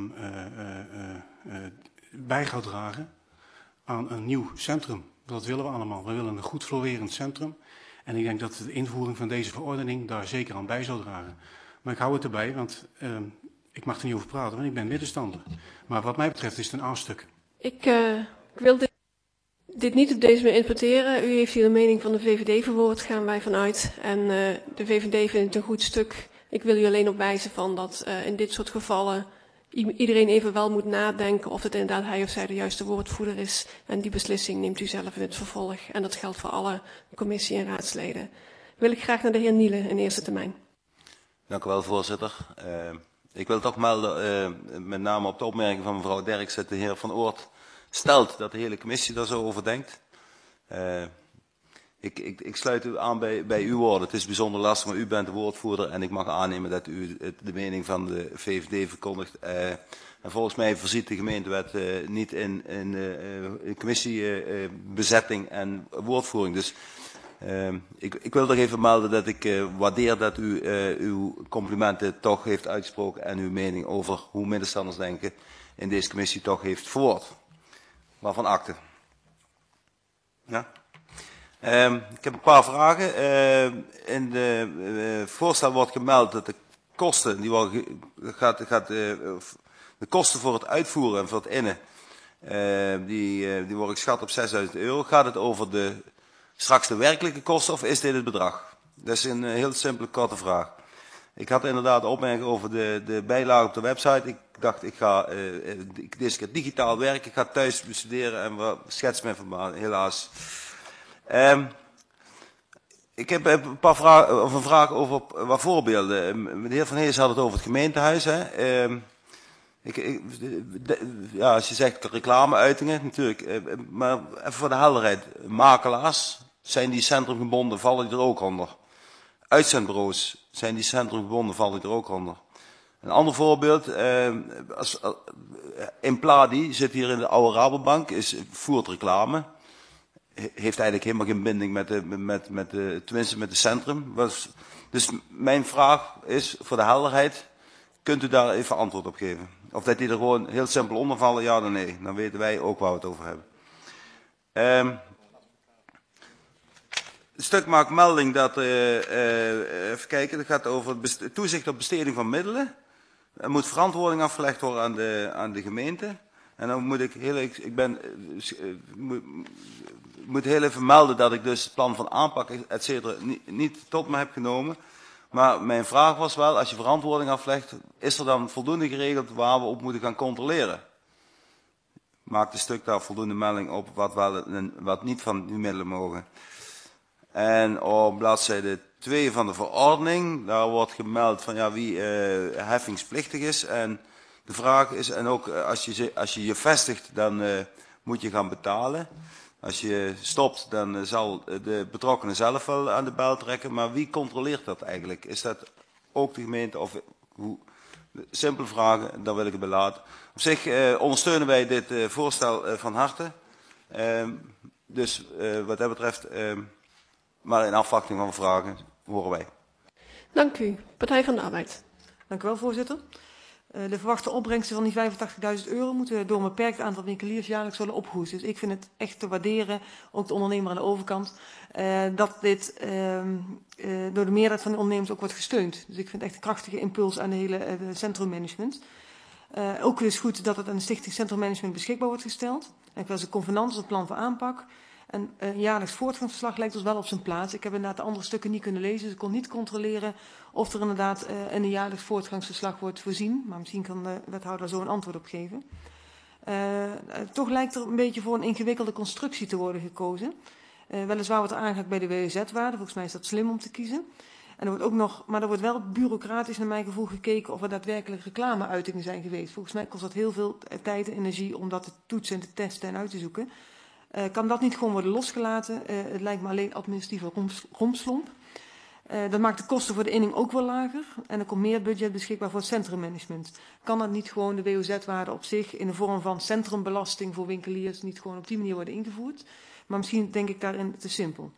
bij gaat dragen aan een nieuw centrum. Dat willen we allemaal. We willen een goed florerend centrum. En ik denk dat de invoering van deze verordening daar zeker aan bij zal dragen. Maar ik hou het erbij, want ik mag er niet over praten, want ik ben middenstander. Maar wat mij betreft is het een aanstuk. Ik wil dit niet op deze manier interpreteren. U heeft hier de mening van de VVD verwoord, gaan wij vanuit. En de VVD vindt het een goed stuk. Ik wil u alleen op wijzen van dat in dit soort gevallen iedereen even wel moet nadenken of het inderdaad hij of zij de juiste woordvoerder is. En die beslissing neemt u zelf in het vervolg. En dat geldt voor alle commissie- en raadsleden. Wil ik graag naar de heer Nielen in eerste termijn. Dank u wel, voorzitter. Ik wil toch melden, met name op de opmerking van mevrouw Derks, dat de heer Van Oort stelt dat de hele commissie daar zo over denkt. Ik sluit u aan bij uw woorden. Het is bijzonder lastig, maar u bent de woordvoerder en ik mag aannemen dat u de mening van de VVD verkondigt. En volgens mij voorziet de gemeentewet niet in commissiebezetting en woordvoering. Dus ik wil toch even melden dat ik waardeer dat u uw complimenten toch heeft uitgesproken en uw mening over hoe middenstanders denken in deze commissie toch heeft verwoord. Waarvan akte. Ja? Ik heb een paar vragen. In de voorstel wordt gemeld dat de kosten, de kosten voor het uitvoeren en voor het innen, die worden geschat op €6.000. Gaat het over straks de werkelijke kosten of is dit het bedrag? Dat is een heel simpele, korte vraag. Ik had inderdaad een opmerking over de bijlage op de website. Ik dacht, ik ga deze keer digitaal werken. Ik ga thuis bestuderen en schets me van helaas. Ik heb een paar vragen, of een vraag over wat voorbeelden. De heer Van Hees had het over het gemeentehuis. Hè. Ja, als je zegt reclameuitingen, natuurlijk. Maar even voor de helderheid. Makelaars, zijn die centrumgebonden, vallen die er ook onder? Uitzendbureaus, zijn die centrumgebonden, vallen die er ook onder? Een ander voorbeeld. Impladi zit hier in de oude Rabobank, voert reclame. Heeft eigenlijk helemaal geen binding tenminste met de centrum. Dus mijn vraag is, voor de helderheid, kunt u daar even antwoord op geven? Of dat die er gewoon heel simpel onder vallen, ja dan nee. Dan weten wij ook waar we het over hebben. Het stuk maakt melding dat, even kijken, dat gaat over het toezicht op besteding van middelen. Er moet verantwoording afgelegd worden aan de gemeente. En dan moet ik moet heel even melden dat ik dus het plan van aanpak, et cetera, niet tot me heb genomen. Maar mijn vraag was wel, als je verantwoording aflegt, is er dan voldoende geregeld waar we op moeten gaan controleren? Maakt het stuk daar voldoende melding op wat wel en wat niet van die middelen mogen. En op bladzijde 2 van de verordening, daar wordt gemeld van ja, wie heffingsplichtig is. En de vraag is, en ook als je je vestigt, dan moet je gaan betalen. Als je stopt, dan zal de betrokkenen zelf wel aan de bel trekken. Maar wie controleert dat eigenlijk? Is dat ook de gemeente? Of hoe? Simpele vragen, daar wil ik het bij laten. Op zich ondersteunen wij dit voorstel van harte. Dus wat dat betreft, maar in afwachting van vragen, horen wij. Dank u. Partij van de Arbeid. Dank u wel, voorzitter. De verwachte opbrengsten van die €85.000 moeten door een beperkt aantal winkeliers jaarlijks worden opgehoest. Dus ik vind het echt te waarderen, ook de ondernemer aan de overkant, dat dit door de meerderheid van de ondernemers ook wordt gesteund. Dus ik vind echt een krachtige impuls aan de hele centrummanagement. Ook is goed dat het aan de Stichting Centrummanagement beschikbaar wordt gesteld. En ik wil ze convenant als het plan van aanpak. En een jaarlijks voortgangsverslag lijkt ons wel op zijn plaats. Ik heb inderdaad de andere stukken niet kunnen lezen, dus ik kon niet controleren of er inderdaad in een jaarlijks voortgangsverslag wordt voorzien. Maar misschien kan de wethouder zo een antwoord op geven. Toch lijkt er een beetje voor een ingewikkelde constructie te worden gekozen. Weliswaar wordt er aangehaakt bij de WOZ-waarde, volgens mij is dat slim om te kiezen. En er wordt ook nog, maar er wordt wel bureaucratisch naar mijn gevoel gekeken of er daadwerkelijk reclameuitingen zijn geweest. Volgens mij kost dat heel veel tijd en energie om dat te toetsen en te testen en uit te zoeken. Kan dat niet gewoon worden losgelaten? Het lijkt me alleen administratieve rompslomp. Dat maakt de kosten voor de inning ook wel lager. En er komt meer budget beschikbaar voor het centrummanagement. Kan dat niet gewoon de WOZ-waarde op zich in de vorm van centrumbelasting voor winkeliers niet gewoon op die manier worden ingevoerd? Maar misschien denk ik daarin te simpel.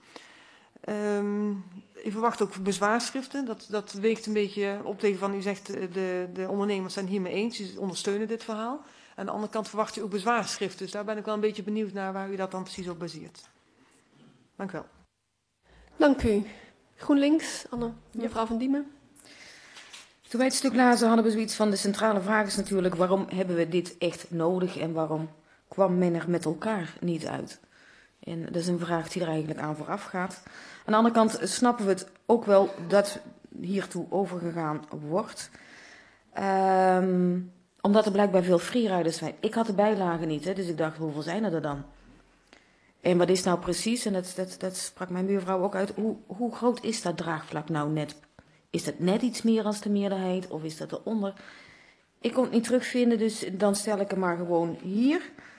Ik verwacht ook bezwaarschriften. Dat weegt een beetje op tegen van u zegt de ondernemers zijn hiermee eens. Ze ondersteunen dit verhaal. Aan de andere kant verwacht u ook bezwaarschriften. Dus daar ben ik wel een beetje benieuwd naar waar u dat dan precies op baseert. Dank u wel. Dank u. GroenLinks, mevrouw Van Diemen. Toen wij het stuk lazen hadden we zoiets van de centrale vraag is natuurlijk waarom hebben we dit echt nodig en waarom kwam men er met elkaar niet uit? En dat is een vraag die er eigenlijk aan vooraf gaat. Aan de andere kant snappen we het ook wel dat hiertoe overgegaan wordt. Omdat er blijkbaar veel freeriders zijn. Ik had de bijlagen niet, hè, dus ik dacht, hoeveel zijn er dan? En wat is nou precies, en dat sprak mijn buurvrouw ook uit, hoe groot is dat draagvlak nou net? Is dat net iets meer dan de meerderheid, of is dat eronder? Ik kon het niet terugvinden, dus dan stel ik hem maar gewoon hier.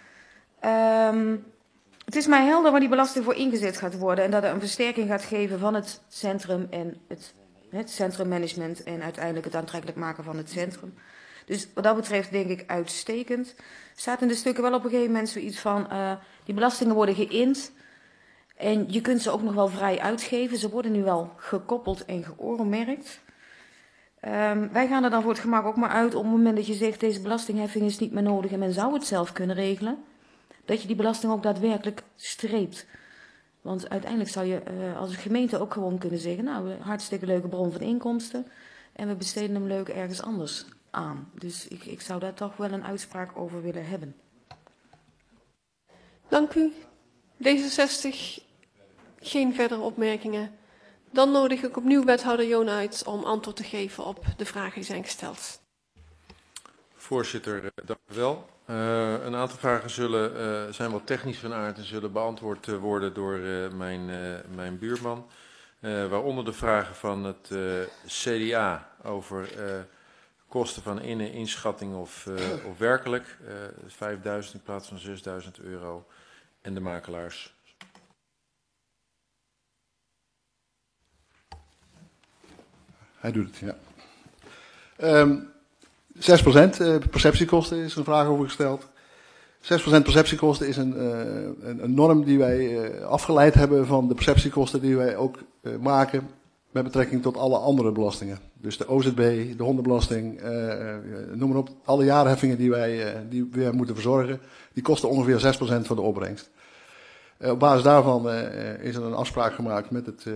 Het is mij helder waar die belasting voor ingezet gaat worden en dat het een versterking gaat geven van het centrum en het centrummanagement en uiteindelijk het aantrekkelijk maken van het centrum. Dus wat dat betreft denk ik uitstekend. Staat in de stukken wel op een gegeven moment zoiets van, die belastingen worden geïnd en je kunt ze ook nog wel vrij uitgeven. Ze worden nu wel gekoppeld en geoormerkt. Wij gaan er dan voor het gemak ook maar uit op het moment dat je zegt deze belastingheffing is niet meer nodig en men zou het zelf kunnen regelen. Dat je die belasting ook daadwerkelijk streept. Want uiteindelijk zou je als gemeente ook gewoon kunnen zeggen, nou, hartstikke leuke bron van inkomsten en we besteden hem leuk ergens anders aan. Dus ik zou daar toch wel een uitspraak over willen hebben. Dank u. D66, geen verdere opmerkingen. Dan nodig ik opnieuw wethouder Joon uit om antwoord te geven op de vragen die zijn gesteld. Voorzitter, dank u wel. Een aantal vragen zijn wat technisch van aard en zullen beantwoord worden door mijn buurman. Waaronder de vragen van het CDA over kosten van inschatting of werkelijk. 5.000 in plaats van 6.000 euro. En de makelaars. Hij doet het, ja. 6% perceptiekosten is een vraag over gesteld. 6% perceptiekosten is een norm die wij afgeleid hebben van de perceptiekosten die wij ook maken met betrekking tot alle andere belastingen. Dus de OZB, de hondenbelasting, noem maar op. Alle jaarheffingen die wij moeten verzorgen, die kosten ongeveer 6% van de opbrengst. Op basis daarvan is er een afspraak gemaakt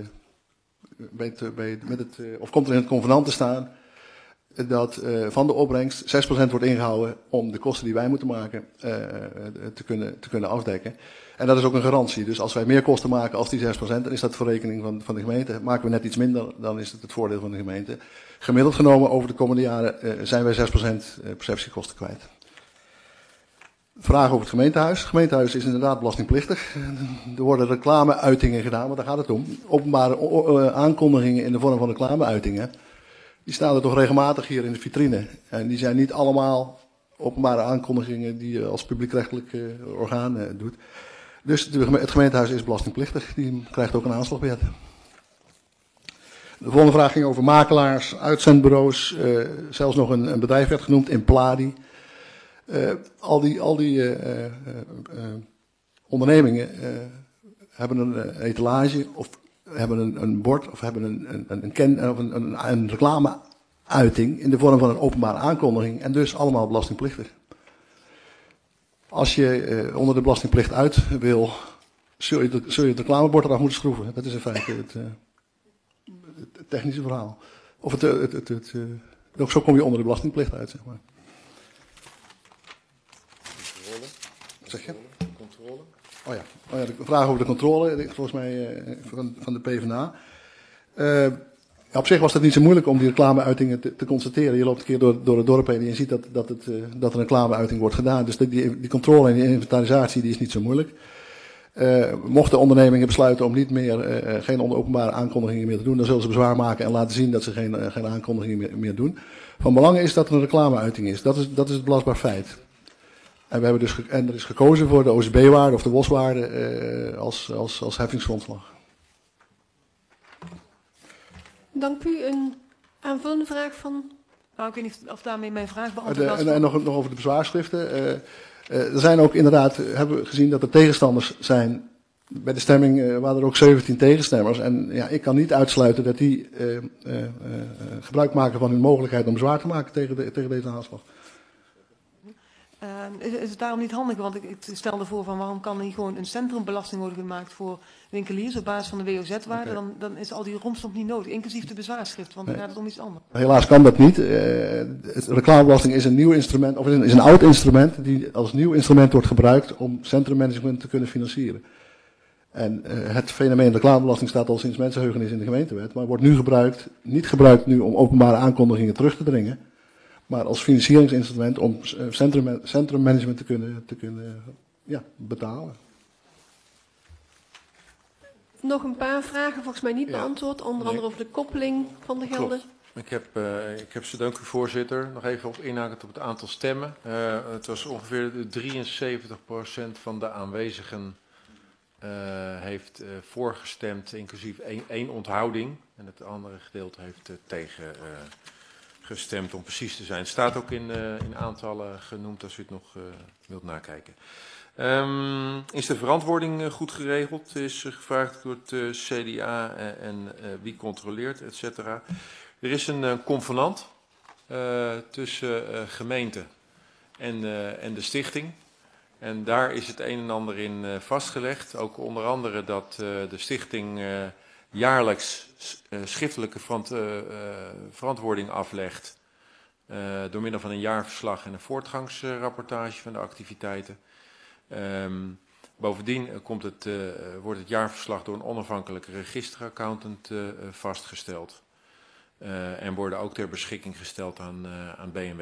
of komt er in het convenant te staan dat van de opbrengst 6% wordt ingehouden om de kosten die wij moeten maken te kunnen afdekken. En dat is ook een garantie. Dus als wij meer kosten maken als die 6%, dan is dat voor rekening van de gemeente. Maken we net iets minder, dan is het voordeel van de gemeente. Gemiddeld genomen over de komende jaren zijn wij 6% perceptiekosten kwijt. Vraag over het gemeentehuis. Het gemeentehuis is inderdaad belastingplichtig. Er worden reclameuitingen gedaan, want daar gaat het om. Openbare aankondigingen in de vorm van reclameuitingen. Die staan er toch regelmatig hier in de vitrine. En die zijn niet allemaal openbare aankondigingen die je als publiekrechtelijk orgaan doet. Dus het gemeentehuis is belastingplichtig. Die krijgt ook een aanslagwet. De volgende vraag ging over makelaars, uitzendbureaus. Zelfs nog een bedrijf werd genoemd, Impladi. Al die ondernemingen hebben een etalage of hebben een bord of hebben een reclameuiting in de vorm van een openbare aankondiging en dus allemaal belastingplichtig. Als je onder de belastingplicht uit wil, zul je het reclamebord eraf moeten schroeven. Dat is in feite het technische verhaal. Of zo kom je onder de belastingplicht uit, zeg maar. Controle. Zeg je? Controle. de vraag over de controle, volgens mij van de PvdA. Op zich was het niet zo moeilijk om die reclameuitingen te constateren. Je loopt een keer door het dorp heen en je ziet dat er een reclameuiting wordt gedaan. Dus die controle en die inventarisatie die is niet zo moeilijk. Mochten ondernemingen besluiten om niet meer, geen openbare aankondigingen meer te doen, dan zullen ze bezwaar maken en laten zien dat ze geen aankondigingen meer doen. Van belang is dat er een reclameuiting is. Dat is het belastbaar feit. En er is gekozen voor de OCB-waarde of de WOS-waarde als heffingsgrondslag. Dank u. Een aanvullende vraag van... Nou, ik weet niet of daarmee mijn vraag beantwoord was. En nog over de bezwaarschriften. Er zijn ook inderdaad, hebben we gezien dat er tegenstanders zijn bij de stemming, waren er ook 17 tegenstemmers. En ja, ik kan niet uitsluiten dat die gebruik maken van hun mogelijkheid om bezwaar te maken tegen deze aanslag. Is het daarom niet handig? Want ik stelde voor van waarom kan er niet gewoon een centrumbelasting worden gemaakt voor winkeliers op basis van de WOZ-waarde? Okay. Dan is al die romslomp niet nodig, inclusief de bezwaarschrift, want dan gaat het om iets anders. Helaas kan dat niet. De reclamebelasting is een nieuw instrument, of is een oud instrument die als nieuw instrument wordt gebruikt om centrummanagement te kunnen financieren. En het fenomeen reclamebelasting staat al sinds mensenheugenis in de gemeentewet, maar wordt nu niet gebruikt nu om openbare aankondigingen terug te dringen, maar als financieringsinstrument om centrummanagement te kunnen betalen. Nog een paar vragen, volgens mij niet beantwoord. Onder andere over de koppeling van de gelden. Ik heb ze, dank u voorzitter, nog even inhakend op het aantal stemmen. Het was ongeveer 73% van de aanwezigen heeft voorgestemd, inclusief één onthouding. En het andere gedeelte heeft tegen gestemd, om precies te zijn. Het staat ook in aantallen genoemd als u het nog wilt nakijken. Is de verantwoording goed geregeld? Is gevraagd door het CDA en wie controleert, et cetera. Er is een convenant tussen gemeente en de stichting. En daar is het een en ander in vastgelegd. Ook onder andere dat de stichting jaarlijks schriftelijke verantwoording aflegt. Door middel van een jaarverslag en een voortgangsrapportage van de activiteiten. Bovendien wordt het jaarverslag door een onafhankelijke registeraccountant vastgesteld. En worden ook ter beschikking gesteld aan B&W.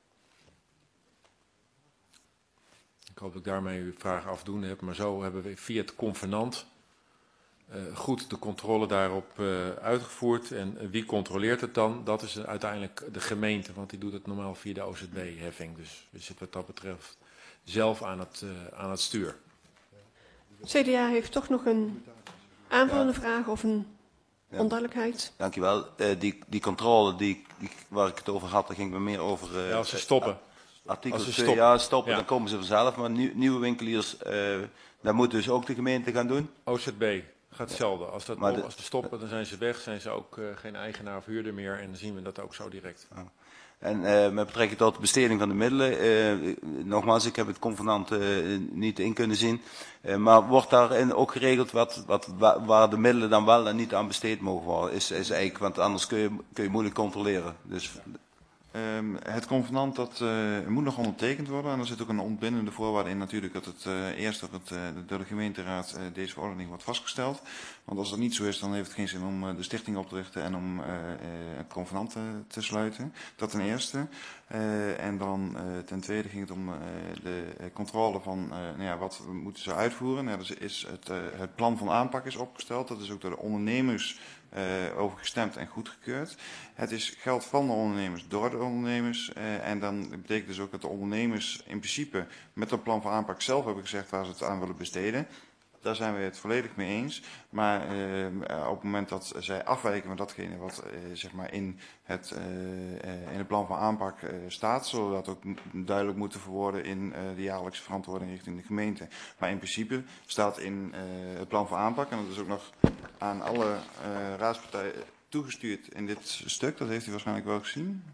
Ik hoop dat ik daarmee uw vraag afdoende heb, maar zo hebben we via het convenant goed de controle daarop uitgevoerd. En wie controleert het dan? Dat is uiteindelijk de gemeente, want die doet het normaal via de OZB-heffing. Dus we zitten wat dat betreft zelf aan het stuur. CDA heeft toch nog een aanvullende vraag of een onduidelijkheid? Dank u wel. Die controle waar ik het over had, daar ging het me meer over... als ze stoppen. Artikel 2, stoppen, dan komen ze vanzelf. Maar nieuwe winkeliers, dat moet dus ook de gemeente gaan doen? OZB gaat hetzelfde. Als ze stoppen, dan zijn ze weg, zijn ze ook geen eigenaar of huurder meer. En dan zien we dat ook zo direct. Oh. En met betrekking tot de besteding van de middelen, nogmaals, ik heb het convenant niet in kunnen zien. Maar wordt daarin ook geregeld waar de middelen dan wel en niet aan besteed mogen worden? Is eigenlijk, want anders kun je moeilijk controleren. Dus... Het convenant moet nog ondertekend worden en er zit ook een ontbindende voorwaarde in natuurlijk dat het eerst door de gemeenteraad deze verordening wordt vastgesteld. Want als dat niet zo is, dan heeft het geen zin om de stichting op te richten en om het convenant te sluiten. Dat ten eerste. En dan ten tweede ging het om de controle van wat moeten ze uitvoeren. Dus is het plan van aanpak is opgesteld. Dat is ook door de ondernemers over gestemd en goedgekeurd. Het is geld van de ondernemers door de ondernemers. En dan betekent dus ook dat de ondernemers in principe met dat plan van aanpak zelf hebben gezegd waar ze het aan willen besteden. Daar zijn we het volledig mee eens. Maar op het moment dat zij afwijken van datgene wat zeg maar in het plan van aanpak staat, zullen we dat ook duidelijk moeten verwoorden in de jaarlijkse verantwoording richting de gemeente. Maar in principe staat in het plan van aanpak, en dat is ook nog aan alle raadspartijen toegestuurd in dit stuk, dat heeft u waarschijnlijk wel gezien.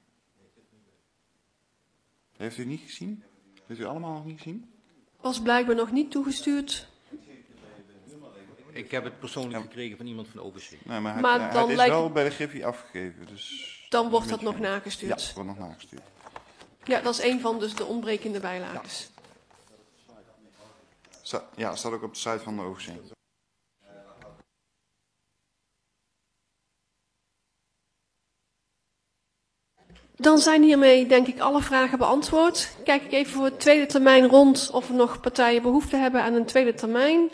Heeft u niet gezien? Heeft u allemaal nog niet gezien? Was blijkbaar nog niet toegestuurd. Ik heb het persoonlijk gekregen van iemand van de OVC. Nee, maar het is wel bij de Griffie afgegeven. Dus dan wordt dat nog nagestuurd. Ja, wordt nog nagestuurd. Ja, dat is een van dus de ontbrekende bijlages. Ja, staat ook op de site van de OVC. Dan zijn hiermee, denk ik, alle vragen beantwoord. Kijk ik even voor de tweede termijn rond of er nog partijen behoefte hebben aan een tweede termijn.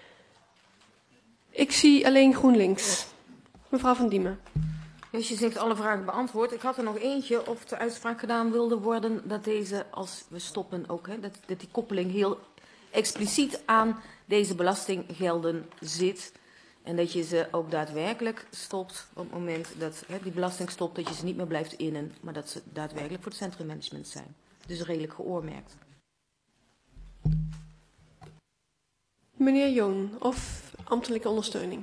Ik zie alleen GroenLinks. Mevrouw Van Diemen. Dus je zegt alle vragen beantwoord. Ik had er nog eentje of de uitspraak gedaan wilde worden dat deze, als we stoppen ook, hè, dat die koppeling heel expliciet aan deze belastinggelden zit. En dat je ze ook daadwerkelijk stopt op het moment dat die belasting stopt, dat je ze niet meer blijft innen, maar dat ze daadwerkelijk voor het centrummanagement zijn. Dus redelijk geoormerkt. Meneer Joon, of ambtelijke ondersteuning?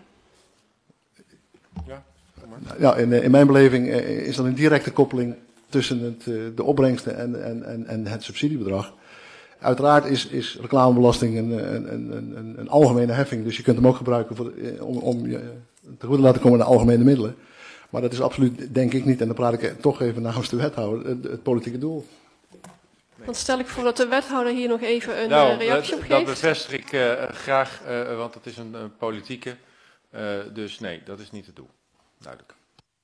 Ja, ja, in mijn beleving is dat een directe koppeling tussen de opbrengsten en het subsidiebedrag. Uiteraard is reclamebelasting een algemene heffing, dus je kunt hem ook gebruiken om je te goed te laten komen aan de algemene middelen. Maar dat is absoluut, denk ik niet, en dan praat ik toch even namens de wethouder, het politieke doel. Dan stel ik voor dat de wethouder hier nog even een reactie op geeft. Dat bevestig ik graag, want het is een politieke. Dus nee, dat is niet het doel. Duidelijk.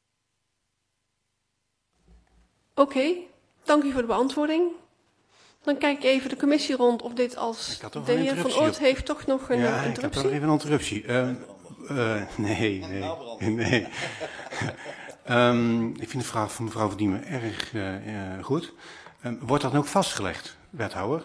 Oké, dank u voor de beantwoording. Dan kijk ik even de commissie rond of dit als de heer Van Oort heeft toch nog een interruptie. Ik heb toch even een interruptie. Nee. Ik vind de vraag van mevrouw Van Diemen erg goed. Wordt dat ook vastgelegd, wethouder?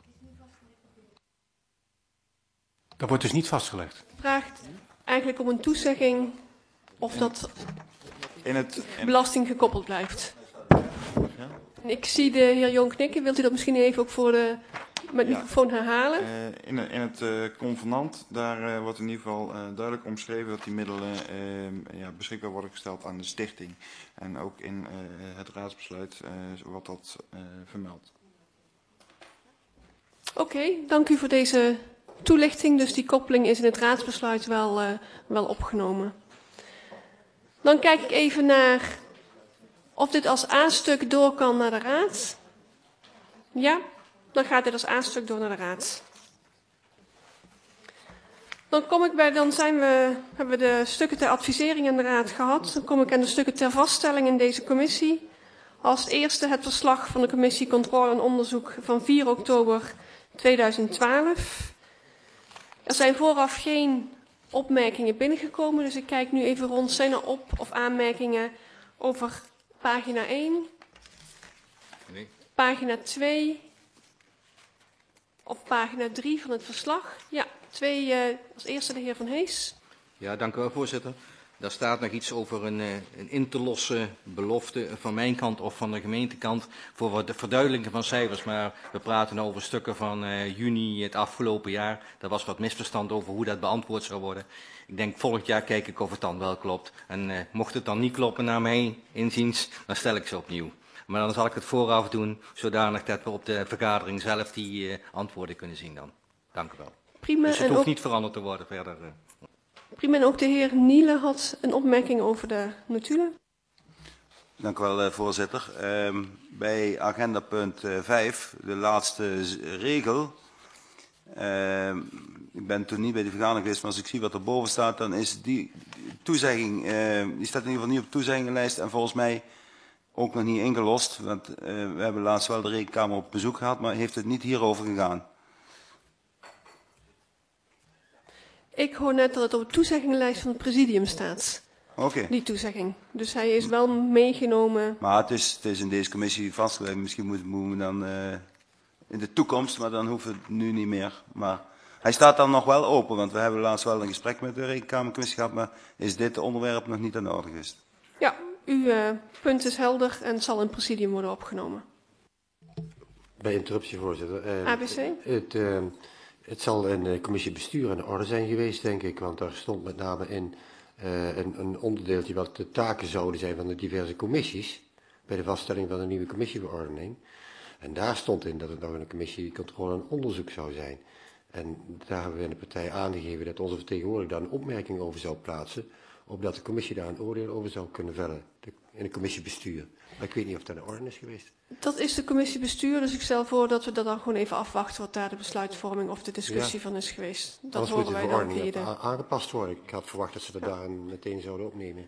Dat wordt dus niet vastgelegd. Het vraagt eigenlijk om een toezegging of dat belasting gekoppeld blijft. Ja? Ik zie de heer Jong knikken. Wilt u dat misschien even ook voor met microfoon herhalen? In het convenant, daar wordt in ieder geval duidelijk omschreven dat die middelen beschikbaar worden gesteld aan de stichting. En ook in het raadsbesluit wordt dat vermeld. Oké, dank u voor deze toelichting. Dus die koppeling is in het raadsbesluit wel opgenomen. Dan kijk ik even naar of dit als A-stuk door kan naar de raad. Ja, dan gaat dit als A-stuk door naar de raad. Dan hebben we de stukken ter advisering in de raad gehad. Dan kom ik aan de stukken ter vaststelling in deze commissie. Als eerste het verslag van de commissie Controle en Onderzoek van 4 oktober 2012. Er zijn vooraf geen opmerkingen binnengekomen, dus ik kijk nu even rond. Zijn er of aanmerkingen over pagina 1, nee. Pagina 2 of pagina 3 van het verslag? Ja, 2, als eerste de heer Van Hees. Ja, dank u wel, voorzitter. Daar staat nog iets over een in te lossen belofte van mijn kant of van de gemeentekant voor de verduidelijking van cijfers. Maar we praten over stukken van juni het afgelopen jaar. Er was wat misverstand over hoe dat beantwoord zou worden. Ik denk volgend jaar kijk ik of het dan wel klopt. En mocht het dan niet kloppen naar mijn inziens, dan stel ik ze opnieuw. Maar dan zal ik het vooraf doen, zodanig dat we op de vergadering zelf die antwoorden kunnen zien dan. Dank u wel. Prima, dus het hoeft niet veranderd te worden verder. Prima, en ook de heer Niele had een opmerking over de notulen. Dank u wel, voorzitter. Bij agenda punt 5, de laatste regel. Ik ben toen niet bij de vergadering geweest, maar als ik zie wat erboven staat, dan is die toezegging, die staat in ieder geval niet op de toezeggingenlijst en volgens mij ook nog niet ingelost. Want we hebben laatst wel de rekenkamer op bezoek gehad, maar heeft het niet hierover gegaan. Ik hoor net dat het op de toezeggingenlijst van het presidium staat. Oké. Die toezegging. Dus hij is wel meegenomen. Maar het is in deze commissie vastgelegd. Misschien moeten we dan in de toekomst, maar dan hoeft het nu niet meer. Maar hij staat dan nog wel open, want we hebben laatst wel een gesprek met de rekenkamercommissie gehad, maar is dit onderwerp nog niet aan de orde geweest? Ja, uw punt is helder en zal in het presidium worden opgenomen. Bij interruptie, voorzitter. ABC? Het zal in de commissie bestuur aan de orde zijn geweest, denk ik, want daar stond met name in een onderdeeltje wat de taken zouden zijn van de diverse commissies bij de vaststelling van de nieuwe commissieverordening. En daar stond in dat het nog een commissie controle en onderzoek zou zijn. En daar hebben we in de partij aangegeven dat onze vertegenwoordiger daar een opmerking over zou plaatsen, opdat de commissie daar een oordeel over zou kunnen vellen. In de commissiebestuur. Maar ik weet niet of dat in orde is geweest. Dat is de commissiebestuur, dus ik stel voor dat we dat dan gewoon even afwachten wat daar de besluitvorming of de discussie van is geweest. Dat horen wij dan via de... aangepast worden. Ik had verwacht dat ze dat daar meteen zouden opnemen.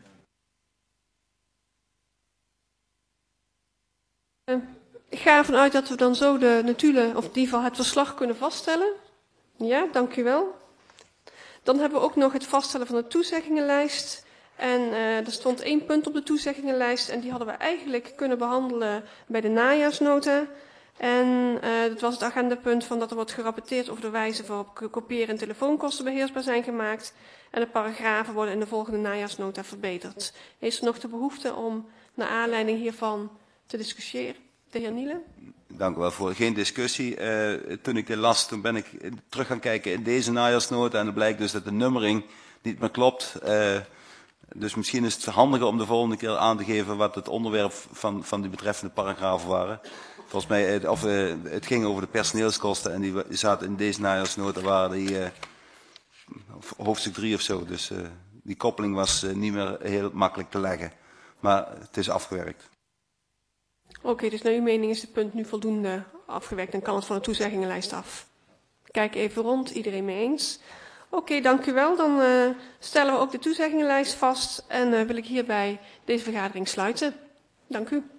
Ik ga ervan uit dat we dan zo de notulen, of in ieder geval het verslag kunnen vaststellen. Ja, dank u wel. Dan hebben we ook nog het vaststellen van de toezeggingenlijst. En er stond 1 punt op de toezeggingenlijst en die hadden we eigenlijk kunnen behandelen bij de najaarsnota. En dat was het agendapunt van dat er wordt gerapporteerd over de wijze waarop kopiëren en telefoonkosten beheersbaar zijn gemaakt. En de paragrafen worden in de volgende najaarsnota verbeterd. Is er nog de behoefte om naar aanleiding hiervan te discussiëren? De heer Nielen? Dank u wel voor. Geen discussie. Toen ik dit las, toen ben ik terug gaan kijken in deze najaarsnota. En het blijkt dus dat de nummering niet meer klopt. Dus misschien is het handiger om de volgende keer aan te geven wat het onderwerp van die betreffende paragrafen waren. Volgens mij, het ging over de personeelskosten en die zaten in deze najaarsnota, waren die hoofdstuk 3 of zo. Dus die koppeling was niet meer heel makkelijk te leggen. Maar het is afgewerkt. Oké, dus naar uw mening is het punt nu voldoende afgewerkt en kan het van de toezeggingenlijst af. Kijk even rond, iedereen mee eens? Oké, dank u wel. Dan stellen we ook de toezeggingenlijst vast en wil ik hierbij deze vergadering sluiten. Dank u.